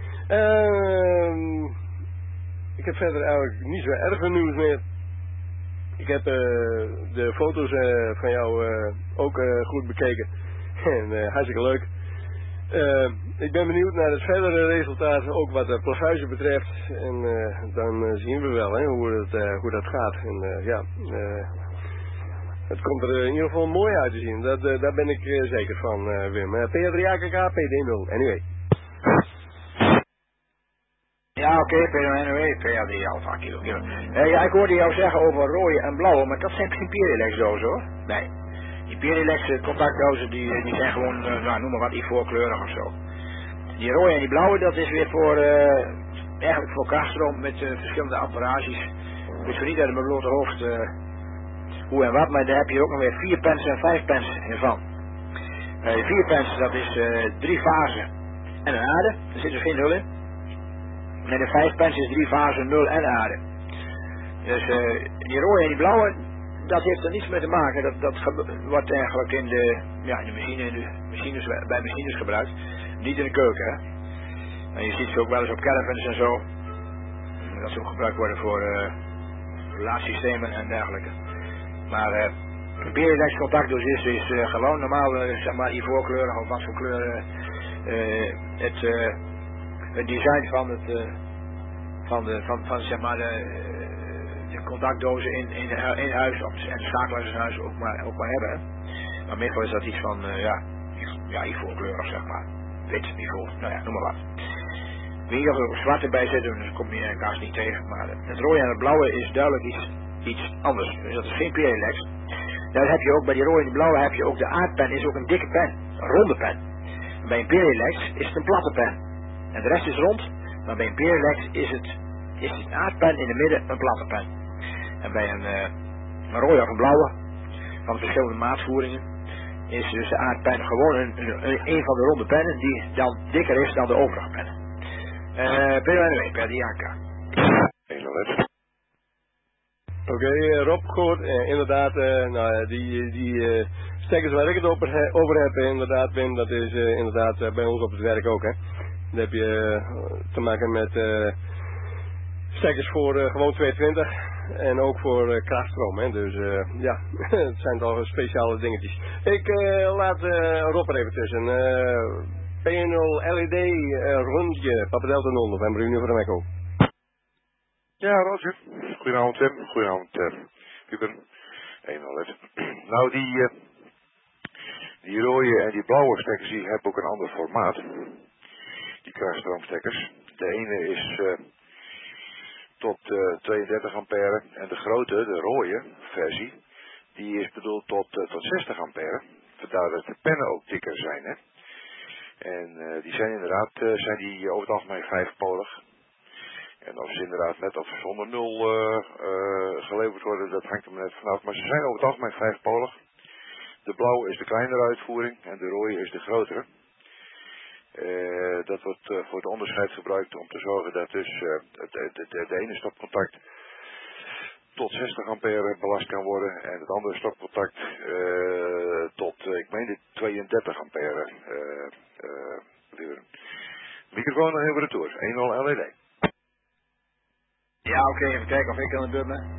Uh, ik heb verder eigenlijk niet zo erg veel nieuws meer. Ik heb uh, de foto's uh, van jou uh, ook uh, goed bekeken. En uh, hartstikke leuk. Uh, ik ben benieuwd naar het verdere resultaat, ook wat de plafuizen betreft. En uh, dan uh, zien we wel hè, hoe, het, uh, hoe dat gaat. En uh, ja, uh, het komt er in ieder geval mooi uit te zien. Dat, uh, daar ben ik uh, zeker van, uh, Wim. Uh, P drie A K K, P D nul. Anyway. Ja, oké, okay, P N W, P D Alpha, kilo, kilo. Uh, ja, ik hoorde jou zeggen over rode en blauwe, maar dat zijn geen Perilex-dozen hoor. Nee. Die Perilex contactdozen, die, die zijn gewoon, uh, nou, noem maar wat, ivoorkleurig of zo. Die rode en die blauwe, dat is weer voor, uh, eigenlijk voor krachtstroom met uh, verschillende apparaties. Ik weet zo niet uit mijn blote hoofd uh, hoe en wat, maar daar heb je ook nog weer vier pens en vijf pens in van. Uh, vier pens, dat is uh, drie fasen en een aarde. Er zit dus geen nul in. En de vijf pens is drie fasen, nul en aarde. Dus uh, die rode en die blauwe, dat heeft er niets mee te maken. Dat, dat wordt eigenlijk in de, ja, in de machine, in de machines, bij machines gebruikt. Niet in de keuken, hè. En je ziet ze ook wel eens op caravans en zo. Dat ze ook gebruikt worden voor uh, laadsystemen en dergelijke. Maar uh, een perilex contactdoos is, is uh, gewoon normaal, uh, zeg maar, ivoorkleurig of wat voor kleur. Uh, het, uh, het design van het, uh, van de, van, van zeg maar de, de contactdozen in, in, in huis of, en de schakelaars in huis ook maar, ook maar hebben. Hè. Maar meestal is dat iets van, uh, ja, ja, ivoorkleurig, zeg maar. Wit, ivoor, nou ja, noem maar wat. Wie er ook zwart erbij zitten, dus kom je kaas niet tegen. Maar het rode en het blauwe is duidelijk iets, iets anders. Dus dat is geen perilex. Daar heb je ook, bij die rode en die blauwe heb je ook, de aardpen is ook een dikke pen. Een ronde pen. En bij een perilex is het een platte pen. En de rest is rond. Maar bij een perilex is het, is het aardpen in het midden een platte pen. En bij een, uh, een rode of een blauwe, van verschillende maatvoeringen, is dus de aardpen gewoon een, een, een van de ronde pennen die dan dikker is dan de overige pennen. Uh, per W, per Diaka. Oké, okay, Rob, goed. Uh, inderdaad, uh, nou, die, die uh, stekkers waar ik het over, he, over heb, inderdaad, Wim, dat is uh, inderdaad uh, bij ons op het werk ook, hè. Dan heb je uh, te maken met uh, stekkers voor uh, gewoon tweehonderdtwintig en ook voor uh, krachtstroom, hè. Dus uh, ja, het zijn toch speciale dingetjes. Ik uh, laat uh, Rob er even tussen. Uh, P nul L E D uh, rondje, Papa Delta nul, November Uniform Echo. Ja, Roger. Goedenavond, Tim. Goedenavond, uh, Kuken. Eenmaal het. Nou, die, uh, die rode en die blauwe stekkers, die hebben ook een ander formaat. Die krachtstroomstekkers. De ene is uh, tot uh, tweeëndertig ampère en de grote, de rode versie, die is bedoeld tot, uh, tot zestig ampère. Vandaar dat de pennen ook dikker zijn, hè. En uh, die zijn inderdaad, uh, zijn die over het algemeen vijfpolig. En of ze inderdaad met of zonder nul uh, uh, geleverd worden, dat hangt er maar net vanaf. Maar ze zijn over het algemeen vijfpolig. De blauwe is de kleinere uitvoering en de rode is de grotere. Uh, dat wordt uh, voor het onderscheid gebruikt om te zorgen dat dus uh, het, het, het, de ene stopcontact tot zestig ampère belast kan worden en het andere stopcontact uh, tot, uh, ik meen dit, tweeëndertig ampère. Uh, uh, microfoon nog even retour, één nul L E D. Ja, oké, okay, even kijken of ik aan de beurt ben.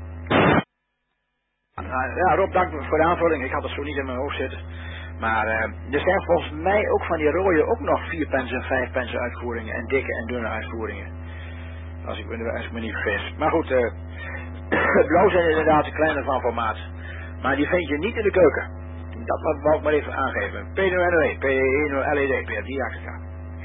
Uh, ja, Rob, dank voor de aanvulling. Ik had het zo niet in mijn hoofd zitten. Maar uh, er zijn volgens mij ook van die rode ook nog vier pens en vijf pens uitvoeringen en dikke en dunne uitvoeringen. Als ik me, als ik me niet vergis. Maar goed, uh, blauw zijn inderdaad de kleiner van formaat. Maar die vind je niet in de keuken. Dat wou ik maar even aangeven. P nul N O E, P nul L E D, P Diaka.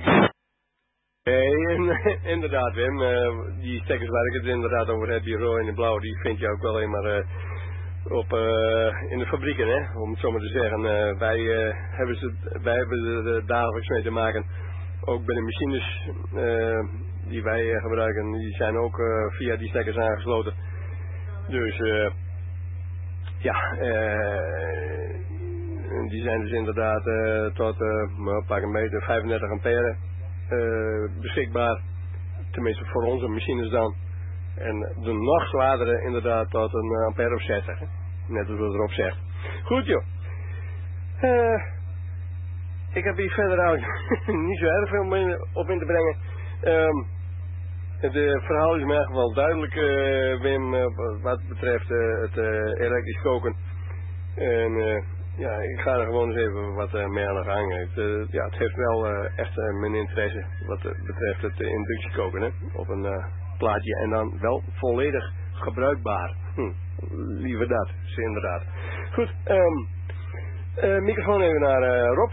Nee, inderdaad Wim, uh, die stekkers waar ik het inderdaad over heb, die rode en de blauwe, die vind je ook wel alleen maar uh, op, uh, in de fabrieken, hè, om het zo maar te zeggen. Uh, wij, uh, hebben ze, wij hebben er dagelijks mee te maken, ook bij de machines uh, die wij uh, gebruiken, die zijn ook uh, via die stekkers aangesloten. Dus uh, ja, uh, die zijn dus inderdaad uh, tot uh, pak een meter vijfendertig ampère. Uh, beschikbaar, tenminste voor onze machines dan. En de nog zwaardere inderdaad tot een uh, ampère of zestig. Hè? Net als wat erop zegt. Goed joh. Uh, ik heb hier verder eigenlijk niet zo erg veel op in te brengen. Um, het verhaal is in ieder geval duidelijk, uh, Wim, uh, wat betreft uh, het uh, elektrisch koken. En uh, ja, ik ga er gewoon eens even wat uh, mee aan de gang. Het, uh, ja, het heeft wel uh, echt uh, mijn interesse wat uh, betreft het uh, inductiekoken, hè. Op een uh, plaatje en dan wel volledig gebruikbaar. Hm, liever dat, is inderdaad. Goed, um, uh, microfoon even naar uh, Rob.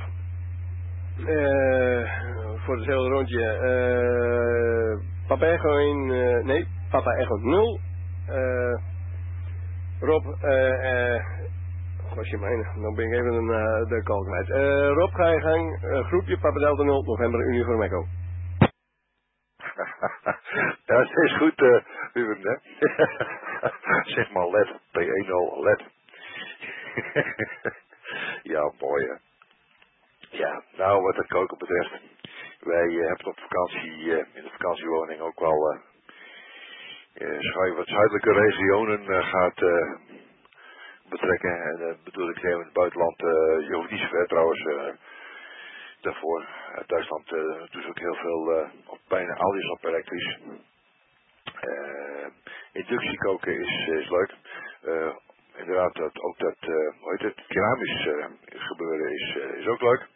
Uh, voor hetzelfde rondje. Uh, Papa Echo één, uh, nee, Papa Echo nul. Uh, Rob, eh... Uh, Als je meen, dan ben ik even een, uh, de call kwijt. Uh, Rob, ga je gang. Uh, groepje Papa Delta nul, November Uniform Echo. Ja, het is goed, uh, Ruben, hè. Zeg maar L E D, P één nul L E D. Ja, mooi, hè. Ja, nou wat het koken betreft. Wij uh, hebben op vakantie, uh, in de vakantiewoning ook wel uh, uh, wat zuidelijke regionen uh, gaat uh, betrekken. En dat uh, bedoel ik even in het buitenland, uh, je hoeft niet zo ver trouwens uh, daarvoor. Uit Duitsland uh, doen ze ook heel veel, uh, op bijna alles op elektrisch. Uh, inductiekoken is, is leuk. Uh, inderdaad, dat, ook dat, uh, hoe heet het, keramisch uh, gebeuren is, uh, is ook leuk.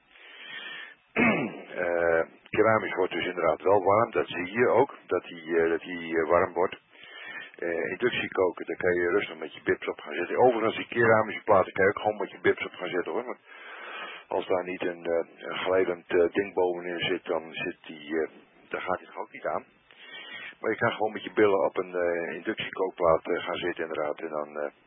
uh, keramisch wordt dus inderdaad wel warm, dat zie je ook, dat die, uh, dat die uh, warm wordt. Uh, inductiekoken, daar kan je rustig met je bips op gaan zitten. Overigens, die keramische platen kan je ook gewoon met je bips op gaan zitten hoor. Want als daar niet een, uh, een glijdend uh, ding bovenin zit, dan zit die, uh, daar gaat hij toch ook niet aan. Maar je kan gewoon met je billen op een uh, inductiekookplaat uh, gaan zitten inderdaad. En dan, uh,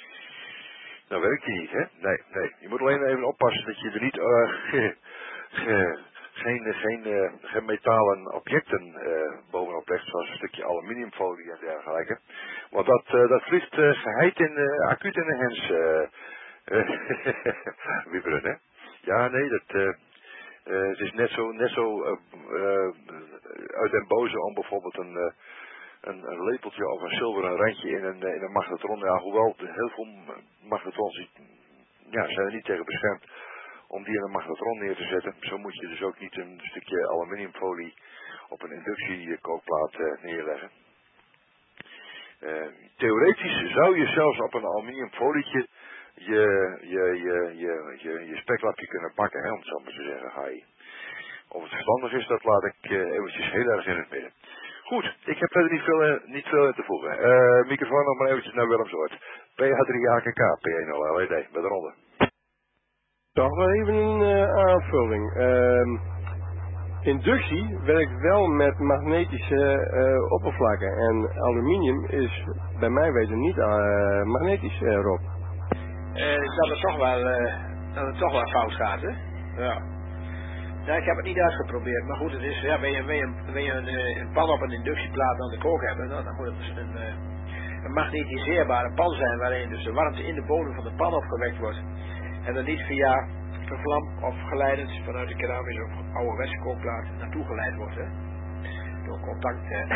dan werkt die niet, hè? Nee, nee. Je moet alleen even oppassen dat je er niet uh, ge, ge, geen, geen, uh, geen metalen objecten uh, bovenop legt, zoals een stukje aluminiumfolie en dergelijke. Want dat, uh, dat vliegt uh, geheid in, uh, acuut in de hens. Uh, wieberen, hè? Ja, nee, dat... Uh, Uh, het is net zo, net zo uh, uh, uit den boze om bijvoorbeeld een, uh, een, een lepeltje of een zilveren randje in een, uh, in een magnetron. Ja, hoewel heel veel magnetrons ja, zijn er niet tegen beschermd om die in een magnetron neer te zetten. Zo moet je dus ook niet een stukje aluminiumfolie op een inductiekookplaat uh, neerleggen. Uh, theoretisch zou je zelfs op een aluminiumfolietje je, je, je, je, je, je speklapje kunnen pakken, hè, om het zo maar te zeggen. Hi. Of het verstandig is, dat laat ik uh, eventjes heel erg in het midden. Goed, ik heb verder niet veel, uh, niet veel in te voegen. Uh, microfoon nog maar eventjes naar Willem Soort. P H drie A K K, P één L L E D, bij de ronde. Toch wel even een uh, aanvulling. Uh, inductie werkt wel met magnetische uh, oppervlakken. En aluminium is bij mij weten niet uh, magnetisch, uh, Rob. Uh, dat het toch wel, uh, dat het toch wel fout gaat, hè? Ja. Nou, ik heb het niet uitgeprobeerd, maar goed, het is, ja, wil je, wil je, wil je een, een pan op een inductieplaat aan de kook hebben, nou, dan moet het dus een, een magnetiseerbare pan zijn, waarin dus de warmte in de bodem van de pan opgewekt wordt. En dan niet via een vlam of geleidend vanuit de keramische of ouderwetse kookplaat naartoe geleid wordt, hè? Door contact, hè?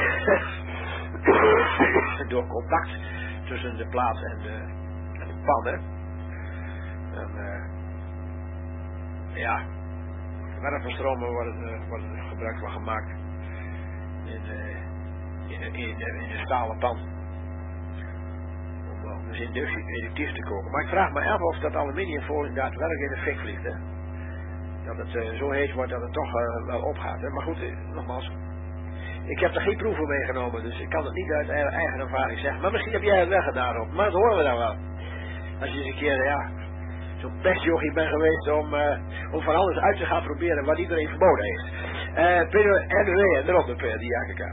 door contact tussen de plaat en de, en de pan, hè? En, uh, ja, warmtestromen worden, uh, worden gebruik van gemaakt in, uh, in, in, in, in een stalen pan. Om dus inductie, inductief te koken. Maar ik vraag me af of dat aluminiumfolie daadwerkelijk in de fik vliegt, hè? Dat het uh, zo heet wordt dat het toch uh, wel opgaat, hè? Maar goed, uh, nogmaals, ik heb er geen proeven meegenomen, dus ik kan het niet uit eigen ervaring zeggen. Maar misschien heb jij het wel gedaan op, maar dat horen we dan wel. Als je eens een keer, ja, zo'n pestjochie bent geweest om, uh, om van alles uit te gaan proberen wat iedereen verboden heeft. Uh, P N W en erop de die A K K.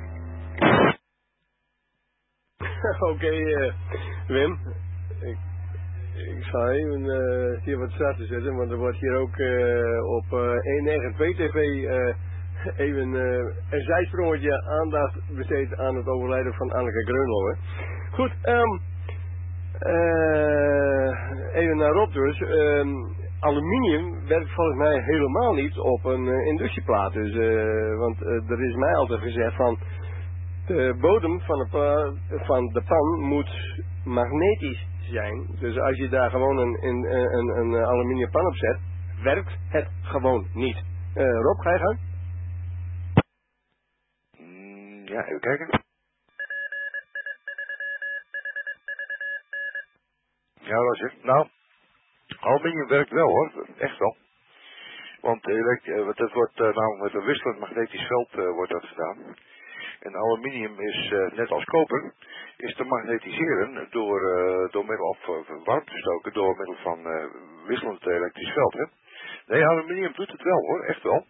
Oké, okay, uh, Wim. Ik, ik zal even uh, hier wat zachter zetten, want er wordt hier ook uh, op uh, honderdnegenentwintig T V uh, even uh, een zijsprongetje aandacht besteed aan het overlijden van Anneke Greunlo. Goed, um, uh, even naar Rob dus. Um, aluminium werkt volgens mij helemaal niet op een uh, inductieplaat. Dus, uh, want uh, er is mij altijd gezegd van de bodem van de, pa, van de pan moet magnetisch zijn. Dus als je daar gewoon een, een, een, een aluminium pan op zet, werkt het gewoon niet. Uh, Rob, ga je gaan? Mm, ja, even kijken. Ja, Roger. Nou, aluminium werkt wel hoor, echt wel. Want uh, dat wordt uh, namelijk met een wisselend magnetisch veld uh, wordt dat gedaan. En aluminium is, uh, net als koper, is te magnetiseren door, uh, door middel of uh, warmte te stoken door middel van uh, wisselend elektrisch veld. Hè? Nee, aluminium doet het wel hoor, echt wel.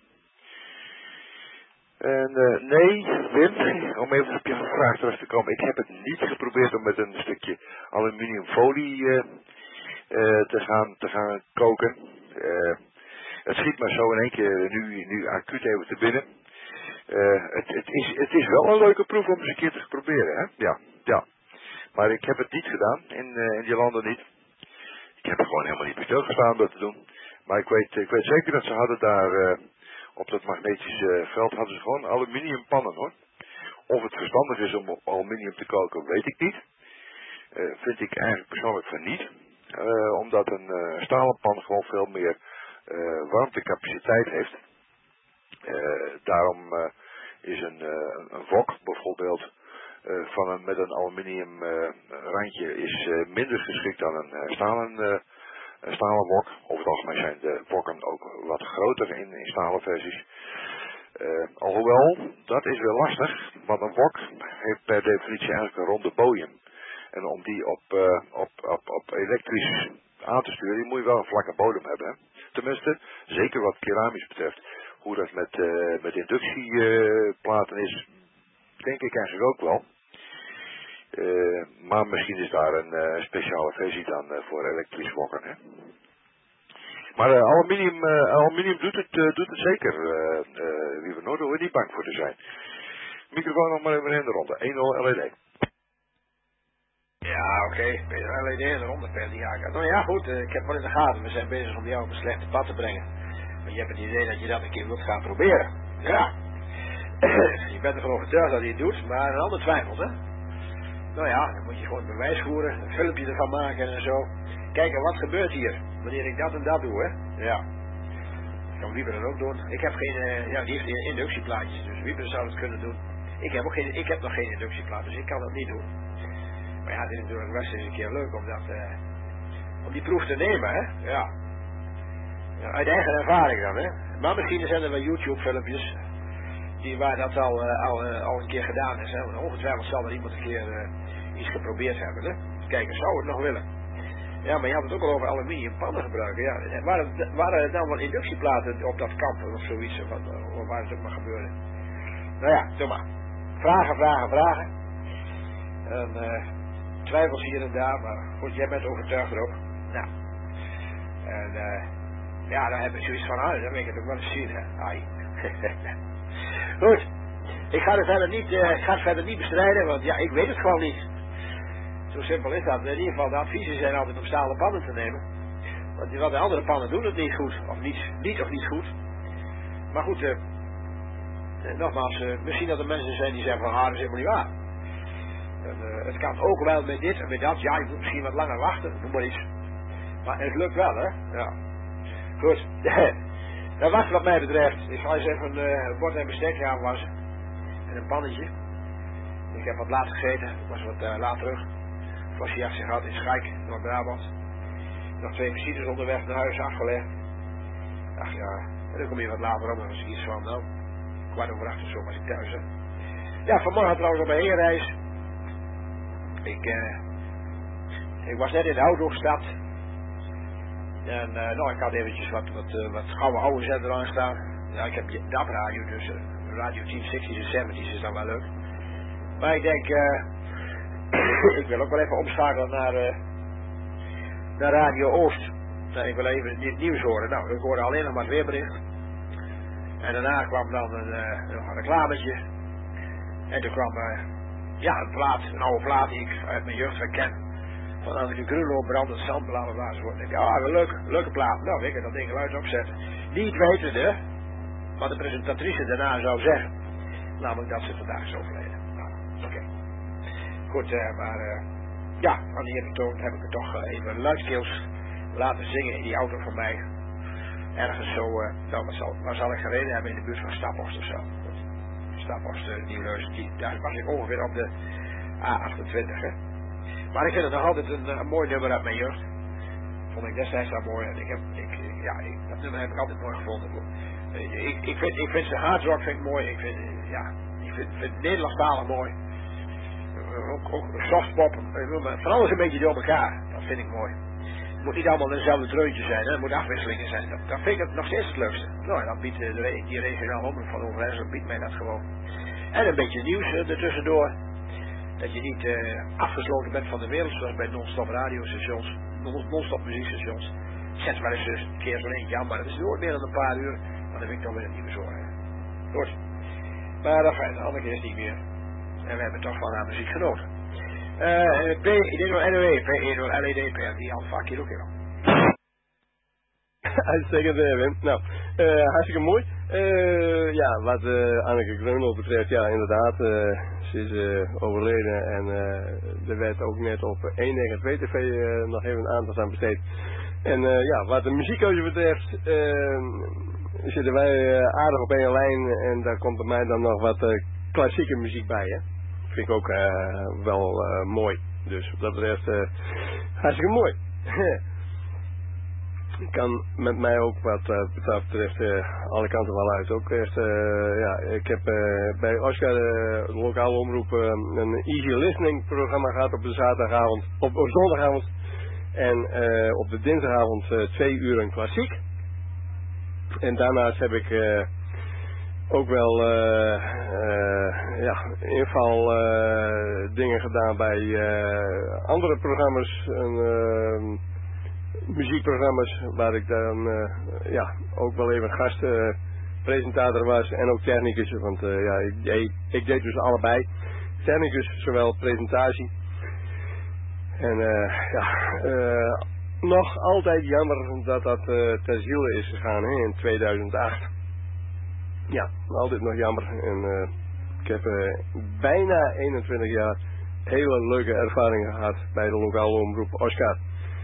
En uh, nee, Wim, om even op je vraag terug te komen, ik heb het niet geprobeerd om met een stukje aluminiumfolie uh, uh, te, gaan, te gaan koken. Uh, het schiet me zo in één keer nu, nu acuut even te binnen. Uh, het, het, is, het is wel een leuke proef om eens een keer te proberen, hè? Ja, ja. Maar ik heb het niet gedaan, in, uh, in die landen niet. Ik heb er gewoon helemaal niet bij stilgestaan om dat te doen. Maar ik weet, ik weet zeker dat ze hadden daar, uh, op dat magnetische veld, hadden ze gewoon aluminiumpannen hoor. Of het verstandig is om op aluminium te koken, weet ik niet. Uh, vind ik eigenlijk persoonlijk van niet. Uh, omdat een uh, stalen pan gewoon veel meer uh, warmtecapaciteit heeft. Uh, daarom uh, is een, uh, een wok bijvoorbeeld uh, van een, met een aluminium uh, randje is uh, minder geschikt dan een uh, stalen, uh, een stalen wok. Over het algemeen zijn de wokken ook wat groter in, in stalen versies. Uh, alhoewel, dat is wel lastig, want een wok heeft per definitie eigenlijk een ronde bodem. En om die op, uh, op, op, op elektrisch aan te sturen, moet je wel een vlakke bodem hebben. Hè? Tenminste, zeker wat keramisch betreft. Hoe dat met, uh, met inductieplaten uh, is, denk ik eigenlijk ook wel. Uh, maar misschien is daar een uh, speciale versie dan uh, voor elektrisch wokken. Hè? Maar uh, aluminium, uh, aluminium doet het, uh, doet het zeker, uh, uh, wie we nooit, daar hoef je niet bang voor te zijn. Microfoon nog maar even in de ronde. één nul L E D. Ja, oké. Okay. Peter L E D in de ronde per die jager. Nou ja, goed. Uh, ik heb wel in de gaten. We zijn bezig om jou op een slechte pad te brengen. Maar je hebt het idee dat je dat een keer wilt gaan proberen. Ja. Je bent ervan overtuigd dat hij het doet, maar een ander twijfelt, hè. Nou ja, dan moet je gewoon bewijs voeren, een filmpje ervan maken en zo. Kijken, wat gebeurt hier? Wanneer ik dat en dat doe, hè. Ja. Dat kan Wieber dat ook doen. Ik heb geen, uh, ja, die heeft geen inductieplaatjes, dus Wieber zou het kunnen doen. Ik heb ook geen, ik heb nog geen inductieplaat, dus ik kan dat niet doen. Maar ja, het is natuurlijk best eens een keer leuk om dat, uh, om die proef te nemen, hè. Ja. Ja, uit eigen ervaring dan, hè. Maar misschien zijn er wel YouTube filmpjes die waar dat al, uh, al, uh, al een keer gedaan is, hè. Want ongetwijfeld zal er iemand een keer uh, iets geprobeerd hebben, hè. Kijken, zou het nog willen. Ja, maar je had het ook al over aluminium pannen gebruiken, ja. Waren, waren er dan wel inductieplaten op dat kamp of zoiets, of, wat, of waar het ook maar gebeurde. Nou ja, doe maar. Vragen, vragen, vragen. En uh, twijfels hier en daar, maar goed, jij bent overtuigd erop. Nou. En uh, ja, dan heb ik zoiets van, ah, dan wil ik het ook wel eens zien, hè. Ai. Goed. Ik ga het verder niet, uh, ik ga het verder niet bestrijden, want ja, ik weet het gewoon niet. Zo simpel is dat. In ieder geval, de adviezen zijn altijd om stalen pannen te nemen. Want die, wat de andere pannen doen het niet goed. Of niet, niet of niet goed. Maar goed, uh, uh, nogmaals, uh, misschien dat er mensen zijn die zeggen van, ah, dat is helemaal niet waar. En, uh, het kan ook wel met dit en met dat. Ja, je moet misschien wat langer wachten, noem maar iets. Maar het lukt wel, hè. Ja. Goed. Dat was wat mij betreft. Ik zal eens even uh, een bord en bestek gaan wassen. En een pannetje. Ik heb wat laat gegeten. Ik was wat uh, laat terug. Flosjejachtje gehad in Schaik, Noord-Brabant. Nog twee visites onderweg naar huis afgelegd. Ach ja, en dan kom je wat later op. Dan was ik iets van, nou, kwart over acht of zo was ik thuis. Hè. Ja, vanmorgen trouwens op mijn heenreis. Ik, uh, ik was net in de auto gestapt. En uh, nou, ik had eventjes wat, wat, uh, wat gouden oude zender aanstaan. Ja, ik heb D A B radio, dus uh, radio tien zestig's en zeventig's is dan wel leuk. Maar ik denk, uh, ik wil ook wel even omschakelen naar, uh, naar Radio Oost. Nou, ik wil even het nieuws horen. Nou, ik hoorde alleen nog maar het weerbericht. En daarna kwam dan een, uh, nog een reclametje. En toen kwam, uh, ja, een plaat, een oude plaat die ik uit mijn jeugd herken. Van Anneke Grunlo, brandend zand, bla bla bla. Zo. Ik denk, ja, een leuke, leuke plaat. Nou, ik kan dat ding luid opzetten. Niet wetende wat de presentatrice daarna zou zeggen. Namelijk dat ze vandaag is overleden. Nou, oké. Okay. Goed, uh, maar uh, ja, aan die betoon heb ik het toch uh, even luidkeels laten zingen in die auto van mij. Ergens zo, uh, nou, wat zal, waar zal ik gereden hebben in de buurt van Staphorst of zo. Staphorst, uh, Nieuwleus, daar was ik ongeveer op de A achtentwintig, hè. Maar ik vind het nog altijd een, een mooi nummer uit mijn jeugd. Vond ik destijds al mooi. En ik heb, ik, ja, ik, dat nummer heb ik altijd mooi gevonden. Ik, ik vind, ik vind zijn hardrock vind ik mooi. Ik vind, ja, ik vind, vind het Nederlandstalig mooi. Ook, ook softpop, van alles een beetje door elkaar. Dat vind ik mooi. Het moet niet allemaal dezelfde dreuntje zijn, hè. Het moet afwisselingen zijn. Dat, dat vind ik het nog steeds het leukste. Nou, dan biedt de, die regionale omroep van Overijssel biedt mij dat gewoon. En een beetje nieuws uh, ertussendoor. Dat je niet uh, afgesloten bent van de wereld, zoals bij non-stop radiostations, non-stop muziekstations. Zet wel eens een keer zo'n eentje aan, maar dat is nooit meer dan een paar uur. Maar dan vind ik toch weer een nieuwe zorg. Goed. Maar dat fijn, de andere keer is niet meer. En we hebben toch van haar muziek genoten. Uh, P, I D nul N O E, P, I D nul L E D, P, die Alpha Kilo Kilo. Uitstekend, uh, Wim. Nou, uh, hartstikke mooi. Uh, ja, wat uh, Anneke Greunel betreft, ja, inderdaad. Uh, ze is uh, overleden en uh, er werd ook net op één negen twee T V uh, nog even aandacht aan besteed. En uh, ja, wat de muziekkeuze betreft, uh, zitten wij uh, aardig op één lijn en daar komt bij mij dan nog wat uh, klassieke muziek bij, hè. Vind ik ook uh, wel uh, mooi. Dus wat dat betreft, uh, hartstikke mooi. Ik kan met mij ook wat uh, dat betreft uh, alle kanten wel uit. Ook echt, uh, ja, ik heb uh, bij Oscar, uh, de lokale omroep, uh, een easy listening programma gehad op de zaterdagavond, op, op zondagavond. En uh, op de dinsdagavond uh, twee uur een klassiek. En daarnaast heb ik uh, ook wel uh, uh, ja, inval uh, dingen gedaan bij uh, andere programma's. En, uh, muziekprogramma's waar ik dan uh, ja, ook wel even gastpresentator was en ook technicus, want uh, ja, ik, ik, ik deed dus allebei. Technicus, zowel presentatie. En uh, ja, uh, nog altijd jammer dat dat uh, ter ziele is gegaan, hè, in tweeduizend acht. Ja, altijd nog jammer. En uh, ik heb uh, bijna eenentwintig jaar hele leuke ervaringen gehad bij de lokale omroep Oscar.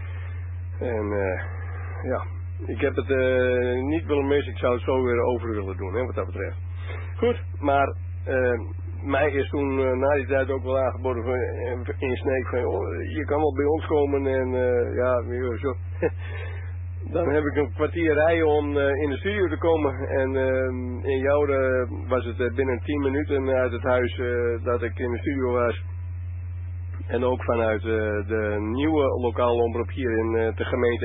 En uh, ja, ik heb het uh, niet willen missen, ik zou het zo weer over willen doen, hè, wat dat betreft. Goed, maar uh, mij is toen uh, na die tijd ook wel aangeboden van, uh, in Sneek van, oh, je kan wel bij ons komen en uh, ja, zo. Dan heb ik een kwartier rijden om uh, in de studio te komen en uh, in Jouden was het uh, binnen tien minuten uit het huis uh, dat ik in de studio was. En ook vanuit uh, de nieuwe lokale omroep hier in uh, de gemeente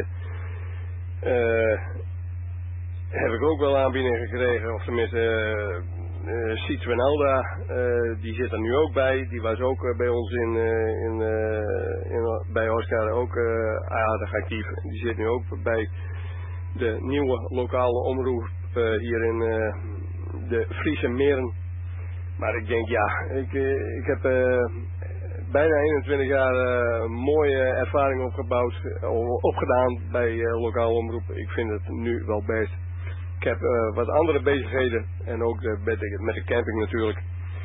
uh, heb ik ook wel aanbiedingen gekregen. Of tenminste, uh, uh, Citroenelda, uh, die zit er nu ook bij. Die was ook uh, bij ons in, uh, in, uh, in, bij Oscar ook uh, aardig actief. Die zit nu ook bij de nieuwe lokale omroep uh, hier in uh, de Friese Meren. Maar ik denk, ja, ik, uh, ik heb... Uh, bijna eenentwintig jaar uh, mooie ervaring opgebouwd, uh, opgedaan bij uh, lokale omroep. Ik vind het nu wel best. Ik heb uh, wat andere bezigheden en ook de, met, de, met de camping natuurlijk.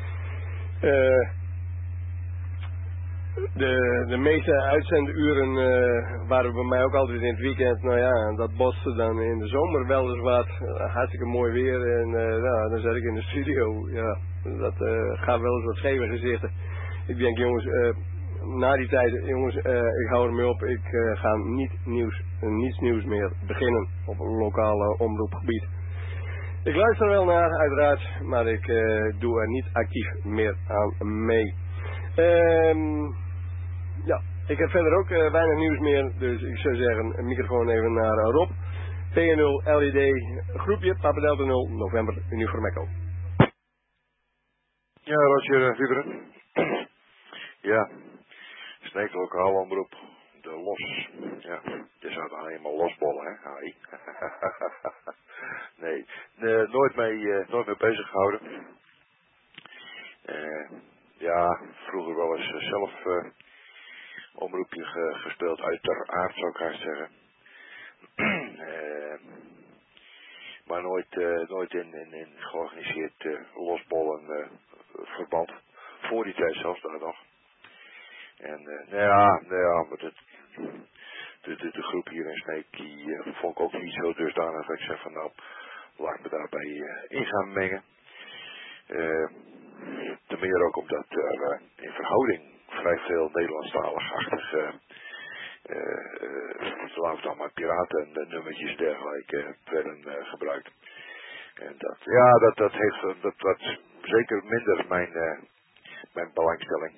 Uh, de, de meeste uitzenduren uh, waren bij mij ook altijd in het weekend. Nou ja, dat botste dan in de zomer wel eens wat. Uh, hartstikke mooi weer en uh, nou, dan zat ik in de studio. Ja, dat uh, gaat wel eens wat scheve gezichten. Ik denk, jongens, uh, na die tijd, jongens, uh, ik hou ermee op. Ik uh, ga niet nieuws, uh, niets nieuws meer beginnen op een lokale omroepgebied. Ik luister er wel naar, uiteraard, maar ik uh, doe er niet actief meer aan mee. Um, ja, ik heb verder ook uh, weinig nieuws meer, dus ik zou zeggen, een microfoon even naar uh, Rob. P nul L I D, groepje, Papa Delta nul, november, Uniform Echo. Ja, Roger uh, Wieberen. Ja, Sneek lokaal omroep, de los, ja, je zou dan helemaal losbollen, hè, Harry. Nee, uh, nooit mee, uh, nooit mee bezig gehouden. Uh, ja, vroeger wel eens uh, zelf uh, omroepje ge, gespeeld, uiteraard zou ik haast zeggen. uh, maar nooit, uh, nooit in, in, in georganiseerd uh, losbollen uh, verband. Voor die tijd zelfs daar nog. En uh, nou ja, nou ja, maar het, de, de, de groep hier in Sneek, die uh, vond ik ook niet zo dusdanig dat ik zeg van nou, laat me daarbij uh, in gaan mengen. Uh, te meer ook omdat er uh, in verhouding vrij veel Nederlandstalig-achtig, uh, uh, uh, laten we dan maar piraten en nummertjes en dergelijke uh, werden uh, gebruikt. En dat, ja, dat, dat heeft, dat, dat zeker minder mijn, uh, mijn belangstelling.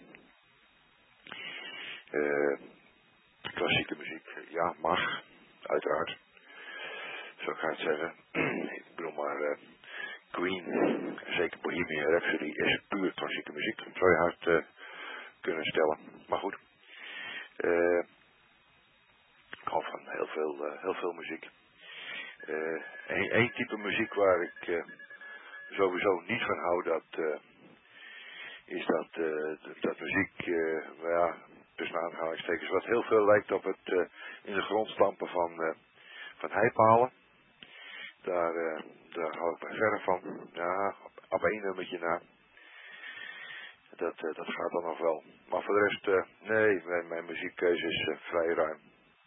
Uh, klassieke muziek, ja, mag, uiteraard. Zou ik het zeggen. Ik bedoel maar, uh, Queen, zeker Bohemian Rhapsody, is puur klassieke muziek. Dat zou je hard uh, kunnen stellen. Maar goed. Uh, ik hou van heel veel, uh, heel veel muziek. Eén uh, type muziek waar ik uh, sowieso niet van hou, dat uh, is dat, uh, dat, dat muziek, uh, ja, tussen aanhalingstekens, wat heel veel lijkt op het uh, in de grond stampen van, uh, van heipalen. Daar, uh, daar hou ik mij verder van. Ja, op één nummertje na. Dat, uh, dat gaat dan nog wel. Maar voor de rest, uh, nee, mijn, mijn muziekkeuze is uh, vrij ruim.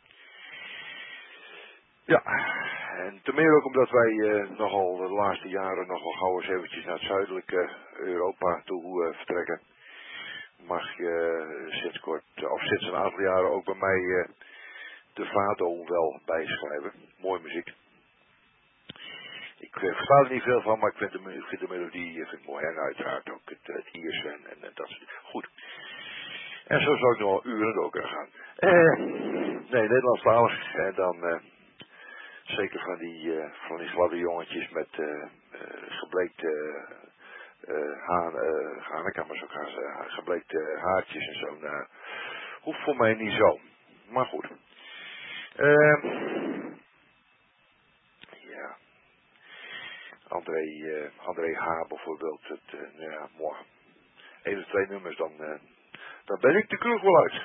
Ja, en ten meer ook omdat wij uh, nogal de laatste jaren nogal gauw eens eventjes naar het zuidelijke Europa toe uh, vertrekken. Mag je uh, sinds kort, uh, of sinds een aantal jaren ook bij mij uh, de Vado wel bijschrijven. Mooie muziek. Ik uh, versta er niet veel van, maar ik vind de, ik vind de melodie uh, vind ik mooi. En uiteraard ook het, het Ierse en, en, en dat soort. Goed. En zo zou ik nog wel uren door kunnen gaan. Uh, nee, Nederlandstalig. En dan uh, zeker van die, uh, van die gladde jongetjes met uh, uh, gebleekte uh, haan, uh, hanenkammers ook gaan ze, gebleekte haartjes en zo. Nou, hoeft voor mij niet zo. Maar goed. Uh, ja. André, uh, André H. bijvoorbeeld. Het, uh, ja, mooi. Eén of twee nummers, dan, uh, dan ben ik de kroeg wel uit.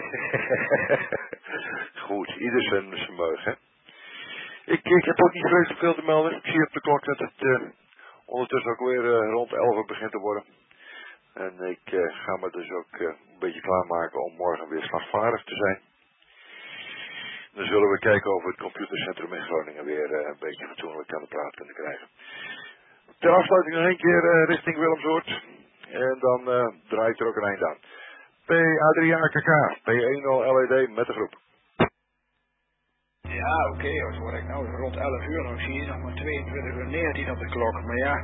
Goed, ieder zijn, zijn meug, hè. Ik, ik heb ook niet vreselijk veel te melden. Ik zie op de klok dat het uh, ondertussen ook weer uh, rond elf begint te worden. En ik uh, ga me dus ook uh, een beetje klaarmaken om morgen weer slagvaardig te zijn. Dan zullen we kijken of we het computercentrum in Groningen weer uh, een beetje fatsoenlijk aan de praat kunnen krijgen. Ter afsluiting nog één keer uh, richting Willemsoord. En dan uh, draait er ook een eind aan. P Adria K K, P één L E D met de groep. Ja, oké, okay, wat hoor ik nou? Rond elf uur, dan zie je nog maar tweeëntwintig uur negentien op de klok. Maar ja,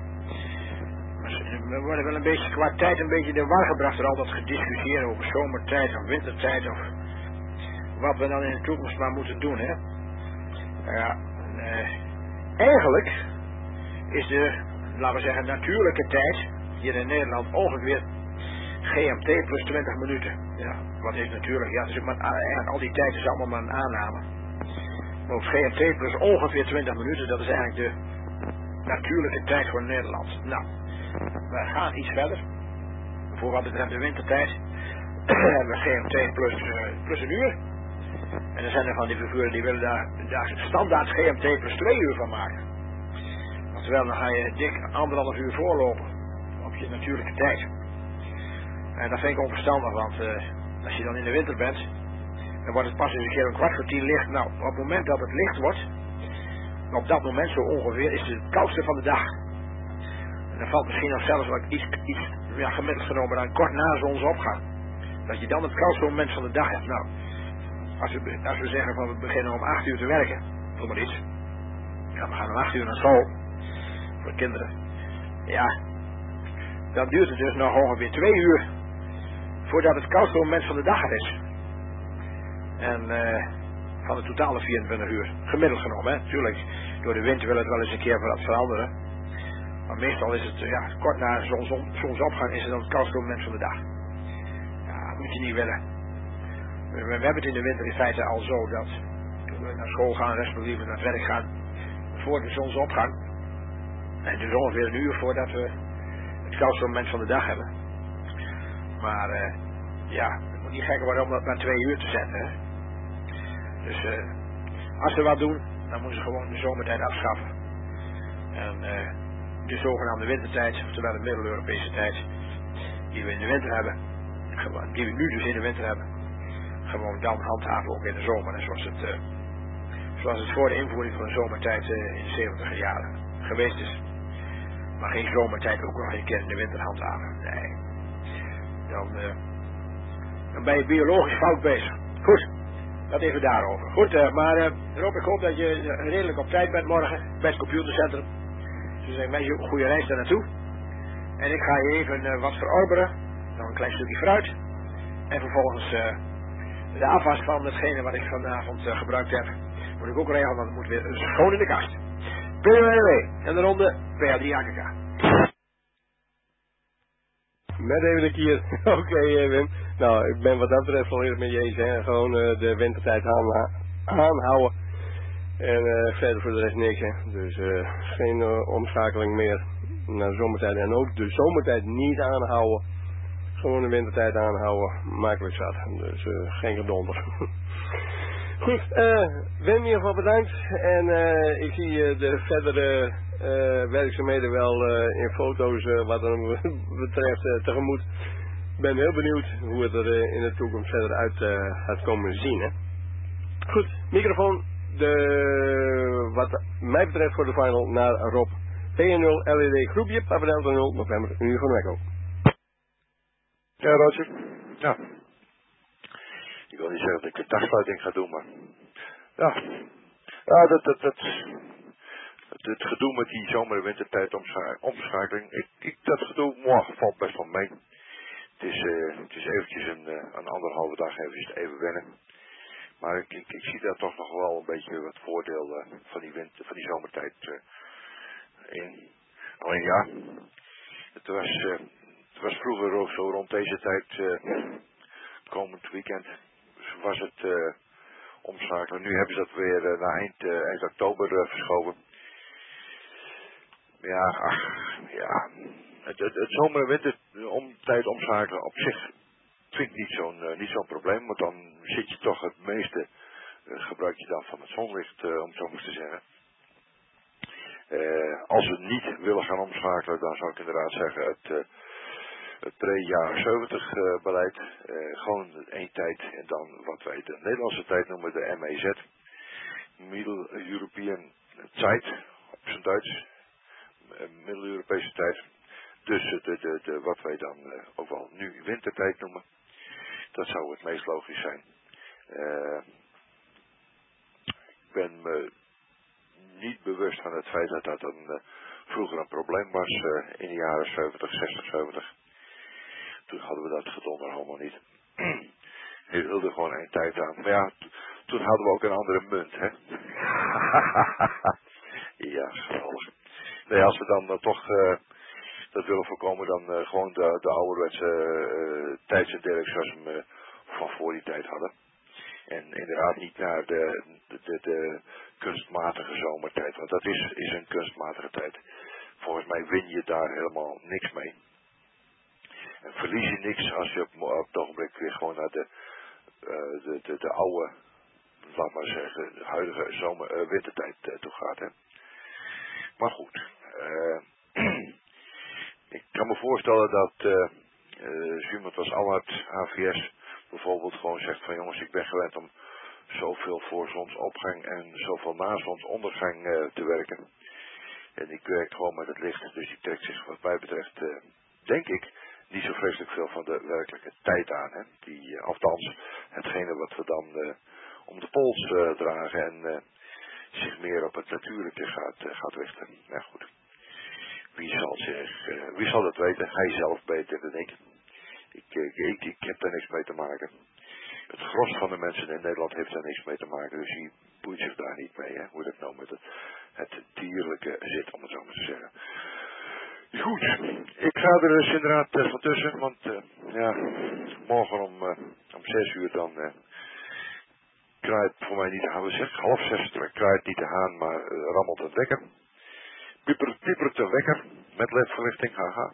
we worden wel een beetje qua tijd een beetje in de war gebracht door al dat gediscussieerd over zomertijd of wintertijd of wat we dan in de toekomst maar moeten doen, hè. Ja, eh, eigenlijk is de, laten we zeggen, natuurlijke tijd hier in Nederland ongeveer G M T plus twintig minuten. Ja, wat is natuurlijk? Ja, het is ook maar, eigenlijk al die tijd is allemaal maar een aanname. Maar op G M T plus ongeveer twintig minuten, dat is eigenlijk de natuurlijke tijd voor Nederland. Nou, wij gaan iets verder. Voor wat betreft de wintertijd hebben we G M T plus, uh, plus een uur. En er zijn er van die figuren die willen daar, daar standaard G M T plus twee uur van maken. Oftewel, dan ga je dik anderhalf uur voorlopen op je natuurlijke tijd. En dat vind ik onverstandig, want uh, als je dan in de winter bent, dan wordt het pas eens een keer een kwart voor tien licht. Nou, op het moment dat het licht wordt, op dat moment zo ongeveer, is het het koudste van de dag. En dan valt misschien nog zelfs wat iets, iets ja, gemiddeld genomen dan kort na zonsopgang. Dat je dan het koudste moment van de dag hebt. Nou, als we, als we zeggen van we beginnen om acht uur te werken, doe maar iets. Ja, we gaan om acht uur naar school, voor de kinderen. Ja, dan duurt het dus nog ongeveer twee uur voordat het koudste moment van de dag er is. En uh, van de totale vierentwintig uur. Gemiddeld genomen, hè. Tuurlijk, door de wind wil het wel eens een keer veranderen. Maar meestal is het, ja, kort na zons, zonsopgang is het dan het koudste moment van de dag. Ja, dat moet je niet willen. We, we hebben het in de winter in feite al zo dat we naar school gaan, respectief naar het werk gaan, voor de zonsopgang. En dus ongeveer een uur voordat we het koudste moment van de dag hebben. Maar, uh, ja, het moet niet gek worden om dat naar twee uur te zetten, hè. Dus uh, als ze wat doen, dan moeten ze gewoon de zomertijd afschaffen. En uh, de zogenaamde wintertijd, oftewel de Middel-Europese tijd, die we in de winter hebben, gewoon, die we nu dus in de winter hebben, gewoon dan handhaven ook in de zomer. En zoals het, uh, zoals het voor de invoering van de zomertijd uh, in de zeventiger jaren geweest is. Maar geen zomertijd ook nog een keer in de winter handhaven. Nee. Dan, uh, dan ben je biologisch fout bezig. Goed. Dat even daarover. Goed, uh, maar uh, Rob, ik hoop dat je uh, redelijk op tijd bent morgen bij het computercentrum. Dus ik wens je ook een goede reis daar naartoe. En ik ga je even uh, wat verorberen. Nog een klein stukje fruit. En vervolgens uh, de afwas van hetgene wat ik vanavond uh, gebruikt heb. Moet ik ook regelen, want het moet weer schoon in de kast. P W W en de ronde P A drie A K K. Met even een keer. Oké, okay, Wim. Nou, ik ben wat dat betreft volledig met je eens. Hè. Gewoon uh, de wintertijd aan, aanhouden. En uh, verder voor de rest niks. Hè. Dus uh, geen uh, omschakeling meer naar de zomertijd. En ook de zomertijd niet aanhouden. Gewoon de wintertijd aanhouden. Makkelijk zat. Dus uh, geen gedonder. Goed, uh, Wim in ieder geval bedankt. En uh, ik zie uh, de verdere uh, werkzaamheden wel uh, in foto's uh, wat er betreft uh, tegemoet. Ik ben heel benieuwd hoe het er uh, in de toekomst verder uit uh, gaat komen zien. Hè? Goed, microfoon. De, wat mij betreft voor de final naar Rob. P nul L E D groepje, Papa Delta nul, November, Uniform Echo. Ja, Roger. Ja. Ik wil niet zeggen dat ik een dagsluiting ga doen, maar... Ja. Ja, dat... dat, dat het, het gedoe met die zomer- en wintertijd omscha omschakeling. Ik, ik, dat gedoe, moi, valt best wel mee. Het is, uh, het is eventjes een, uh, een anderhalve dag eventjes even wennen. Maar ik, ik, ik zie daar toch nog wel een beetje wat voordeel uh, van die winter, van die zomertijd uh, in. Alleen ja, het was, uh, het was vroeger ook zo rond deze tijd, uh, komend weekend, was het uh, omschakelen. Nu hebben ze dat weer uh, naar eind, uh, eind oktober uh, verschoven. Ja, ach, ja, het, het, het zomer- en wintertijd omschakelen op zich vind ik niet zo'n uh, niet zo'n probleem, want dan zit je toch het meeste, uh, gebruik je dan van het zonlicht, uh, om het zo maar te zeggen. Uh, als we niet willen gaan omschakelen, dan zou ik inderdaad zeggen het, uh, het pre-jaren zeventig uh, beleid, uh, gewoon één tijd en dan wat wij de Nederlandse tijd noemen, de M E Z, Middle European Tijd, op zijn Duits, uh, Middel-Europese tijd. Dus uh, de, de, de, wat wij dan uh, ook wel nu wintertijd noemen. Dat zou het meest logisch zijn. Uh, ik ben me niet bewust van het feit dat dat een, uh, vroeger een probleem was uh, in de jaren zeventig, zestig, zeventig. Toen hadden we dat gedonder allemaal niet. Je wilde gewoon één tijd aan. Maar ja, toen hadden we ook een andere munt, hè. Ja, geweldig. Nee, als we dan uh, toch uh, dat willen voorkomen, dan uh, gewoon de, de ouderwetse uh, tijds- en dergelijks zoals we hem uh, van voor die tijd hadden. En inderdaad niet naar de, de, de, de kunstmatige zomertijd, want dat is, is een kunstmatige tijd. Volgens mij win je daar helemaal niks mee. En verlies je niks als je op, op het ogenblik weer gewoon naar de, uh, de, de, de oude, laat maar zeggen, de huidige zomer, uh, wintertijd uh, toe gaat. Hè. Maar goed, uh, ik kan me voorstellen dat uh, uh, iemand als Allard H V S bijvoorbeeld gewoon zegt van jongens, ik ben gewend om zoveel voor zonsopgang en zoveel na zonsondergang uh, te werken. En ik werk gewoon met het licht, dus die trekt zich wat mij betreft, uh, denk ik, niet zo vreselijk veel van de werkelijke tijd aan. Hè? Die, uh, althans, hetgene wat we dan uh, om de pols uh, dragen en uh, zich meer op het natuurlijke gaat, uh, gaat richten. Ja goed, wie zal, zich, uh, wie zal dat weten? Hij zelf beter dan ik. Ik, ik, ik. ik heb daar niks mee te maken. Het gros van de mensen in Nederland heeft daar niks mee te maken, dus die boeit zich daar niet mee, hè? Hoe dat nou met het, het dierlijke zit, om het zo maar te zeggen. Goed, ik ga er dus inderdaad uh, van tussen, want uh, ja, morgen om, uh, om zes uur dan uh, kraait voor mij niet de haan, zeg half zes kraait niet de haan, maar uh, rammelt het wekker. Piepert, piepert de wekker, met ledverlichting, haha.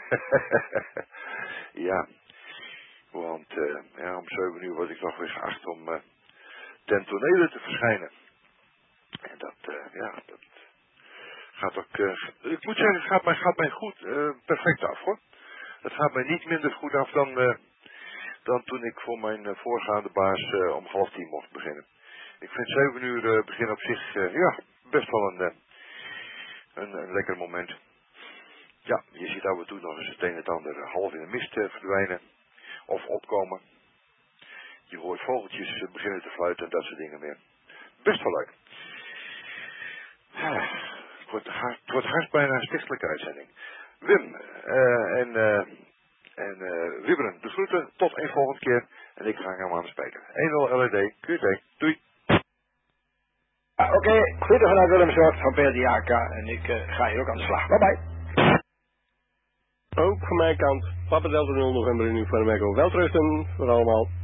Ja, want uh, ja, om zeven uur word ik nog weer geacht om uh, ten tonele te verschijnen. En dat, uh, ja, dat gaat ook, uh, ik moet zeggen, het gaat mij, gaat mij goed, uh, perfect af hoor. Het gaat mij niet minder goed af dan, uh, dan toen ik voor mijn uh, voorgaande baas uh, om half tien mocht beginnen. Ik vind zeven uur uh, begin op zich, uh, ja, best wel een, uh, een, een lekker moment. Ja, je ziet af en toe nog eens het een en het ander half in de mist uh, verdwijnen of opkomen. Je hoort vogeltjes uh, beginnen te fluiten en dat soort dingen meer. Best wel leuk. Ah, het wordt, het wordt haast bijna een stichtelijke uitzending. Wim uh, en, uh, en uh, Wibberen, de groeten. Tot een volgende keer. En ik ga hem aan de spijker. één nul L E D, Q T. Doei. Ah, Oké, okay. Groeten vanuit Willem Zwart van P R D A K. En ik uh, ga hier ook aan de slag. Bye bye. Ook van mijn kant, Papa Delta nul November Uniform Echo. Welterusten voor allemaal.